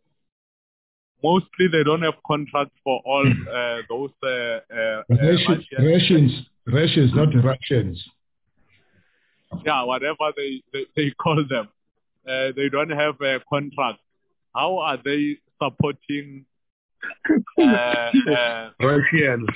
Mostly they don't have contracts for all uh, those uh, uh, Russians, uh, Russians, Russians, not Russians. Yeah, whatever they, they, they call them. Uh, they don't have a contract. How are they supporting uh, uh, Russians?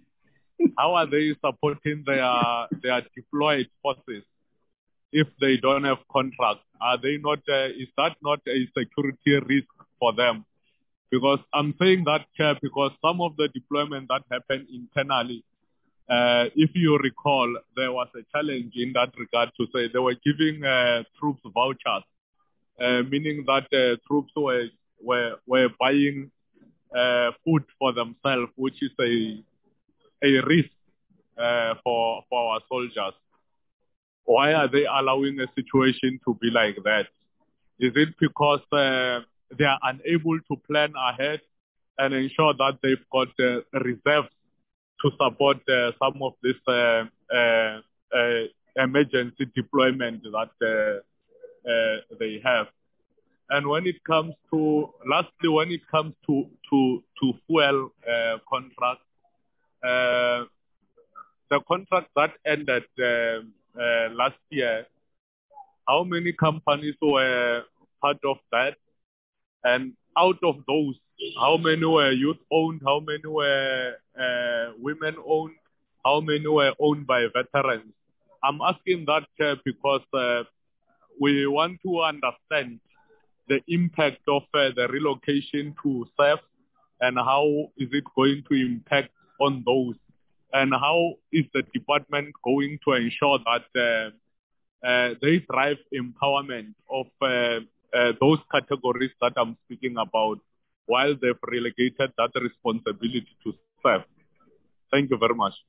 How are they supporting their their deployed forces if they don't have contracts? Are they not? Uh, is that not a security risk for them? Because I'm saying that uh, because some of the deployment that happened internally, uh, if you recall, there was a challenge in that regard to say they were giving uh, troops vouchers. Uh, meaning that uh, troops were, were, were buying uh, food for themselves, which is a, a risk uh, for, for our soldiers. Why are they allowing a situation to be like that? Is it because uh, they are unable to plan ahead and ensure that they've got uh, reserves to support uh, some of this uh, uh, uh, emergency deployment that uh, Uh, they have? And when it comes to, lastly, when it comes to to to fuel uh, contracts, uh, the contract that ended uh, uh, last year, how many companies were part of that? And out of those, how many were youth-owned? How many were uh, women-owned? How many were owned by veterans? I'm asking that uh, because uh, we want to understand the impact of uh, the relocation to S A F and how is it going to impact on those, and how is the department going to ensure that uh, uh, they drive empowerment of uh, uh, those categories that I'm speaking about while they've relegated that responsibility to S A F. Thank you very much.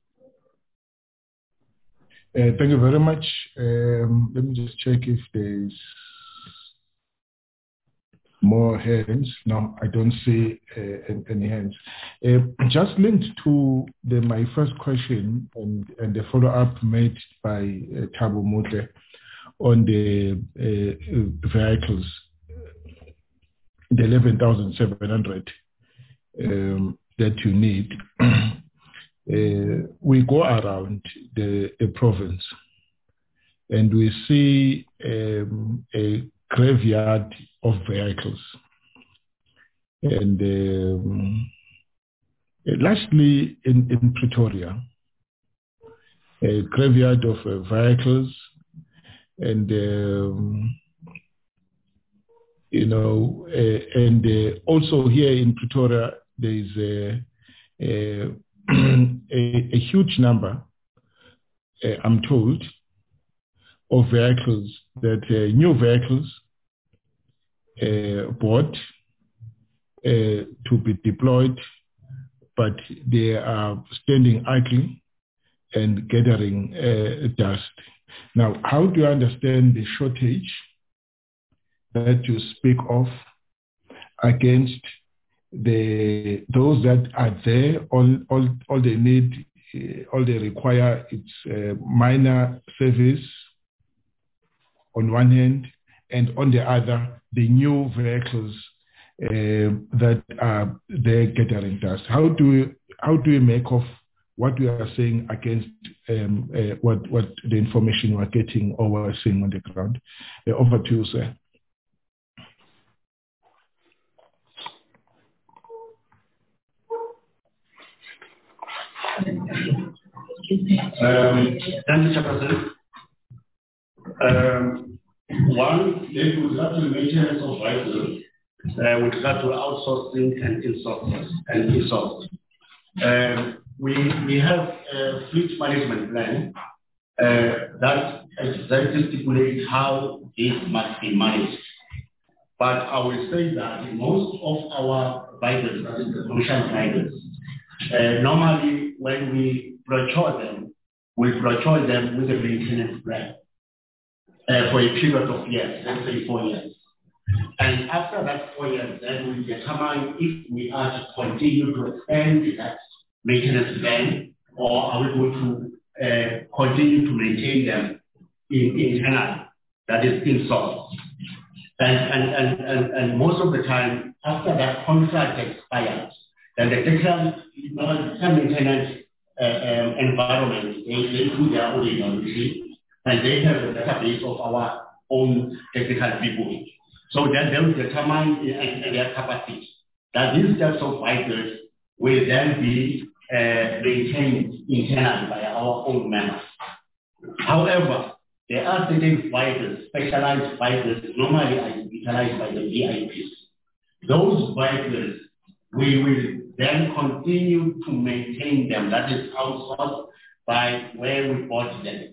Uh, thank you very much. Um, let me just check if there's more hands. No, I don't see uh, any hands. Uh, just linked to the, my first question and, and the follow-up made by uh, Thabo Motle on the uh, vehicles, the eleven thousand seven hundred um, that you need. uh, we go around the, the province and we see um, a graveyard of vehicles. And um, lastly, in, in Pretoria, a graveyard of uh, vehicles, and um, you know, uh, and uh, also here in Pretoria, there is a, a, a, a huge number, uh, I'm told, of vehicles that uh, new vehicles uh, bought uh, to be deployed, but they are standing idle and gathering uh, dust. Now, how do you understand the shortage that you speak of against the those that are there? All, all, all they need, uh, all they require is uh, minor service on one hand, and on the other, the new vehicles uh, that are there gathering dust. How do we, how do we make of what we are saying against um, uh, what what the information we're getting or we're seeing on the ground? Uh, over to you, sir. Um, thank you, Chairperson. Um, one, if we start to maintenance of vehicles, uh, with regard to outsourcing and insourcing and insourcing. Um, we we have a fleet management plan uh, that exactly stipulates how this must be managed. But I will say that most of our vehicles, that is the commercial vehicles, uh, normally when we procure them, we procure them with a maintenance plan. Uh, for a period of years, let's say four years. And after that four years, then we determine if we are to continue to extend that maintenance plan, or are we going to uh, continue to maintain them in internal, that is in-source. And, and, and, and, and most of the time, after that contract expires, then the technical maintenance uh, um, environment, they, they do their own evaluation, and they have a database of our own technical people. So then they will determine uh, their capacity. That these types of vehicles will then be uh, maintained internally by our own members. However, there are certain vehicles, specialized vehicles, normally are utilized by the V I Ps. Those vehicles, we will then continue to maintain them. That is outsourced by where we bought them.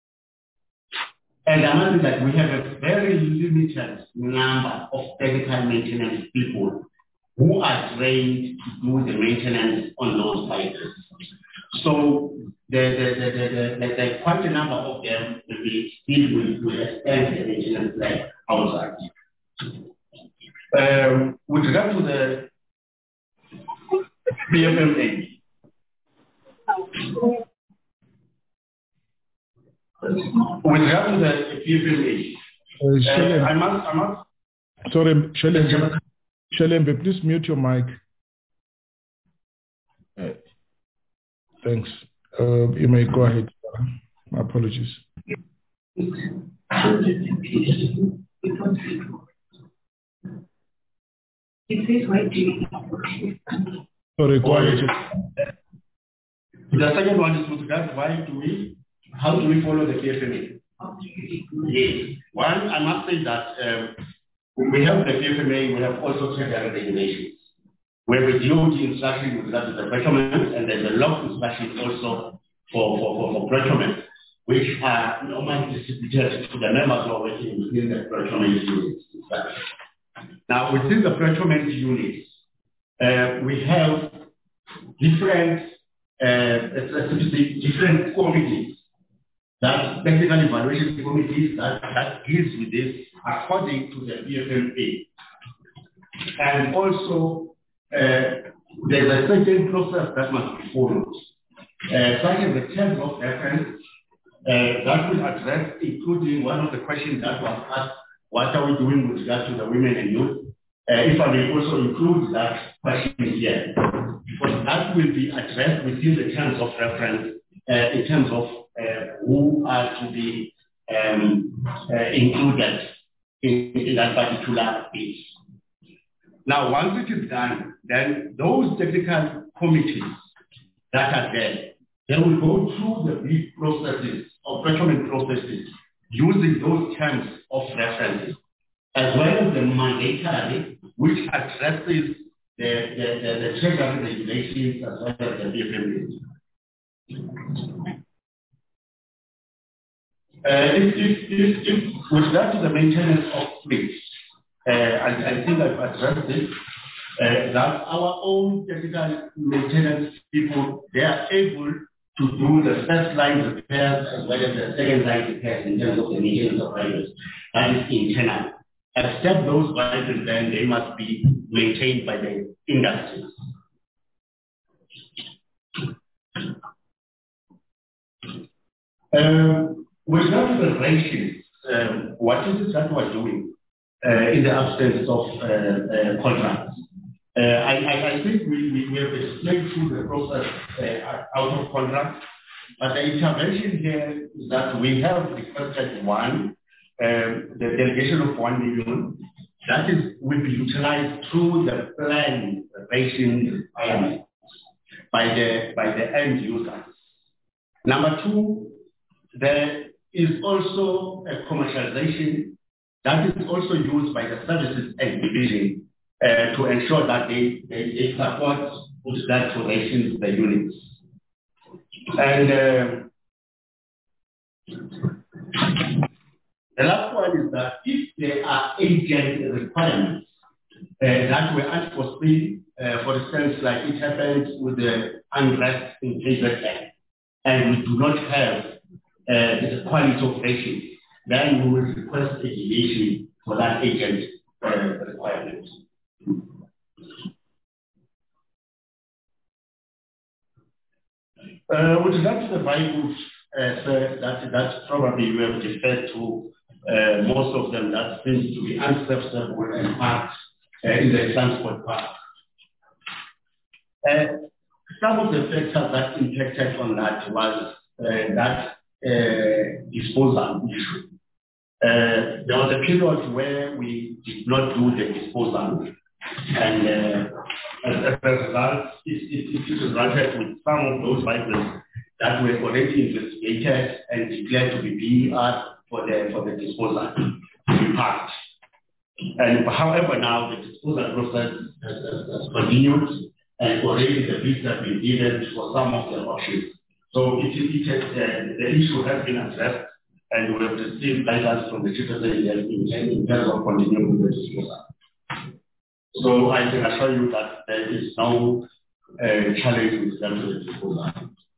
And another thing that we have a very limited number of technical maintenance people who are trained to do the maintenance on those vehicles. So there, there, there, there, there, there quite a number of them will be still will, will extend the maintenance plan outside. Um, with regard to the P F M A, with regard to the P F M A, uh, I must, I must. Sorry, Shelembe, Shelembe, please mute your mic. Uh, thanks. Uh, you may go ahead. My apologies. Sorry, go ahead. The second one is with regard to why do we, how do we follow the P F M A? Yes. One, I must say that um, we have the P F M A, we have also checked the regulations. We have a D O T instruction with regard to the procurement, and there's a law instruction also for, for, for, for procurement, which are normally distributed to the members who are working within the procurement units. Now, within the procurement units, uh, we have different, uh, different committees, that technical evaluation committees that, that deals with this according to the P F M A. And also, uh, there's a certain process that must be followed, uh, such as the terms of reference uh, that will address, including one of the questions that was asked, what are we doing with regard to the women and youth? Uh, if I may also include that question here, because that will be addressed within the terms of reference uh, in terms of uh, who are to be um, uh, included in, in that particular piece. Now, once it is done, then those technical committees that are there, they will go through the bid processes, or procurement processes, using those terms of reference, as well as the mandatory, which addresses the, the, the, the treasury regulations as well as the B F M. Uh, if, if, if, if with regard to the maintenance of fleets, uh, I, I think I've addressed this, uh, that our own technical maintenance people, they are able to do the first line repairs as well as the second line repairs in terms of the maintenance of vehicles. That is internal. Except those vehicles, then they must be maintained by the industry. Um, with regard to the ratios, um, what is it that we're doing uh, in the absence of uh, uh, contracts? Uh, I, I, I think we, we, we have explained through the process uh, out of contract, but the intervention here is that we have requested one, um, the delegation of one million, that is will be utilized through the planned ration requirements by the by the end users. Number two, there is also a commercialization that is also used by the services and division uh, to ensure that they, they, they support with that donation to the units. And uh, the last one is that if there are agent requirements uh, that were unforeseen, uh, for instance, like it happened with the unrest in K Z N, and we do not have uh, the quality of ration, then we will request a deviation for that agent uh, requirement. Uh, with regard to the vehicles, uh, so that, that's probably we have referred to uh, most of them that seems to be unserviceable and parked uh, in the transport park. Uh, some of the factors that impacted on that was uh, that uh, disposal issue. Uh, there was a period where we did not do the disposal, and uh, as a result, it, it, it resulted with some of those vehicles that were already investigated and declared to be B E R for the for the disposal to be parked. And however, now the disposal process has, has, has continued, and already the bids have been given for some of the options. So it, it, it, uh, the issue has been addressed, and we have received guidance from the Chief Secretary in terms of continuing with the disposal. So I can assure you that there is no uh, challenge with them to the disposal.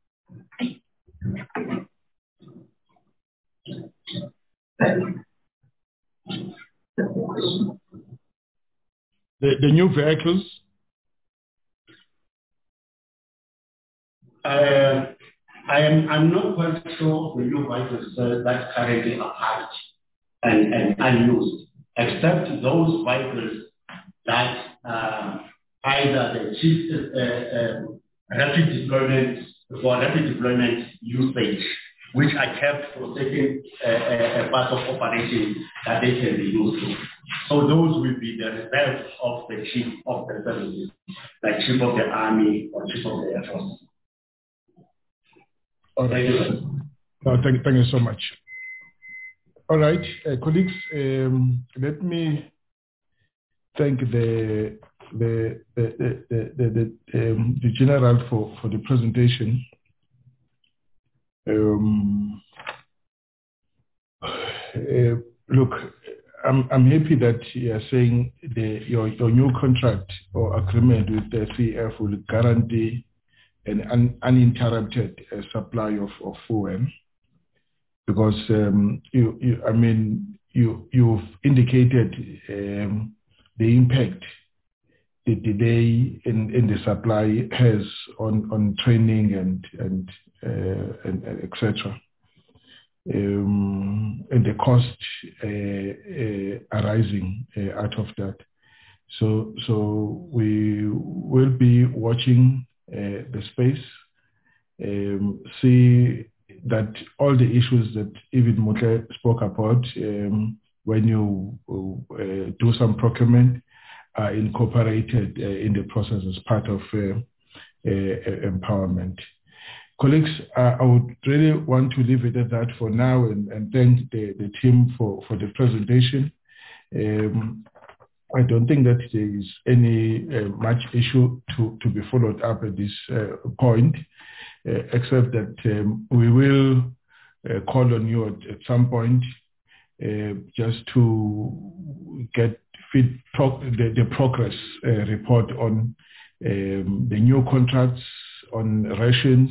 The, the new vehicles? Uh, I am I'm not quite sure of the new vehicles uh, that currently are parked and, and unused, except those vehicles that uh, either the chief uh, uh, rapid deployment for rapid deployment usage, which are kept for certain uh, uh, parts of operation that they can be used for. So those will be the reserve of the chief of the services, like chief of the army or chief of the air force. All right. Thank you. No, thank, thank you so much. All right, uh, colleagues, um, let me thank the the the the the, the, um, the general for, for the presentation. Um, uh, look, I'm I'm happy that you are saying the your your new contract or agreement with the C F will guarantee an un, uninterrupted uh, supply of, of fuel, because um, you, you I mean you you've indicated um, the impact the delay in, in the supply has on, on training and and, uh, and, and et cetera. Um, and the cost uh, uh, arising uh, out of that. So, so we will be watching uh, the space, um, see that all the issues that even Motle spoke about um, when you uh, do some procurement are incorporated uh, in the process as part of uh, uh, empowerment. Colleagues, uh, I would really want to leave it at that for now and, and thank the, the team for, for the presentation. Um, I don't think that there is any uh, much issue to, to be followed up at this uh, point, uh, except that um, we will uh, call on you at, at some point uh, just to get feed pro- the, the progress uh, report on um, the new contracts, on rations,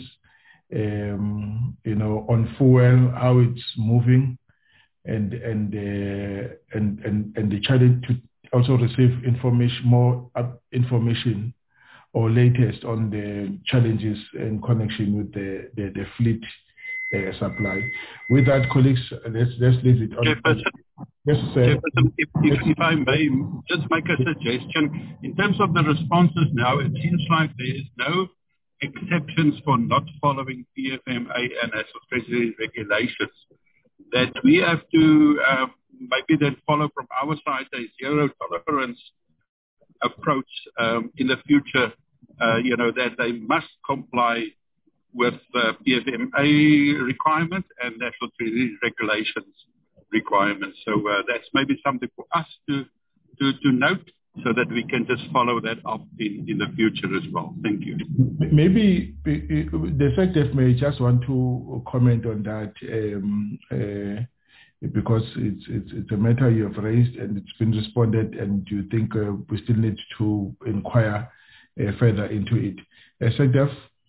um, you know, on fuel, how it's moving, and and uh, and and and the challenge to also receive information, more information or latest on the challenges in connection with the, the, the fleet uh, supply. With that, colleagues, let's, let's leave it on. Jefferson, yes, sir. Jefferson, if, if, if I may just make a suggestion, in terms of the responses now, it seems like there is no exceptions for not following P F M A and National Treasury regulations, that we have to uh, maybe then follow from our side a zero tolerance approach um, in the future, uh, you know, that they must comply with uh, P F M A requirements and National Treasury regulations requirements. So uh, that's maybe something for us to, to, to note so that we can just follow that up in, in the future as well. Thank you. Maybe the executive may just want to comment on that. Um, uh, because it's, it's it's a matter you have raised and it's been responded, and you think uh, we still need to inquire uh, further into it. Uh, Executive?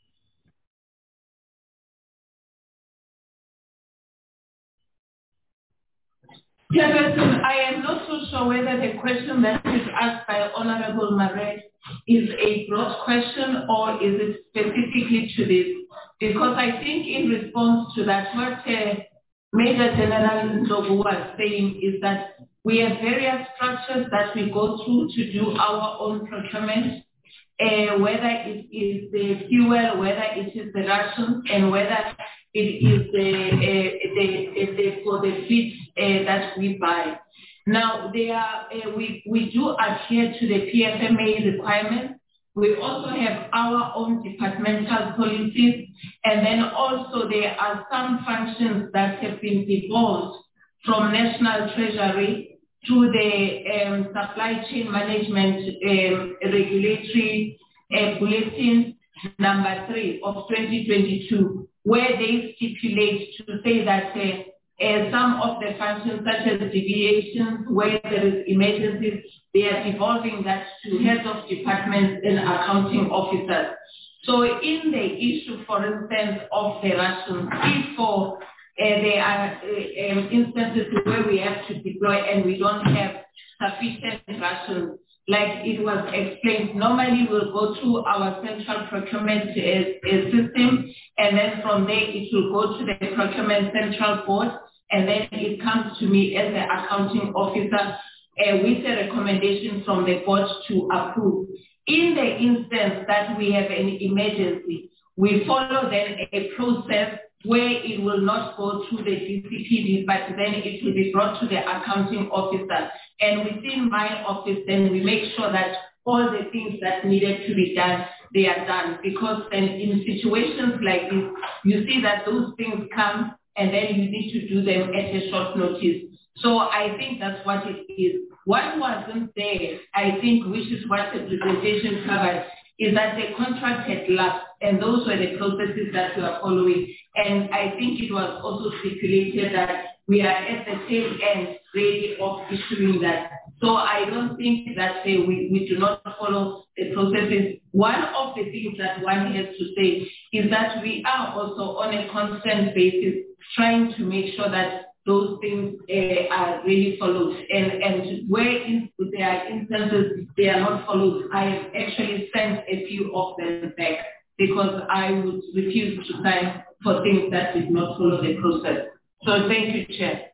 Chairperson, I am not so sure whether the question that is asked by Honorable Marais is a broad question or is it specifically to this? Because I think in response to that, what uh, Major General Ndlovu was saying is that we have various structures that we go through to do our own procurement, uh, whether it is the fuel, whether it is the rations, and whether it is the, uh, the, the, the for the fleet uh, that we buy. Now, they are, uh, we, we do adhere to the P F M A requirements. We also have our own departmental policies, and then also there are some functions that have been devolved from National Treasury to the um, Supply Chain Management um, Regulatory uh, Bulletin number three of twenty twenty-two, where they stipulate to say that uh, uh, some of the functions such as deviations, where there is emergencies, they are devolving that to heads of departments and accounting officers. So in the issue, for instance, of the rations, if for uh, there are uh, um, instances where we have to deploy and we don't have sufficient rations, like it was explained, normally we'll go through our central procurement uh, uh, system, and then from there it will go to the procurement central board, and then it comes to me as the accounting officer uh, with a recommendation from the board to approve. In the instance that we have an emergency, we follow then a process where it will not go through the D C P D, but then it will be brought to the accounting officer. And within my office, then we make sure that all the things that needed to be done, they are done. Because then in situations like this, you see that those things come and then you need to do them at a short notice. So I think that's what it is. What wasn't there, I think, which is what the presentation covered, is that the contract had lapsed, and those were the processes that we are following. And I think it was also stipulated that we are at the tail end really of issuing that. So I don't think that uh, we, we do not follow the processes. One of the things that one has to say is that we are also on a constant basis trying to make sure that those things uh, are really followed. And, and where in, there are instances they are not followed, I have actually sent a few of them back because I would refuse to sign for things that did not follow the process. So thank you, Chair.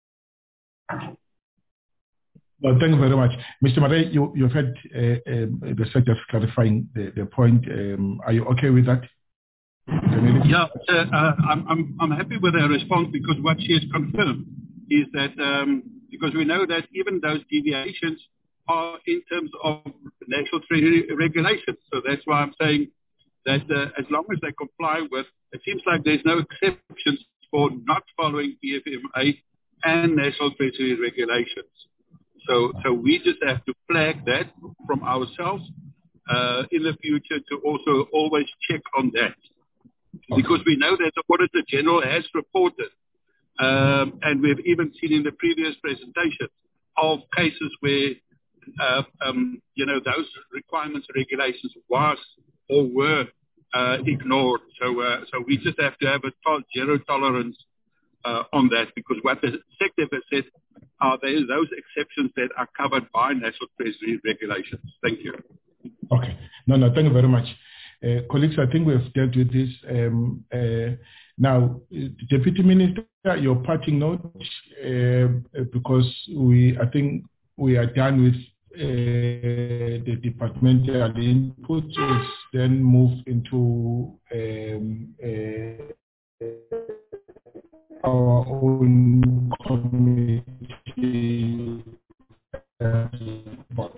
Well, thank you very much. Mister Marais, you, you've had uh, um, the secretary clarifying the, the point. Um, are you okay with that? Yeah, uh, uh, I'm, I'm, I'm happy with her response because what she has confirmed is that, um, because we know that even those deviations are in terms of national treasury regulations. So that's why I'm saying that uh, as long as they comply with, it seems like there's no exceptions for not following P F M A and national treasury regulations. So, so we just have to flag that from ourselves uh, in the future to also always check on that. Because we know that the Auditor General has reported, um, and we've even seen in the previous presentation of cases where, uh, um, you know, those requirements and regulations was or were uh, ignored. So, uh, so we just have to have a to- zero tolerance uh, on that, because what the sector has said are there those exceptions that are covered by National Treasury regulations. Thank you. Okay. No, no, thank you very much. Uh, colleagues, I think we've dealt with this. Um, uh, now, Deputy Minister, your parting note, uh, because we, I think we are done with uh, the departmental input, is then move into um, uh, our own committee uh, report.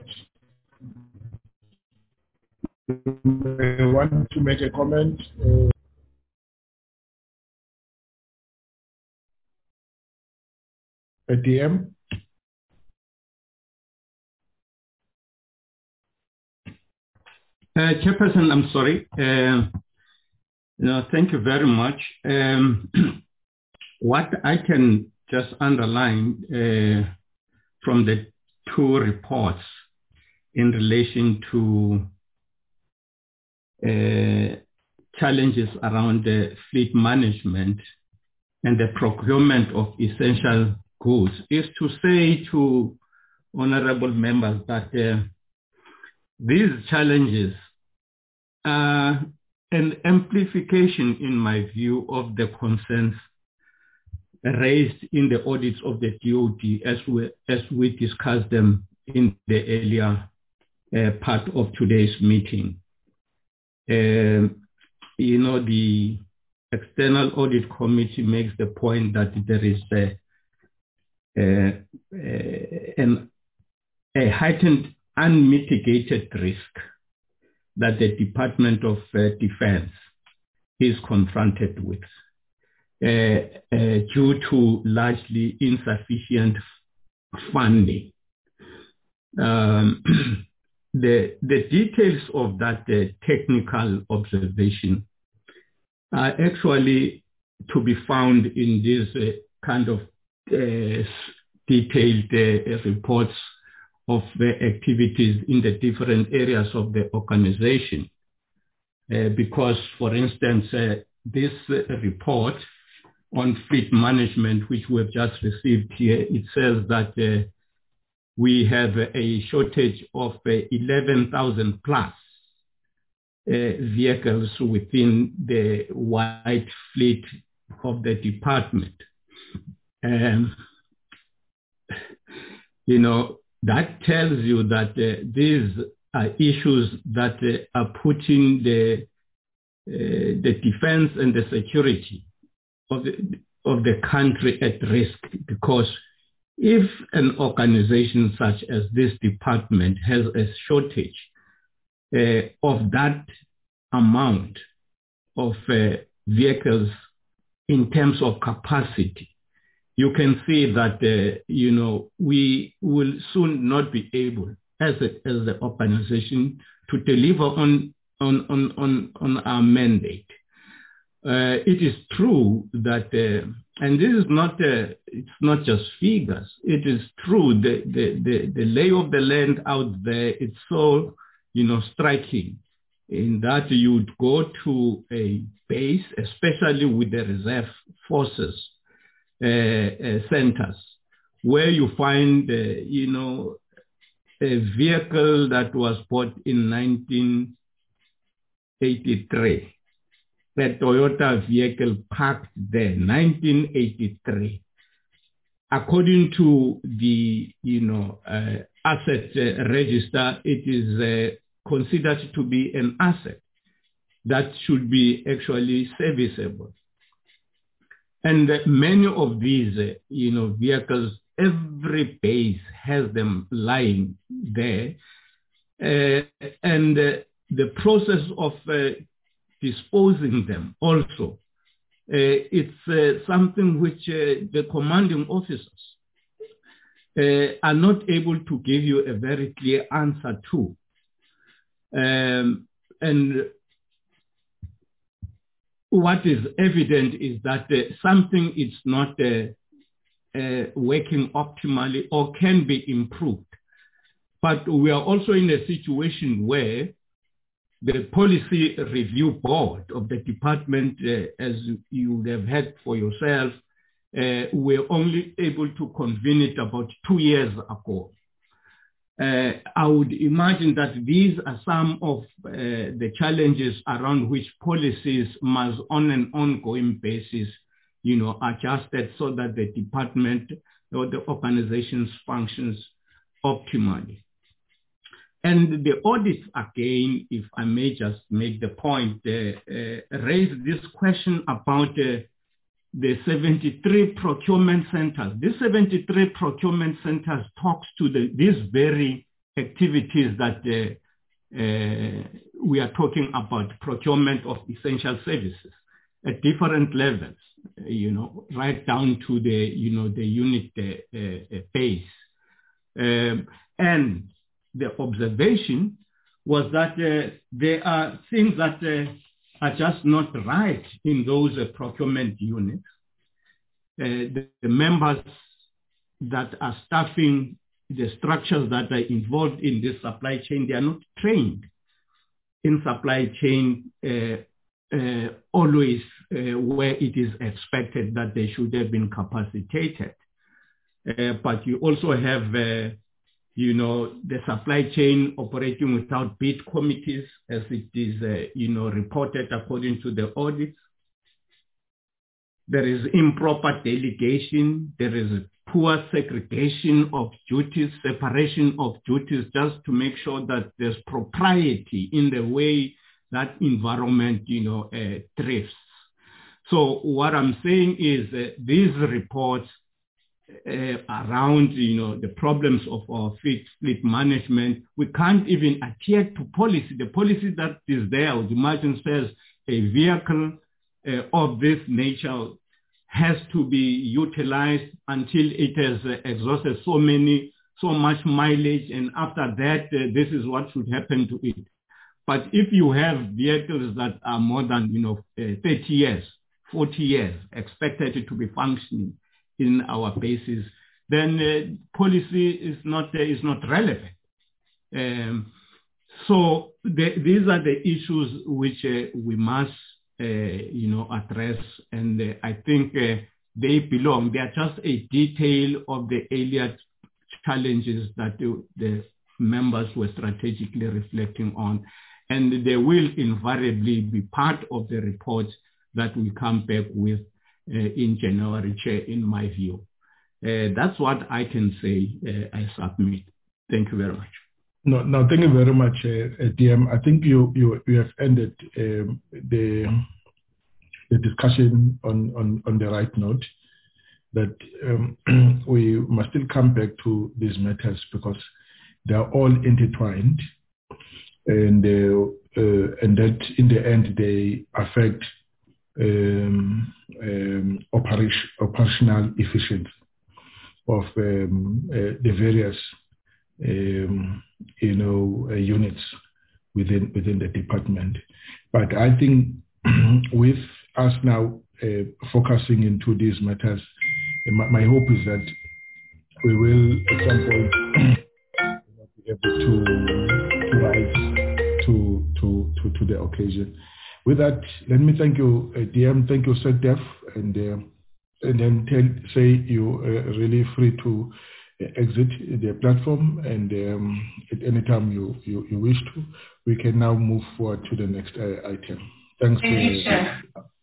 I want to make a comment. Uh, A D M. Uh, Chairperson, I'm sorry. Uh, no, thank you very much. Um, what I can just underline uh, from the two reports in relation to uh, challenges around the fleet management and the procurement of essential goods is to say to honorable members that uh, these challenges are an amplification, in my view, of the concerns raised in the audits of the D O D as we, as we discussed them in the earlier uh, part of today's meeting. Uh, you know, the External Audit Committee makes the point that there is a, a, a, an, a heightened unmitigated risk that the Department of uh, Defense is confronted with uh, uh, due to largely insufficient funding. Um, the, the details of that uh, technical observation are actually to be found in these uh, kind of uh, detailed uh, reports of the activities in the different areas of the organization. Uh, because, for instance, uh, this uh, report on fleet management, which we've just received here, it says that uh, we have a shortage of uh, eleven thousand plus uh, vehicles within the wide fleet of the department. Um, you know, that tells you that uh, these are issues that uh, are putting the uh, the defense and the security of the, of the country at risk, because if an organization such as this department has a shortage uh, of that amount of uh, vehicles in terms of capacity, you can see that, uh, you know, we will soon not be able as a, as the organization to deliver on, on, on, on, on our mandate. Uh, it is true that, uh, and this is not, uh, it's not just figures, it is true, the, the, the, the lay of the land out there, it's so, you know, striking in that you'd go to a base, especially with the reserve forces, uh, uh, centers where you find, uh, you know, a vehicle that was bought in nineteen eighty-three, the Toyota vehicle parked there, nineteen eighty-three. According to the, you know, uh, asset uh, register, it is uh, considered to be an asset that should be actually serviceable. And uh, many of these, uh, you know, vehicles, every base has them lying there. Uh, and uh, the process of uh, disposing them also, uh, it's uh, something which uh, the commanding officers uh, are not able to give you a very clear answer to. Um, and what is evident is that uh, something is not uh, uh, working optimally or can be improved. But we are also in a situation where the policy review board of the department, uh, as you have had for yourself, uh, were only able to convene it about two years ago. Uh, I would imagine that these are some of uh, the challenges around which policies must on an ongoing basis, you know, adjusted so that the department or the organization's functions optimally. And the audits, again, if I may just make the point, uh, uh, raise this question about uh, the seventy-three procurement centers. These seventy-three procurement centers talks to the, these very activities that uh, uh, we are talking about, procurement of essential services at different levels, you know, right down to the, you know, the unit uh, uh, base. Um, and the observation was that uh, there are things that uh, are just not right in those uh, procurement units. Uh, the, the members that are staffing the structures that are involved in this supply chain, they are not trained in supply chain uh, uh, always uh, where it is expected that they should have been capacitated. Uh, but you also have uh, you know, the supply chain operating without bid committees, as it is, uh, you know, reported according to the audits. There is improper delegation. There is poor segregation of duties, separation of duties, just to make sure that there's propriety in the way that environment, you know, uh, drifts. So what I'm saying is uh, these reports Uh, around, you know, the problems of our fleet, fleet management, we can't even adhere to policy. The policy that is there, I would imagine, says a vehicle uh, of this nature has to be utilized until it has uh, exhausted so many, so much mileage, and after that, uh, this is what should happen to it. But if you have vehicles that are more than, you know, uh, thirty years, forty years, expected to be functioning in our bases, then uh, policy is not uh, is not relevant. Um, so the, these are the issues which uh, we must, uh, you know, address, and uh, I think uh, they belong. They are just a detail of the earlier challenges that the, the members were strategically reflecting on, and they will invariably be part of the report that we come back with Uh, in January, Chair, in my view. Uh, that's what I can say uh, I submit. Thank you very much. No, no, thank you very much, uh, D M. I think you you, you have ended um, the the discussion on, on, on the right note, that um, we must still come back to these matters because they are all intertwined, and uh, uh, and that in the end they affect Um, um, operation, operational efficiency of um, uh, the various, um, you know, uh, units within within the department. But I think with us now uh, focusing into these matters, my, my hope is that we will at some point be able to to rise to to to, to the occasion. With that, let me thank you, uh, D M, thank you, SecDef, and uh, and then tell, say you are really free to exit the platform, and um, at any time you, you, you wish to, we can now move forward to the next uh, item. Thanks. Thank you, Chair.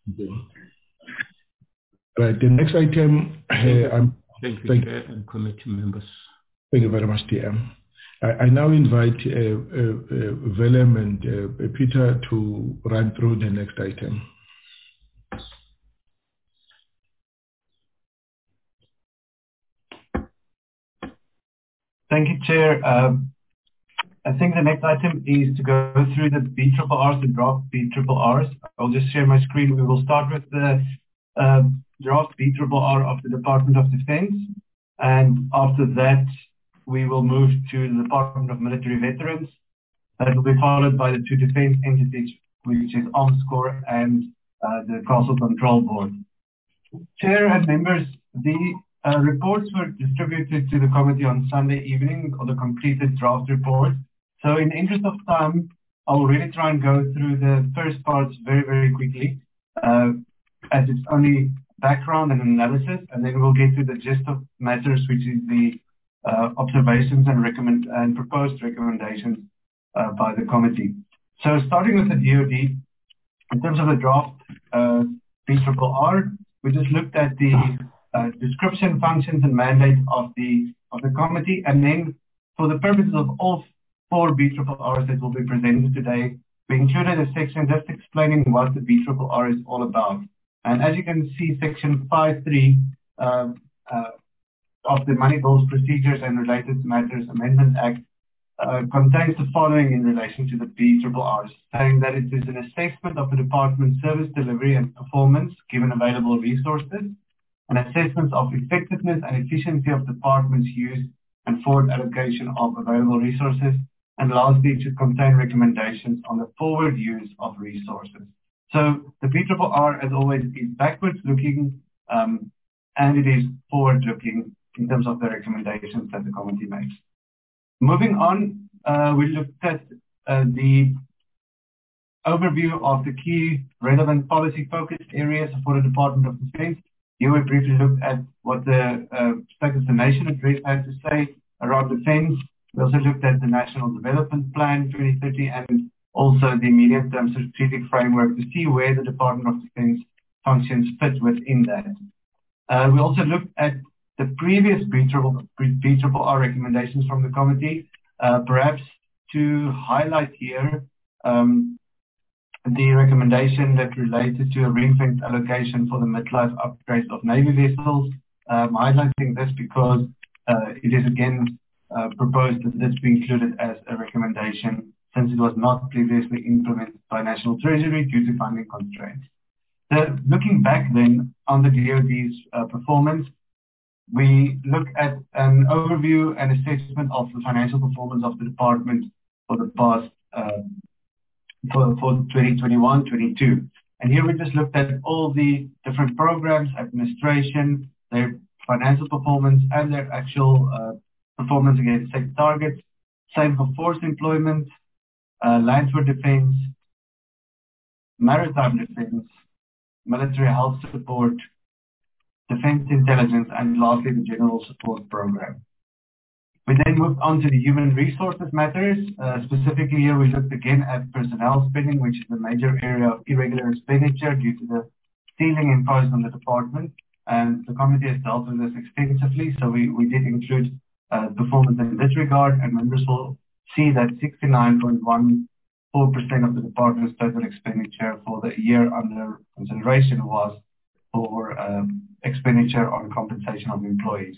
Right, the next item. Uh, I'm, thank you, thank, Chair and committee members. Thank you very much, D M. I, I now invite uh, uh, uh, Willem and uh, Peter to run through the next item. Thank you, Chair. Um, I think the next item is to go through the B R R Rs, the draft B R R Rs. I'll just share my screen. We will start with the uh, draft B R R R of the Department of Defense, and after that, we will move to the Department of Military Veterans. That will be followed by the two defense entities, which is Armscor and uh, the Castle Control Board. Chair and members, the Uh, reports were distributed to the committee on Sunday evening, or the completed draft report. So in the interest of time, I will really try and go through the first parts very, very quickly, uh, as it's only background and analysis, and then we'll get to the gist of matters, which is the uh, observations and recommend and proposed recommendations uh, by the committee. So starting with the D O D, in terms of the draft uh, B R R R, we just looked at the Uh, description, functions, and mandate of the of the committee, and then for the purposes of all four B R R Rs that will be presented today, we included a section just explaining what the B R R R is all about. And as you can see, section five point three uh, uh, of the Money Bills Procedures and Related Matters Amendment Act uh, contains the following in relation to the B R R Rs, saying that it is an assessment of the department's service delivery and performance given available resources, and assessments of effectiveness and efficiency of department's use and forward allocation of available resources, and lastly, to contain recommendations on the forward use of resources. So the B R R R, as always, is backwards looking, um, and it is forward looking in terms of the recommendations that the committee makes. Moving on, uh, we looked at uh, the overview of the key relevant policy focused areas for the Department of Defense. Here we briefly looked at what the uh, State of the Nation address had to say around defense. We also looked at the National Development Plan twenty thirty and also the medium-term strategic framework to see where the Department of Defense functions fit within that. Uh, we also looked at the previous B R R R recommendations from the committee, uh, perhaps to highlight here um, the recommendation that related to a ring-fence allocation for the midlife upgrades of Navy vessels. Um, highlighting this because uh, it is again uh, proposed that this be included as a recommendation since it was not previously implemented by National Treasury due to funding constraints. So looking back then on the D O D's uh, performance, we look at an overview and assessment of the financial performance of the department for the past uh, For, for twenty twenty-one twenty-two. And here we just looked at all the different programs, administration, their financial performance, and their actual uh, performance against set targets, same for force employment, uh, land for defense, maritime defense, military health support, defense intelligence, and lastly, the general support program. We then moved on to the human resources matters. Uh, specifically here, we looked again at personnel spending, which is a major area of irregular expenditure due to the ceiling imposed on the department. And the committee has dealt with this extensively, so we, we did include uh, performance in this regard, and members will see that sixty-nine point one four percent of the department's total expenditure for the year under consideration was for um, expenditure on compensation of employees.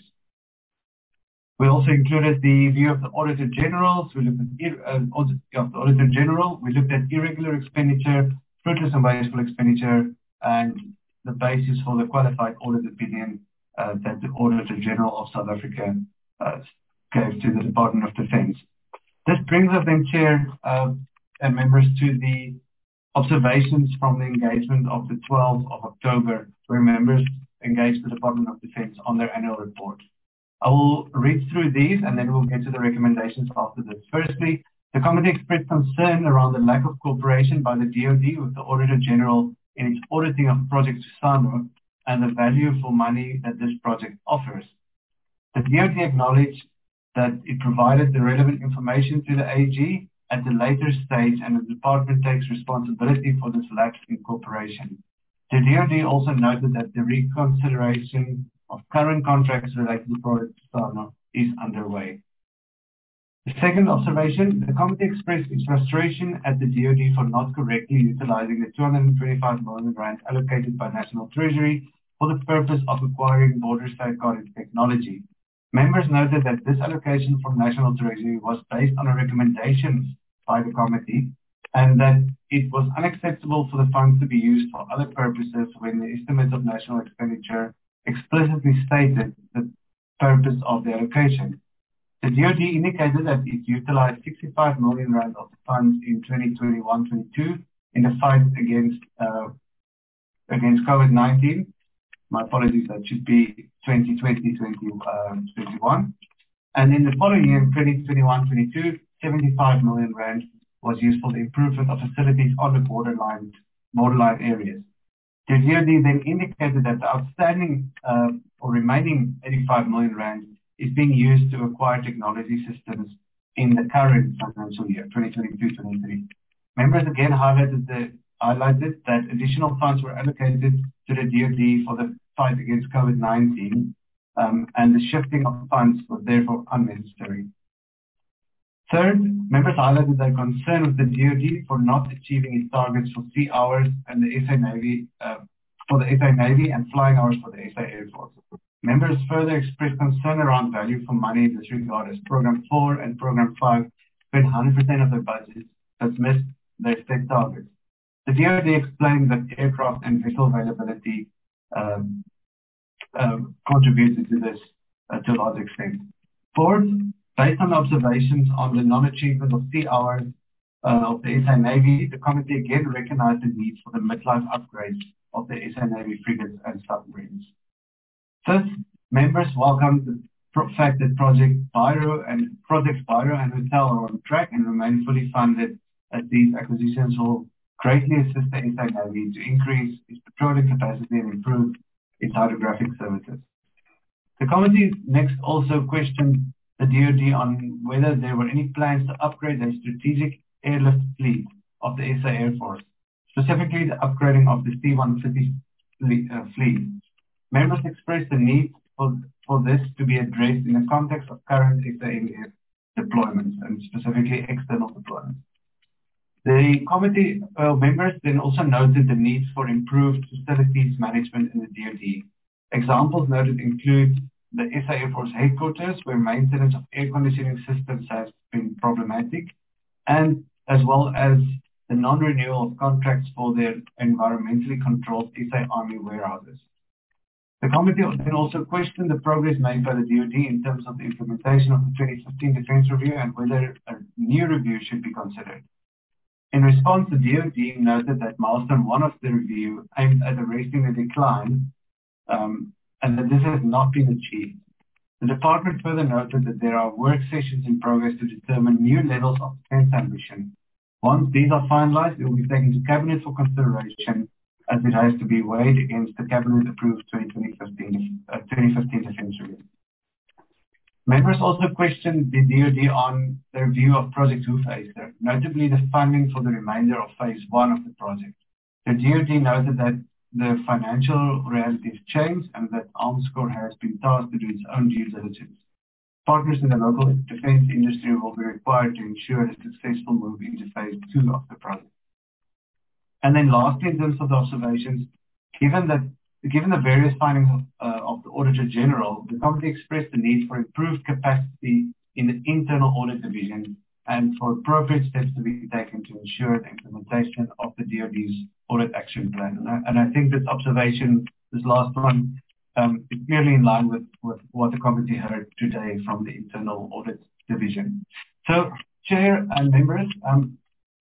We also included the view of the Auditor General. So we looked at uh, audit, of the Auditor General. We looked at irregular expenditure, fruitless and wasteful expenditure, and the basis for the qualified audit opinion uh, that the Auditor General of South Africa uh, gave to the Department of Defense. This brings us then, Chair uh, and members, to the observations from the engagement of the twelfth of October, where members engaged the Department of Defense on their annual report. I will read through these and then we'll get to the recommendations after this. Firstly, the committee expressed concern around the lack of cooperation by the D O D with the Auditor General in its auditing of Project Susano and the value for money that this project offers. The D O D acknowledged that it provided the relevant information to the A G at the later stage, and the department takes responsibility for this lapse in cooperation. The D O D also noted that the reconsideration of current contracts related to Project Tostana is underway. The second observation, the committee expressed its frustration at the D O D for not correctly utilizing the two hundred twenty-five million rand allocated by National Treasury for the purpose of acquiring border safeguarding technology. Members noted that this allocation from National Treasury was based on a recommendation by the committee, and that it was unacceptable for the funds to be used for other purposes when the estimates of national expenditure explicitly stated the purpose of the allocation. The D O D indicated that it utilized sixty-five million rand of the funds in twenty twenty-one twenty-two in the fight against uh, against COVID nineteen. My apologies, that should be twenty twenty twenty-one. And in the following year, twenty twenty-one twenty-two, seventy-five million rand was used for the improvement of facilities on the borderline borderline areas. The D O D then indicated that the outstanding uh, or remaining eighty-five million rand is being used to acquire technology systems in the current financial year, twenty twenty-two twenty-three. Members again highlighted, the, highlighted that additional funds were allocated to the D O D for the fight against COVID nineteen, um, and the shifting of funds was therefore unnecessary. Third, members highlighted their concern with the D O D for not achieving its targets for sea hours and the S A Navy, uh, for the S A Navy and flying hours for the S A Air Force. Members further expressed concern around value for money in this regard, as Program four and Program five spent one hundred percent of their budgets but missed their set targets. The D O D explained that aircraft and vessel availability um, um, contributed to this uh, to a large extent. Fourth, based on observations on the non-achievement of sea hours uh, of the S A Navy, the committee again recognized the need for the midlife upgrades of the S A Navy frigates and submarines. Fifth, members welcomed the fact that Project Biro and Projects Biro and Hotel are on track and remain fully funded, as these acquisitions will greatly assist the S A Navy to increase its patrolling capacity and improve its hydrographic services. The committee next also questioned the D O D on whether there were any plans to upgrade the strategic airlift fleet of the S A Air Force, specifically the upgrading of the C one fifty fleet. Members expressed the need for, for this to be addressed in the context of current S A N F deployments, and specifically external deployments. The committee uh, members then also noted the need for improved facilities management in the D O D. Examples noted include the S A Air Force headquarters, where maintenance of air conditioning systems has been problematic, and as well as the non-renewal of contracts for their environmentally controlled S A Army warehouses. The committee then also questioned the progress made by the D O D in terms of the implementation of the twenty fifteen Defence Review and whether a new review should be considered. In response, the D O D noted that milestone one of the review aimed at arresting the decline, um, and that this has not been achieved. The department further noted that there are work sessions in progress to determine new levels of defence ambition. Once these are finalized, it will be taken to Cabinet for consideration, as it has to be weighed against the Cabinet-approved twenty fifteen Defence Review. Members also questioned the D O D on the review of Project Hoefyster, notably the funding for the remainder of Phase one of the project. The D O D noted that the financial realities changed and that Armscor has been tasked to do its own due diligence. Partners in the local defence industry will be required to ensure a successful move into Phase two of the project. And then lastly, in terms of the observations, given that given the various findings of, uh, of the Auditor General, the committee expressed the need for improved capacity in the internal audit division and for appropriate steps to be taken to ensure the implementation of the D O D's audit action plan. And I, and I think this observation, this last one, um, is clearly in line with, with what the committee heard today from the internal audit division. So, Chair and members, um,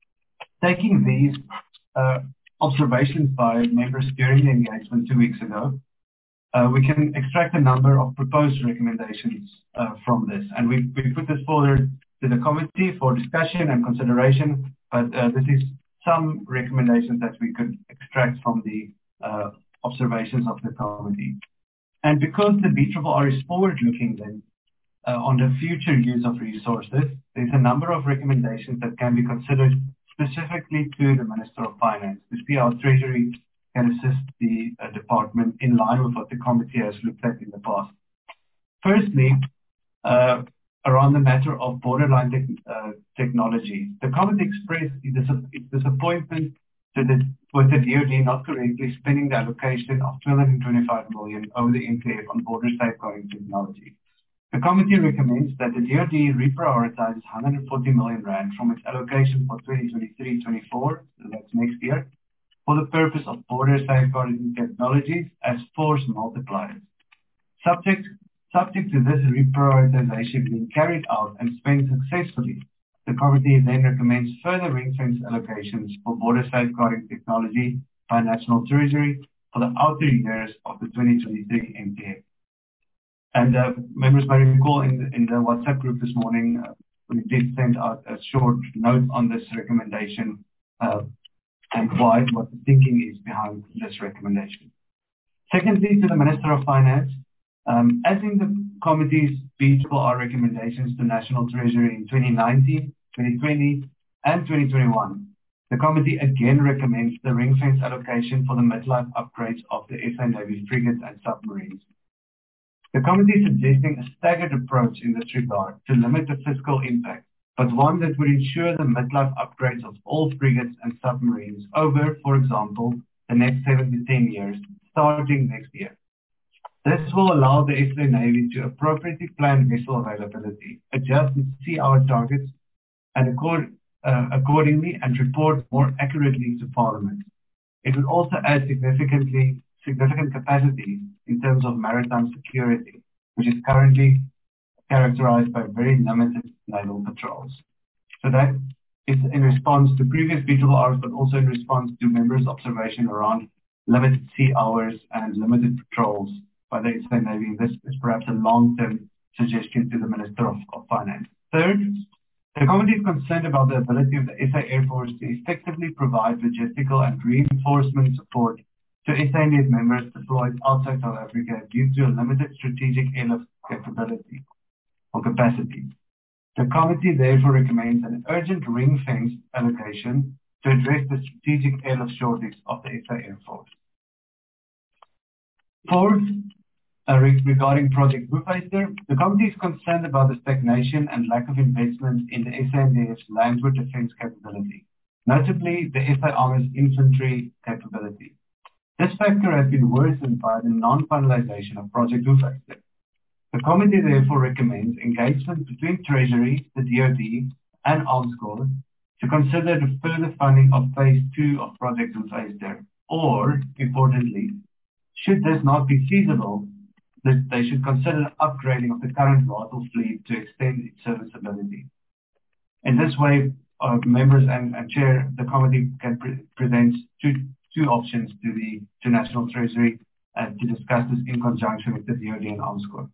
taking these uh, observations by members during the engagement two weeks ago, uh, we can extract a number of proposed recommendations uh, from this. And we, we put this forward to the committee for discussion and consideration, but uh, this is some recommendations that we could extract from the uh, observations of the committee. And because the B R R R is forward-looking then uh, on the future use of resources, there's a number of recommendations that can be considered specifically to the Minister of Finance to see how Treasury can assist the uh, department in line with what the committee has looked at in the past. Firstly, uh, around the matter of borderline te uh, technology, the committee expressed its disappointment to the, with the D O D not correctly spending the allocation of two hundred twenty-five million dollars over the N T F on border safeguarding technology. The committee recommends that the D O D reprioritizes one hundred forty million rand from its allocation for twenty twenty-three twenty-four, so that's next year, for the purpose of border safeguarding technologies as force multipliers. Subject, subject to this reprioritization being carried out and spent successfully, the committee then recommends further ring-fence allocations for border safeguarding technology by National Treasury for the outer years of the twenty twenty-three M T F. And uh, members may recall in the, in the WhatsApp group this morning, uh, we did send out a short note on this recommendation uh, and why, what the thinking is behind this recommendation. Secondly, to the Minister of Finance, um, as in the committee's B R R R recommendations to National Treasury in twenty nineteen, twenty twenty, and twenty twenty-one, the committee again recommends the ring-fence allocation for the midlife upgrades of the S A Navy frigates and submarines. The committee is suggesting a staggered approach in this regard to limit the fiscal impact, but one that would ensure the midlife upgrades of all frigates and submarines over, for example, the next seven to ten years, starting next year. This will allow the S A Navy to appropriately plan vessel availability, adjust its sea hour targets, and accord, uh, accordingly and report more accurately to Parliament. It would also add significantly significant capacity in terms of maritime security, which is currently characterized by very limited naval patrols. So that is in response to previous B R R Rs, but also in response to members' observation around limited sea hours and limited patrols by the S A Navy. This is perhaps a long-term suggestion to the Minister of, of Finance. Third, the committee is concerned about the ability of the S A Air Force to effectively provide logistical and reinforcement support to S A N D F members deployed outside South Africa due to a limited strategic airlift capability or capacity. The committee therefore recommends an urgent ring-fence allocation to address the strategic airlift shortage of the S A Air Force. Fourth, uh, re regarding Project Boefhuisder, the committee is concerned about the stagnation and lack of investment in the S A N D F's landward defense capability, notably the S A Army's infantry capability. This factor has been worsened by the non-finalization of Project Boefhuisder. The committee therefore recommends engagement between Treasury, the D O D, and Arms Corps to consider the further funding of Phase two of Project Boefhuisder, or, importantly, should this not be feasible, that they should consider upgrading of the current Vaal fleet to extend its serviceability. In this way, uh, members and, and chair, the committee can pre present two, two options to the to National Treasury uh, to discuss this in conjunction with the D O D and Arms Corps.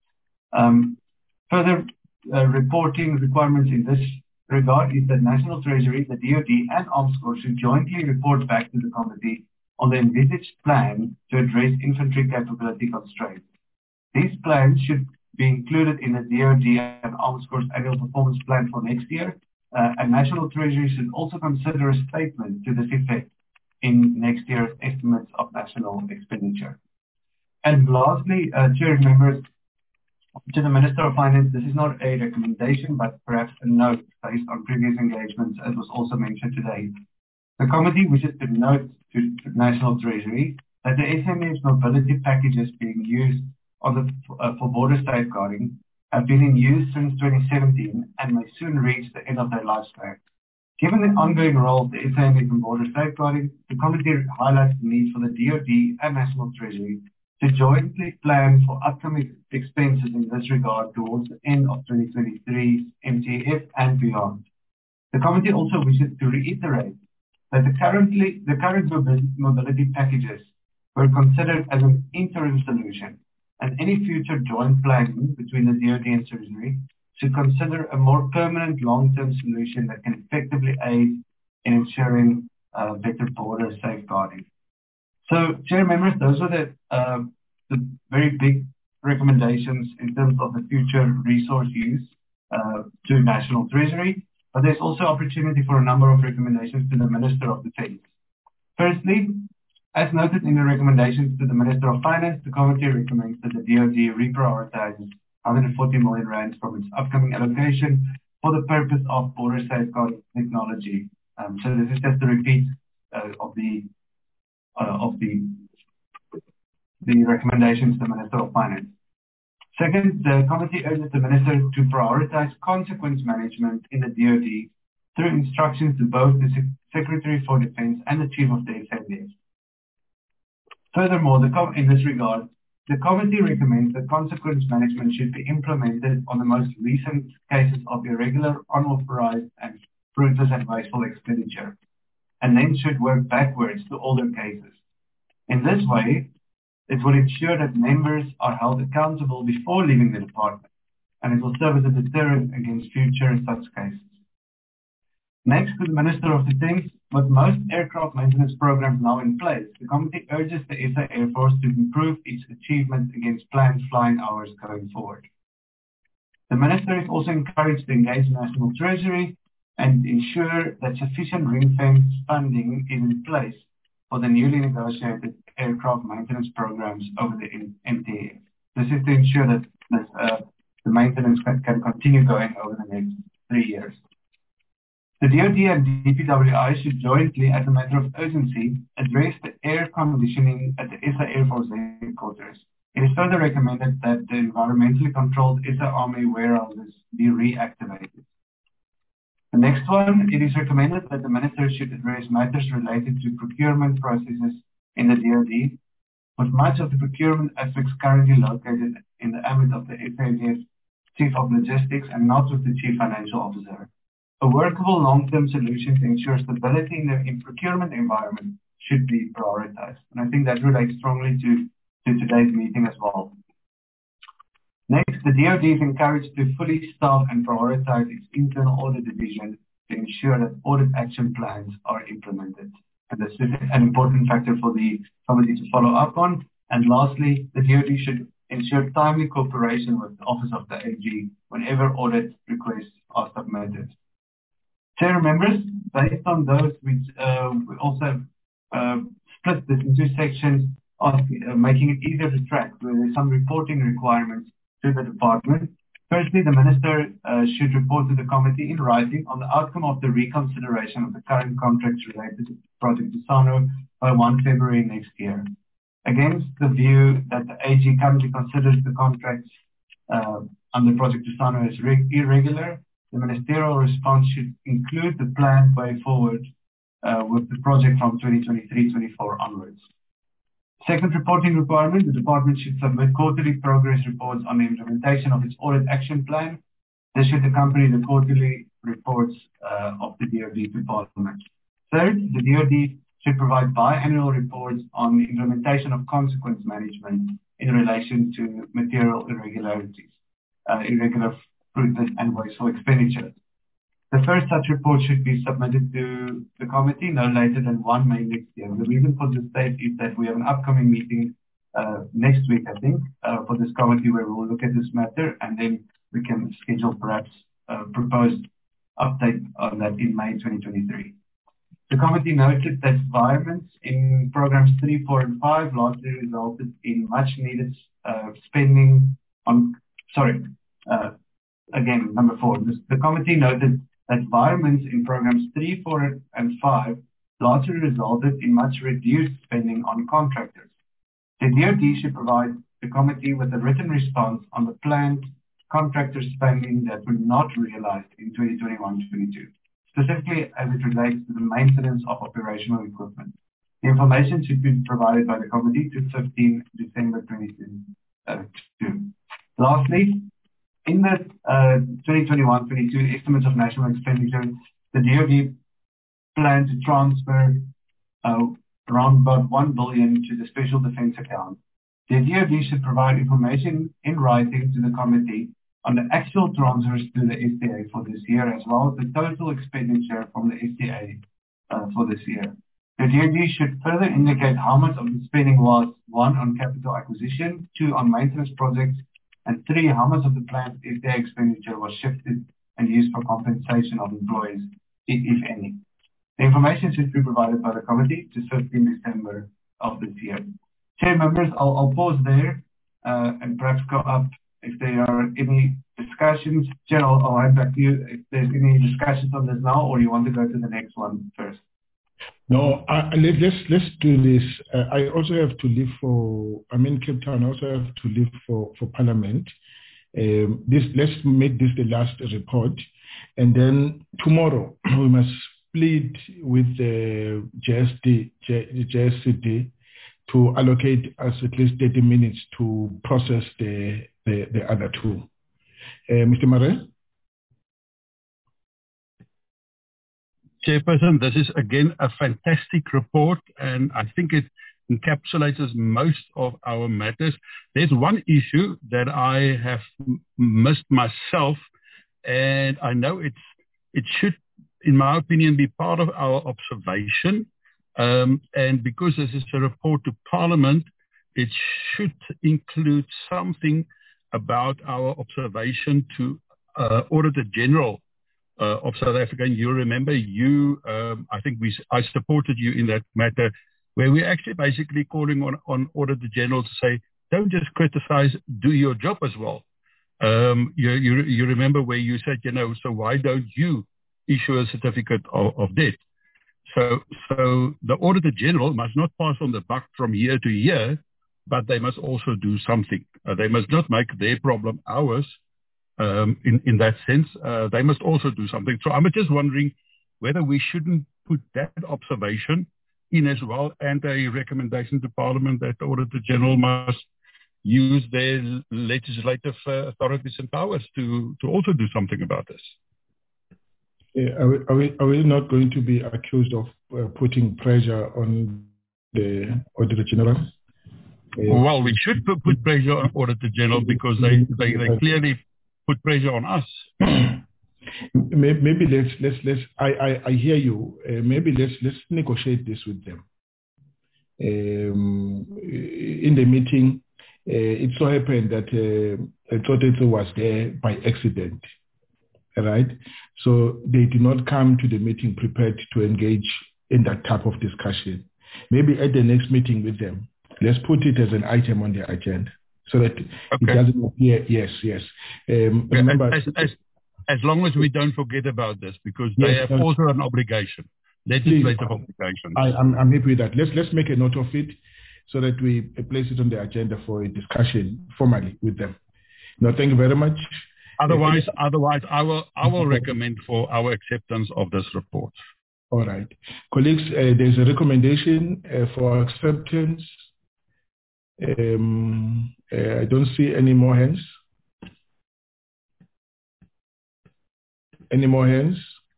Um, further uh, reporting requirements in this regard is that National Treasury, the D O D, and Arms Corps should jointly report back to the committee on the envisaged plan to address infantry capability constraints. These plans should be included in the D O D and Arms Corps annual performance plan for next year, uh, and National Treasury should also consider a statement to this effect in next year's estimates of national expenditure. And lastly, uh, Chair, members, to the Minister of Finance, this is not a recommendation, but perhaps a note based on previous engagements, as was also mentioned today. The committee wishes to note to the National Treasury that the S M E's mobility packages being used on the, uh, for border safeguarding have been in use since twenty seventeen and may soon reach the end of their lifespan. Given the ongoing role of the S A N D F in border safeguarding, the committee highlights the need for the D O D and National Treasury to jointly plan for upcoming expenses in this regard towards the end of twenty twenty-three M T F and beyond. The committee also wishes to reiterate that the, currently, the current mobility packages were considered as an interim solution, and any future joint planning between the D O D and Treasury should consider a more permanent long-term solution that can effectively aid in ensuring uh, better border safeguarding. So, Chair members, those are the, uh, the very big recommendations in terms of the future resource use uh, to National Treasury, but there's also opportunity for a number of recommendations to the Minister of Defence. Firstly, as noted in the recommendations to the Minister of Finance, the committee recommends that the D O D reprioritizes one hundred forty million rand from its upcoming allocation for the purpose of border safeguard technology. Um, so this is just a repeat uh, of the uh, of the the recommendations to the Minister of Finance. Second, the committee urges the Minister to prioritize consequence management in the D O D through instructions to both the Secretary for Defence and the Chief of the S A D F. Furthermore, the in this regard, the committee recommends that consequence management should be implemented on the most recent cases of irregular, unauthorized, and fruitless and wasteful expenditure, and then should work backwards to older cases. In this way, it will ensure that members are held accountable before leaving the department, and it will serve as a deterrent against future such cases. Next, to the Minister of Defence, with most aircraft maintenance programs now in place, the committee urges the S A Air Force to improve its achievements against planned flying hours going forward. The Minister is also encouraged to engage National Treasury and ensure that sufficient ring-fence funding is in place for the newly negotiated aircraft maintenance programs over the M T A. This is to ensure that this, uh, the maintenance can, can continue going over the next three years. The D O D and D P W I should jointly, as a matter of urgency, address the air conditioning at the S A Air Force headquarters. It is further recommended that the environmentally controlled S A Army warehouses be reactivated. The next one, it is recommended that the Minister should address matters related to procurement processes in the D O D, with much of the procurement aspects currently located in the ambit of the S A D F Chief of Logistics and not with the Chief Financial Officer. A workable long-term solution to ensure stability in the in procurement environment should be prioritized. And I think that relates strongly to, to today's meeting as well. Next, the D O D is encouraged to fully staff and prioritize its internal audit division to ensure that audit action plans are implemented. And this is an important factor for the committee to follow up on. And lastly, the D O D should ensure timely cooperation with the Office of the A G whenever audit requests are submitted. Chair members, based on those, we, uh, we also uh, split this into sections of uh, making it easier to track, where there's some reporting requirements to the department. Firstly, the Minister uh, should report to the committee in writing on the outcome of the reconsideration of the current contracts related to Project Tusano by first February next year. Against the view that the A G currently considers the contracts uh, under Project Tusano as irregular, the ministerial response should include the planned way forward uh, with the project from twenty twenty-three twenty-four onwards. Second reporting requirement, the department should submit quarterly progress reports on the implementation of its audit action plan. This should accompany the quarterly reports uh, of the D O D to Parliament. Third, the D O D should provide biannual reports on the implementation of consequence management in relation to material irregularities, uh, irregular fruitless and wasteful expenditure. The first such report should be submitted to the committee no later than first May next year. The reason for this date is that we have an upcoming meeting uh, next week, I think, uh, for this committee where we will look at this matter, and then we can schedule perhaps a proposed update on that in May twenty twenty-three. The committee noted that environments in programs three, four, and five largely resulted in much needed uh, spending on, sorry, uh, again, number four. This, the committee noted that environments in programs three, four, and five largely resulted in much reduced spending on contractors. The D O D should provide the committee with a written response on the planned contractor spending that were not realized in twenty twenty-one twenty-two, specifically as it relates to the maintenance of operational equipment. The information should be provided by the committee to fifteenth December twenty twenty-two. Lastly, in the uh, twenty twenty-one twenty-two estimates of national expenditure, the D O D planned to transfer uh, around about one billion dollars to the Special Defence account. The D O D should provide information in writing to the committee on the actual transfers to the S T A for this year, as well as the total expenditure from the S T A uh, for this year. The D O D should further indicate how much of the spending was, one, on capital acquisition, two, on maintenance projects, and three, how much of the planned F D A expenditure was shifted and used for compensation of employees, if, if any. The information should be provided by the committee to fifteenth December of this year. Chair members, I'll, I'll pause there uh, and perhaps go up if there are any discussions. Chair, I'll, I'll hand back to you if there's any discussions on this now, or you want to go to the next one first. No, uh, let, let's let's do this. Uh, I also have to leave for. I'm in Cape Town. I also have to leave for for Parliament. Um, this let's make this the last report, and then tomorrow we must split with the J S D, J, J S C D to allocate us at least thirty minutes to process the the, the other two. Uh, Mister Murray? Chairperson, this is again a fantastic report, and I think it encapsulates most of our matters. There's one issue that I have missed myself, and I know it's it should, in my opinion, be part of our observation. Um, and because this is a report to Parliament, it should include something about our observation to uh, Auditor General uh, of South Africa. And you remember, you, um, I think we, I supported you in that matter, where we're actually basically calling on, on Auditor General to say, don't just criticize, do your job as well. Um, you, you, you remember where you said, you know, so why don't you issue a certificate of, of debt? So, so the Auditor General must not pass on the buck from year to year, but they must also do something. Uh, they must not make their problem ours. Um, in, in that sense, uh, they must also do something. So I'm just wondering whether we shouldn't put that observation in as well, and a recommendation to Parliament that the Auditor General must use their legislative uh, authorities and powers to, to also do something about this. Yeah, are, we, are, we, are we not going to be accused of uh, putting pressure on the Auditor General? Uh, well, we should put, put pressure on Auditor General because they, they, they clearly put pressure on us. Maybe let's let's let's. I I, I hear you. Uh, maybe let's let's negotiate this with them. Um, in the meeting, uh, it so happened that uh, Tsotetso was there by accident, right? So they did not come to the meeting prepared to engage in that type of discussion. Maybe at the next meeting with them, let's put it as an item on the agenda so that okay. It doesn't appear. Yes, yes. Um, yeah, remember. As, as, As long as we don't forget about this, because they yes, have no, also an obligation, legislative please, obligation. I, I'm, I'm happy with that. Let's let's make a note of it, so that we place it on the agenda for a discussion formally with them. No, thank you very much. Otherwise, uh, otherwise, I will I will recommend for our acceptance of this report. All right, colleagues. Uh, there's a recommendation uh, for acceptance. Um, uh, I don't see any more hands. Any more hands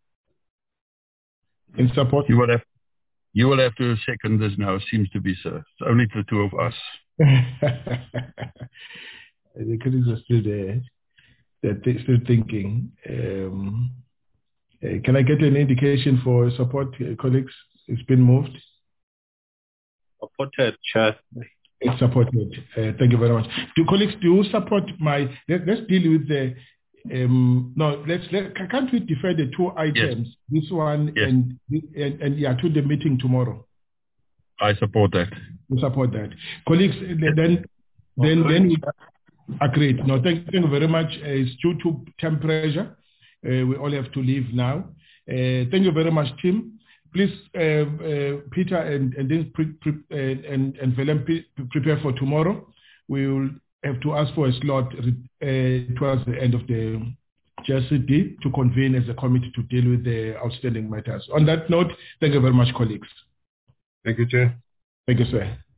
in support? You will have, you will have to second this now. Seems to be so. It's only the two of us. The colleagues are still there. They're th- still thinking. Um, uh, can I get an indication for support, uh, colleagues? It's been moved. Supported, Chair. It's supported. Uh, thank you very much. Do colleagues do you support my? Let, let's deal with the. Um, no, let's let. Can't we defer the two items? Yes. This one yes. and, and and yeah, to the meeting tomorrow. I support that. You support that, colleagues. Then then then we agreed. No, thank, thank you very much. Uh, it's due to time pressure. Uh, we all have to leave now. Uh, thank you very much, Tim. Please, uh, uh, Peter and and then pre, pre, uh, and and Willem, pre, prepare for tomorrow. We will have to ask for a slot uh, towards the end of the J S C D to convene as a committee to deal with the outstanding matters. On that note, thank you very much, colleagues. Thank you, Chair. Thank you, sir.